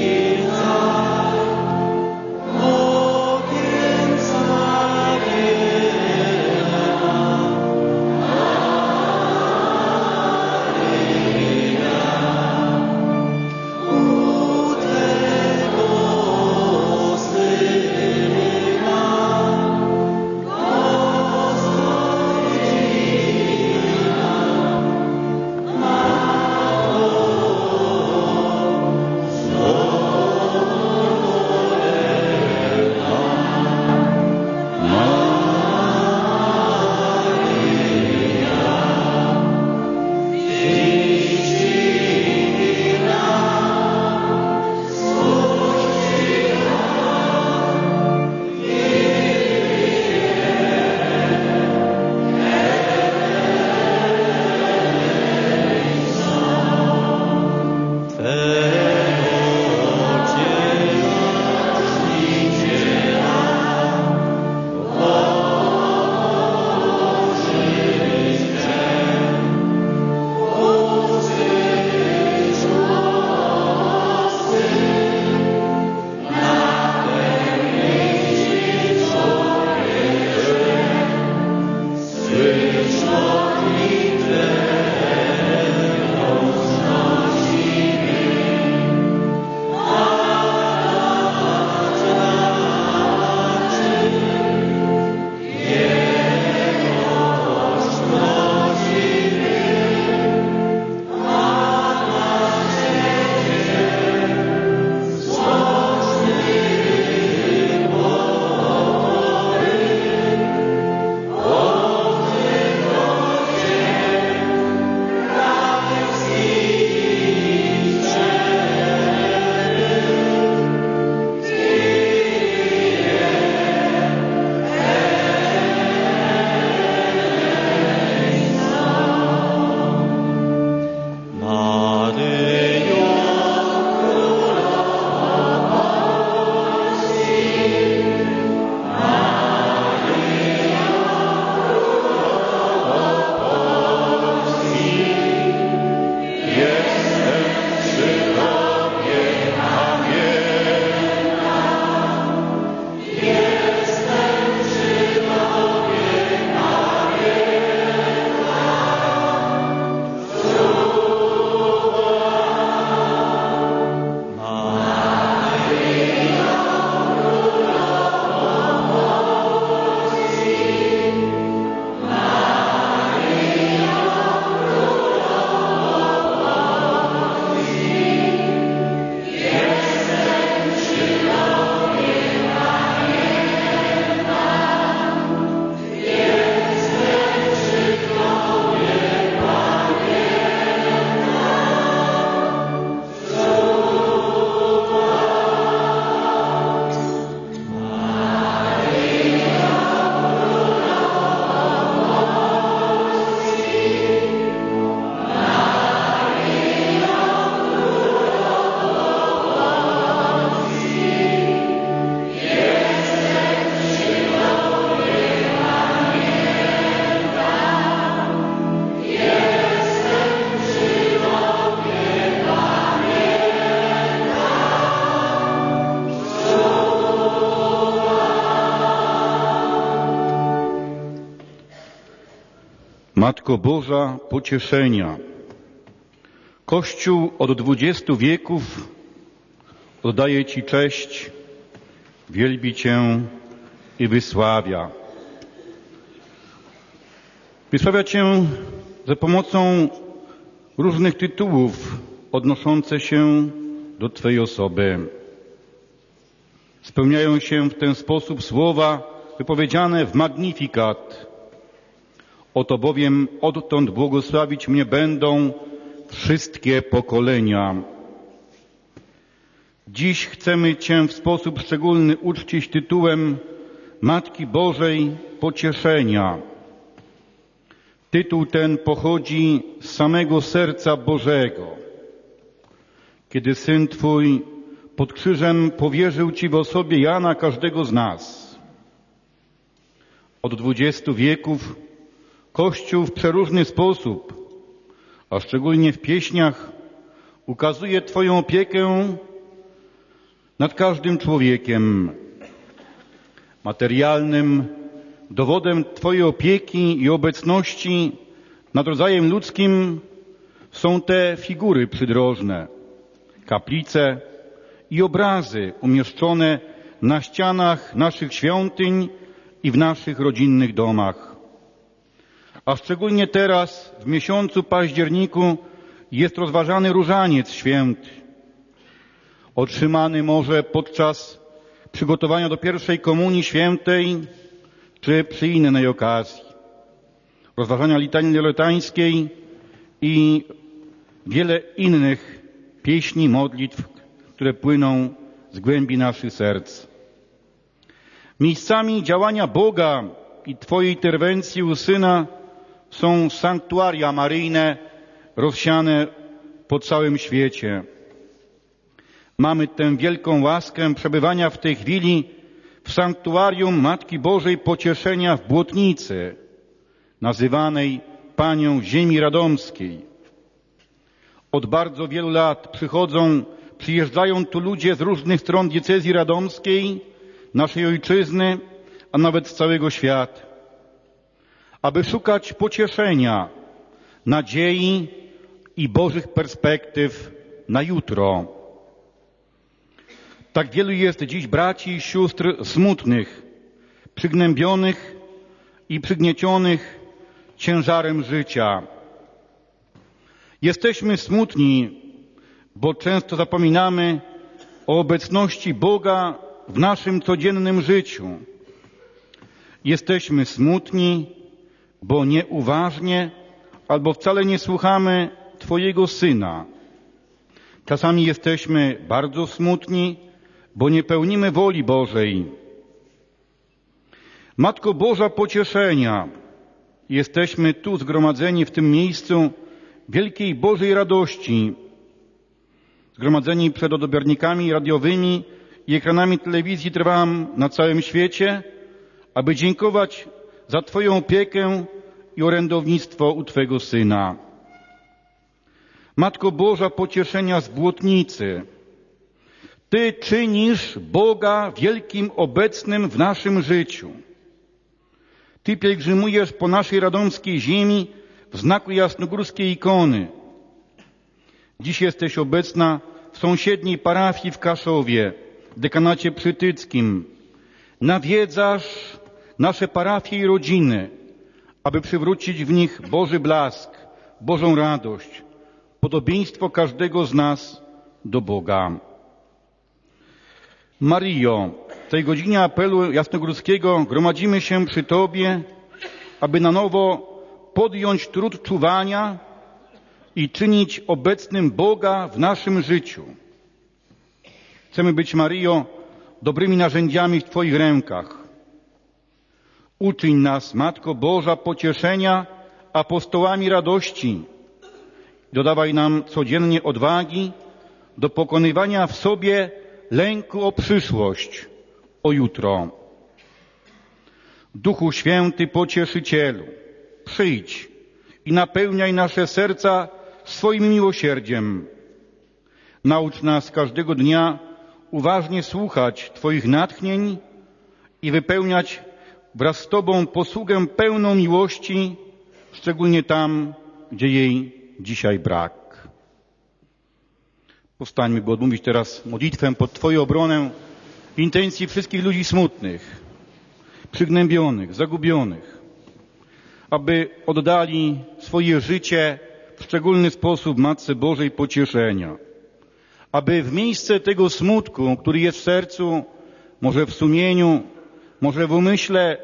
Matko Boża pocieszenia, Kościół od 20 wieków oddaje Ci cześć, wielbi Cię i wysławia. Wysławia Cię za pomocą różnych tytułów odnoszących się do Twojej osoby. Spełniają się w ten sposób słowa wypowiedziane w Magnificat. Oto bowiem odtąd błogosławić mnie będą wszystkie pokolenia. Dziś chcemy Cię w sposób szczególny uczcić tytułem Matki Bożej Pocieszenia. Tytuł ten pochodzi z samego serca Bożego, kiedy Syn Twój pod krzyżem powierzył Ci w osobie Jana każdego z nas. Od 20 wieków Kościół w przeróżny sposób, a szczególnie w pieśniach, ukazuje Twoją opiekę nad każdym człowiekiem. Materialnym dowodem Twojej opieki i obecności nad rodzajem ludzkim są te figury przydrożne, kaplice i obrazy umieszczone na ścianach naszych świątyń i w naszych rodzinnych domach. A szczególnie teraz, w miesiącu październiku, jest rozważany Różaniec Święty, otrzymany może podczas przygotowania do pierwszej komunii świętej, czy przy innej okazji. Rozważania litanii wielolitańskiej i wiele innych pieśni, modlitw, które płyną z głębi naszych serc. Miejscami działania Boga i Twojej interwencji u Syna są sanktuaria maryjne rozsiane po całym świecie. Mamy tę wielką łaskę przebywania w tej chwili w sanktuarium Matki Bożej Pocieszenia w Błotnicy, nazywanej Panią Ziemi Radomskiej. Od bardzo wielu lat przyjeżdżają tu ludzie z różnych stron diecezji radomskiej, naszej ojczyzny, a nawet z całego świata, aby szukać pocieszenia, nadziei i Bożych perspektyw na jutro. Tak wielu jest dziś braci i sióstr smutnych, przygnębionych i przygniecionych ciężarem życia. Jesteśmy smutni, bo często zapominamy o obecności Boga w naszym codziennym życiu. Jesteśmy smutni, bo nieuważnie albo wcale nie słuchamy Twojego Syna. Czasami jesteśmy bardzo smutni, bo nie pełnimy woli Bożej. Matko Boża Pocieszenia, jesteśmy tu zgromadzeni w tym miejscu wielkiej Bożej radości, zgromadzeni przed odbiornikami radiowymi i ekranami telewizji trwam na całym świecie, aby dziękować za Twoją opiekę i orędownictwo u Twego Syna. Matko Boża Pocieszenia z Błotnicy, Ty czynisz Boga wielkim obecnym w naszym życiu. Ty pielgrzymujesz po naszej radomskiej ziemi w znaku jasnogórskiej ikony. Dziś jesteś obecna w sąsiedniej parafii w Kaszowie, w dekanacie przytyckim. Nawiedzasz nasze parafie i rodziny, aby przywrócić w nich Boży blask, Bożą radość, podobieństwo każdego z nas do Boga. Maryjo, w tej godzinie apelu jasnogórskiego gromadzimy się przy Tobie, aby na nowo podjąć trud czuwania i czynić obecnym Boga w naszym życiu. Chcemy być, Maryjo, dobrymi narzędziami w Twoich rękach. Uczyń nas, Matko Boża Pocieszenia, apostołami radości. Dodawaj nam codziennie odwagi do pokonywania w sobie lęku o przyszłość, o jutro. Duchu Święty Pocieszycielu, przyjdź i napełniaj nasze serca swoim miłosierdziem. Naucz nas każdego dnia uważnie słuchać Twoich natchnień i wypełniać wraz z Tobą posługę pełną miłości szczególnie tam, gdzie jej dzisiaj brak. Powstańmy, by odmówić teraz modlitwę pod Twoją obronę w intencji wszystkich ludzi smutnych, przygnębionych, zagubionych, aby oddali swoje życie w szczególny sposób Matce Bożej pocieszenia, aby w miejsce tego smutku, który jest w sercu, może w sumieniu, może w umyśle,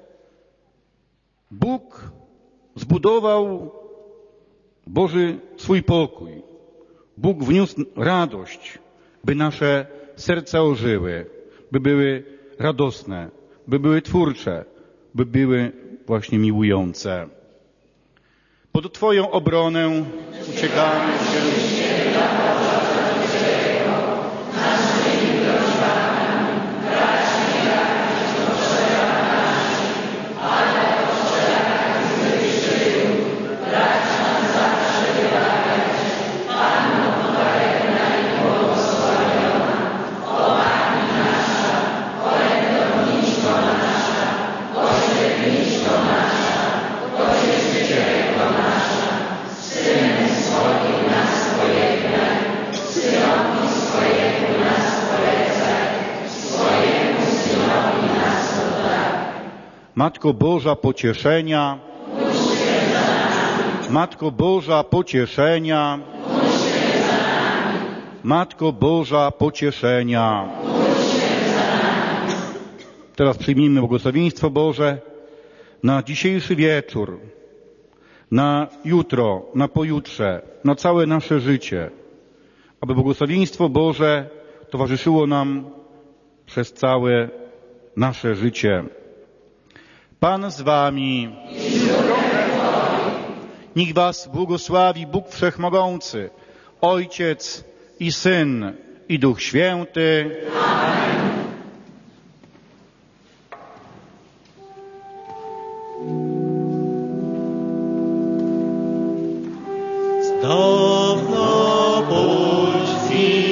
Bóg zbudował Boży swój pokój. Bóg wniósł radość, by nasze serca ożyły, by były radosne, by były twórcze, by były właśnie miłujące. Pod Twoją obronę uciekamy się. Matko Boża pocieszenia, Matko Boża pocieszenia, Matko Boża pocieszenia. Teraz przyjmijmy błogosławieństwo Boże na dzisiejszy wieczór, na jutro, na pojutrze, na całe nasze życie, aby błogosławieństwo Boże towarzyszyło nam przez całe nasze życie. Pan z wami. Niech was błogosławi Bóg Wszechmogący, Ojciec i Syn i Duch Święty. Amen. Dawna Polski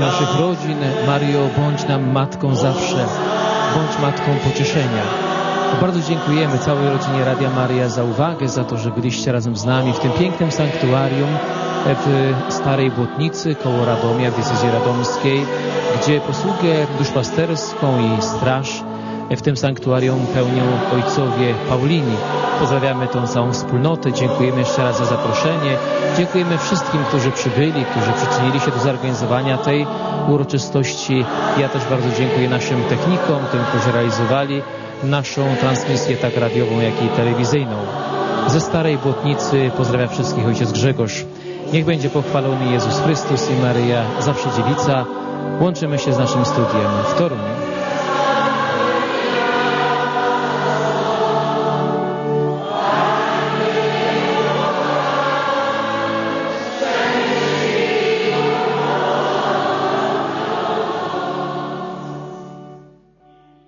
naszych rodzin. Mario, bądź nam matką zawsze, bądź matką pocieszenia. Bardzo dziękujemy całej rodzinie Radia Maryja za uwagę, za to, że byliście razem z nami w tym pięknym sanktuarium w Starej Błotnicy koło Radomia, w diecezji radomskiej, gdzie posługę duszpasterską i straż w tym sanktuarium pełnią ojcowie Paulini. Pozdrawiamy tą całą wspólnotę, dziękujemy jeszcze raz za zaproszenie, dziękujemy wszystkim, którzy przybyli, którzy przyczynili się do zorganizowania tej uroczystości. Ja też bardzo dziękuję naszym technikom, tym, którzy realizowali naszą transmisję tak radiową, jak i telewizyjną. Ze Starej Błotnicy pozdrawia wszystkich ojciec Grzegorz. Niech będzie pochwalony Jezus Chrystus i Maryja, zawsze dziewica. Łączymy się z naszym studiem w Toruniu.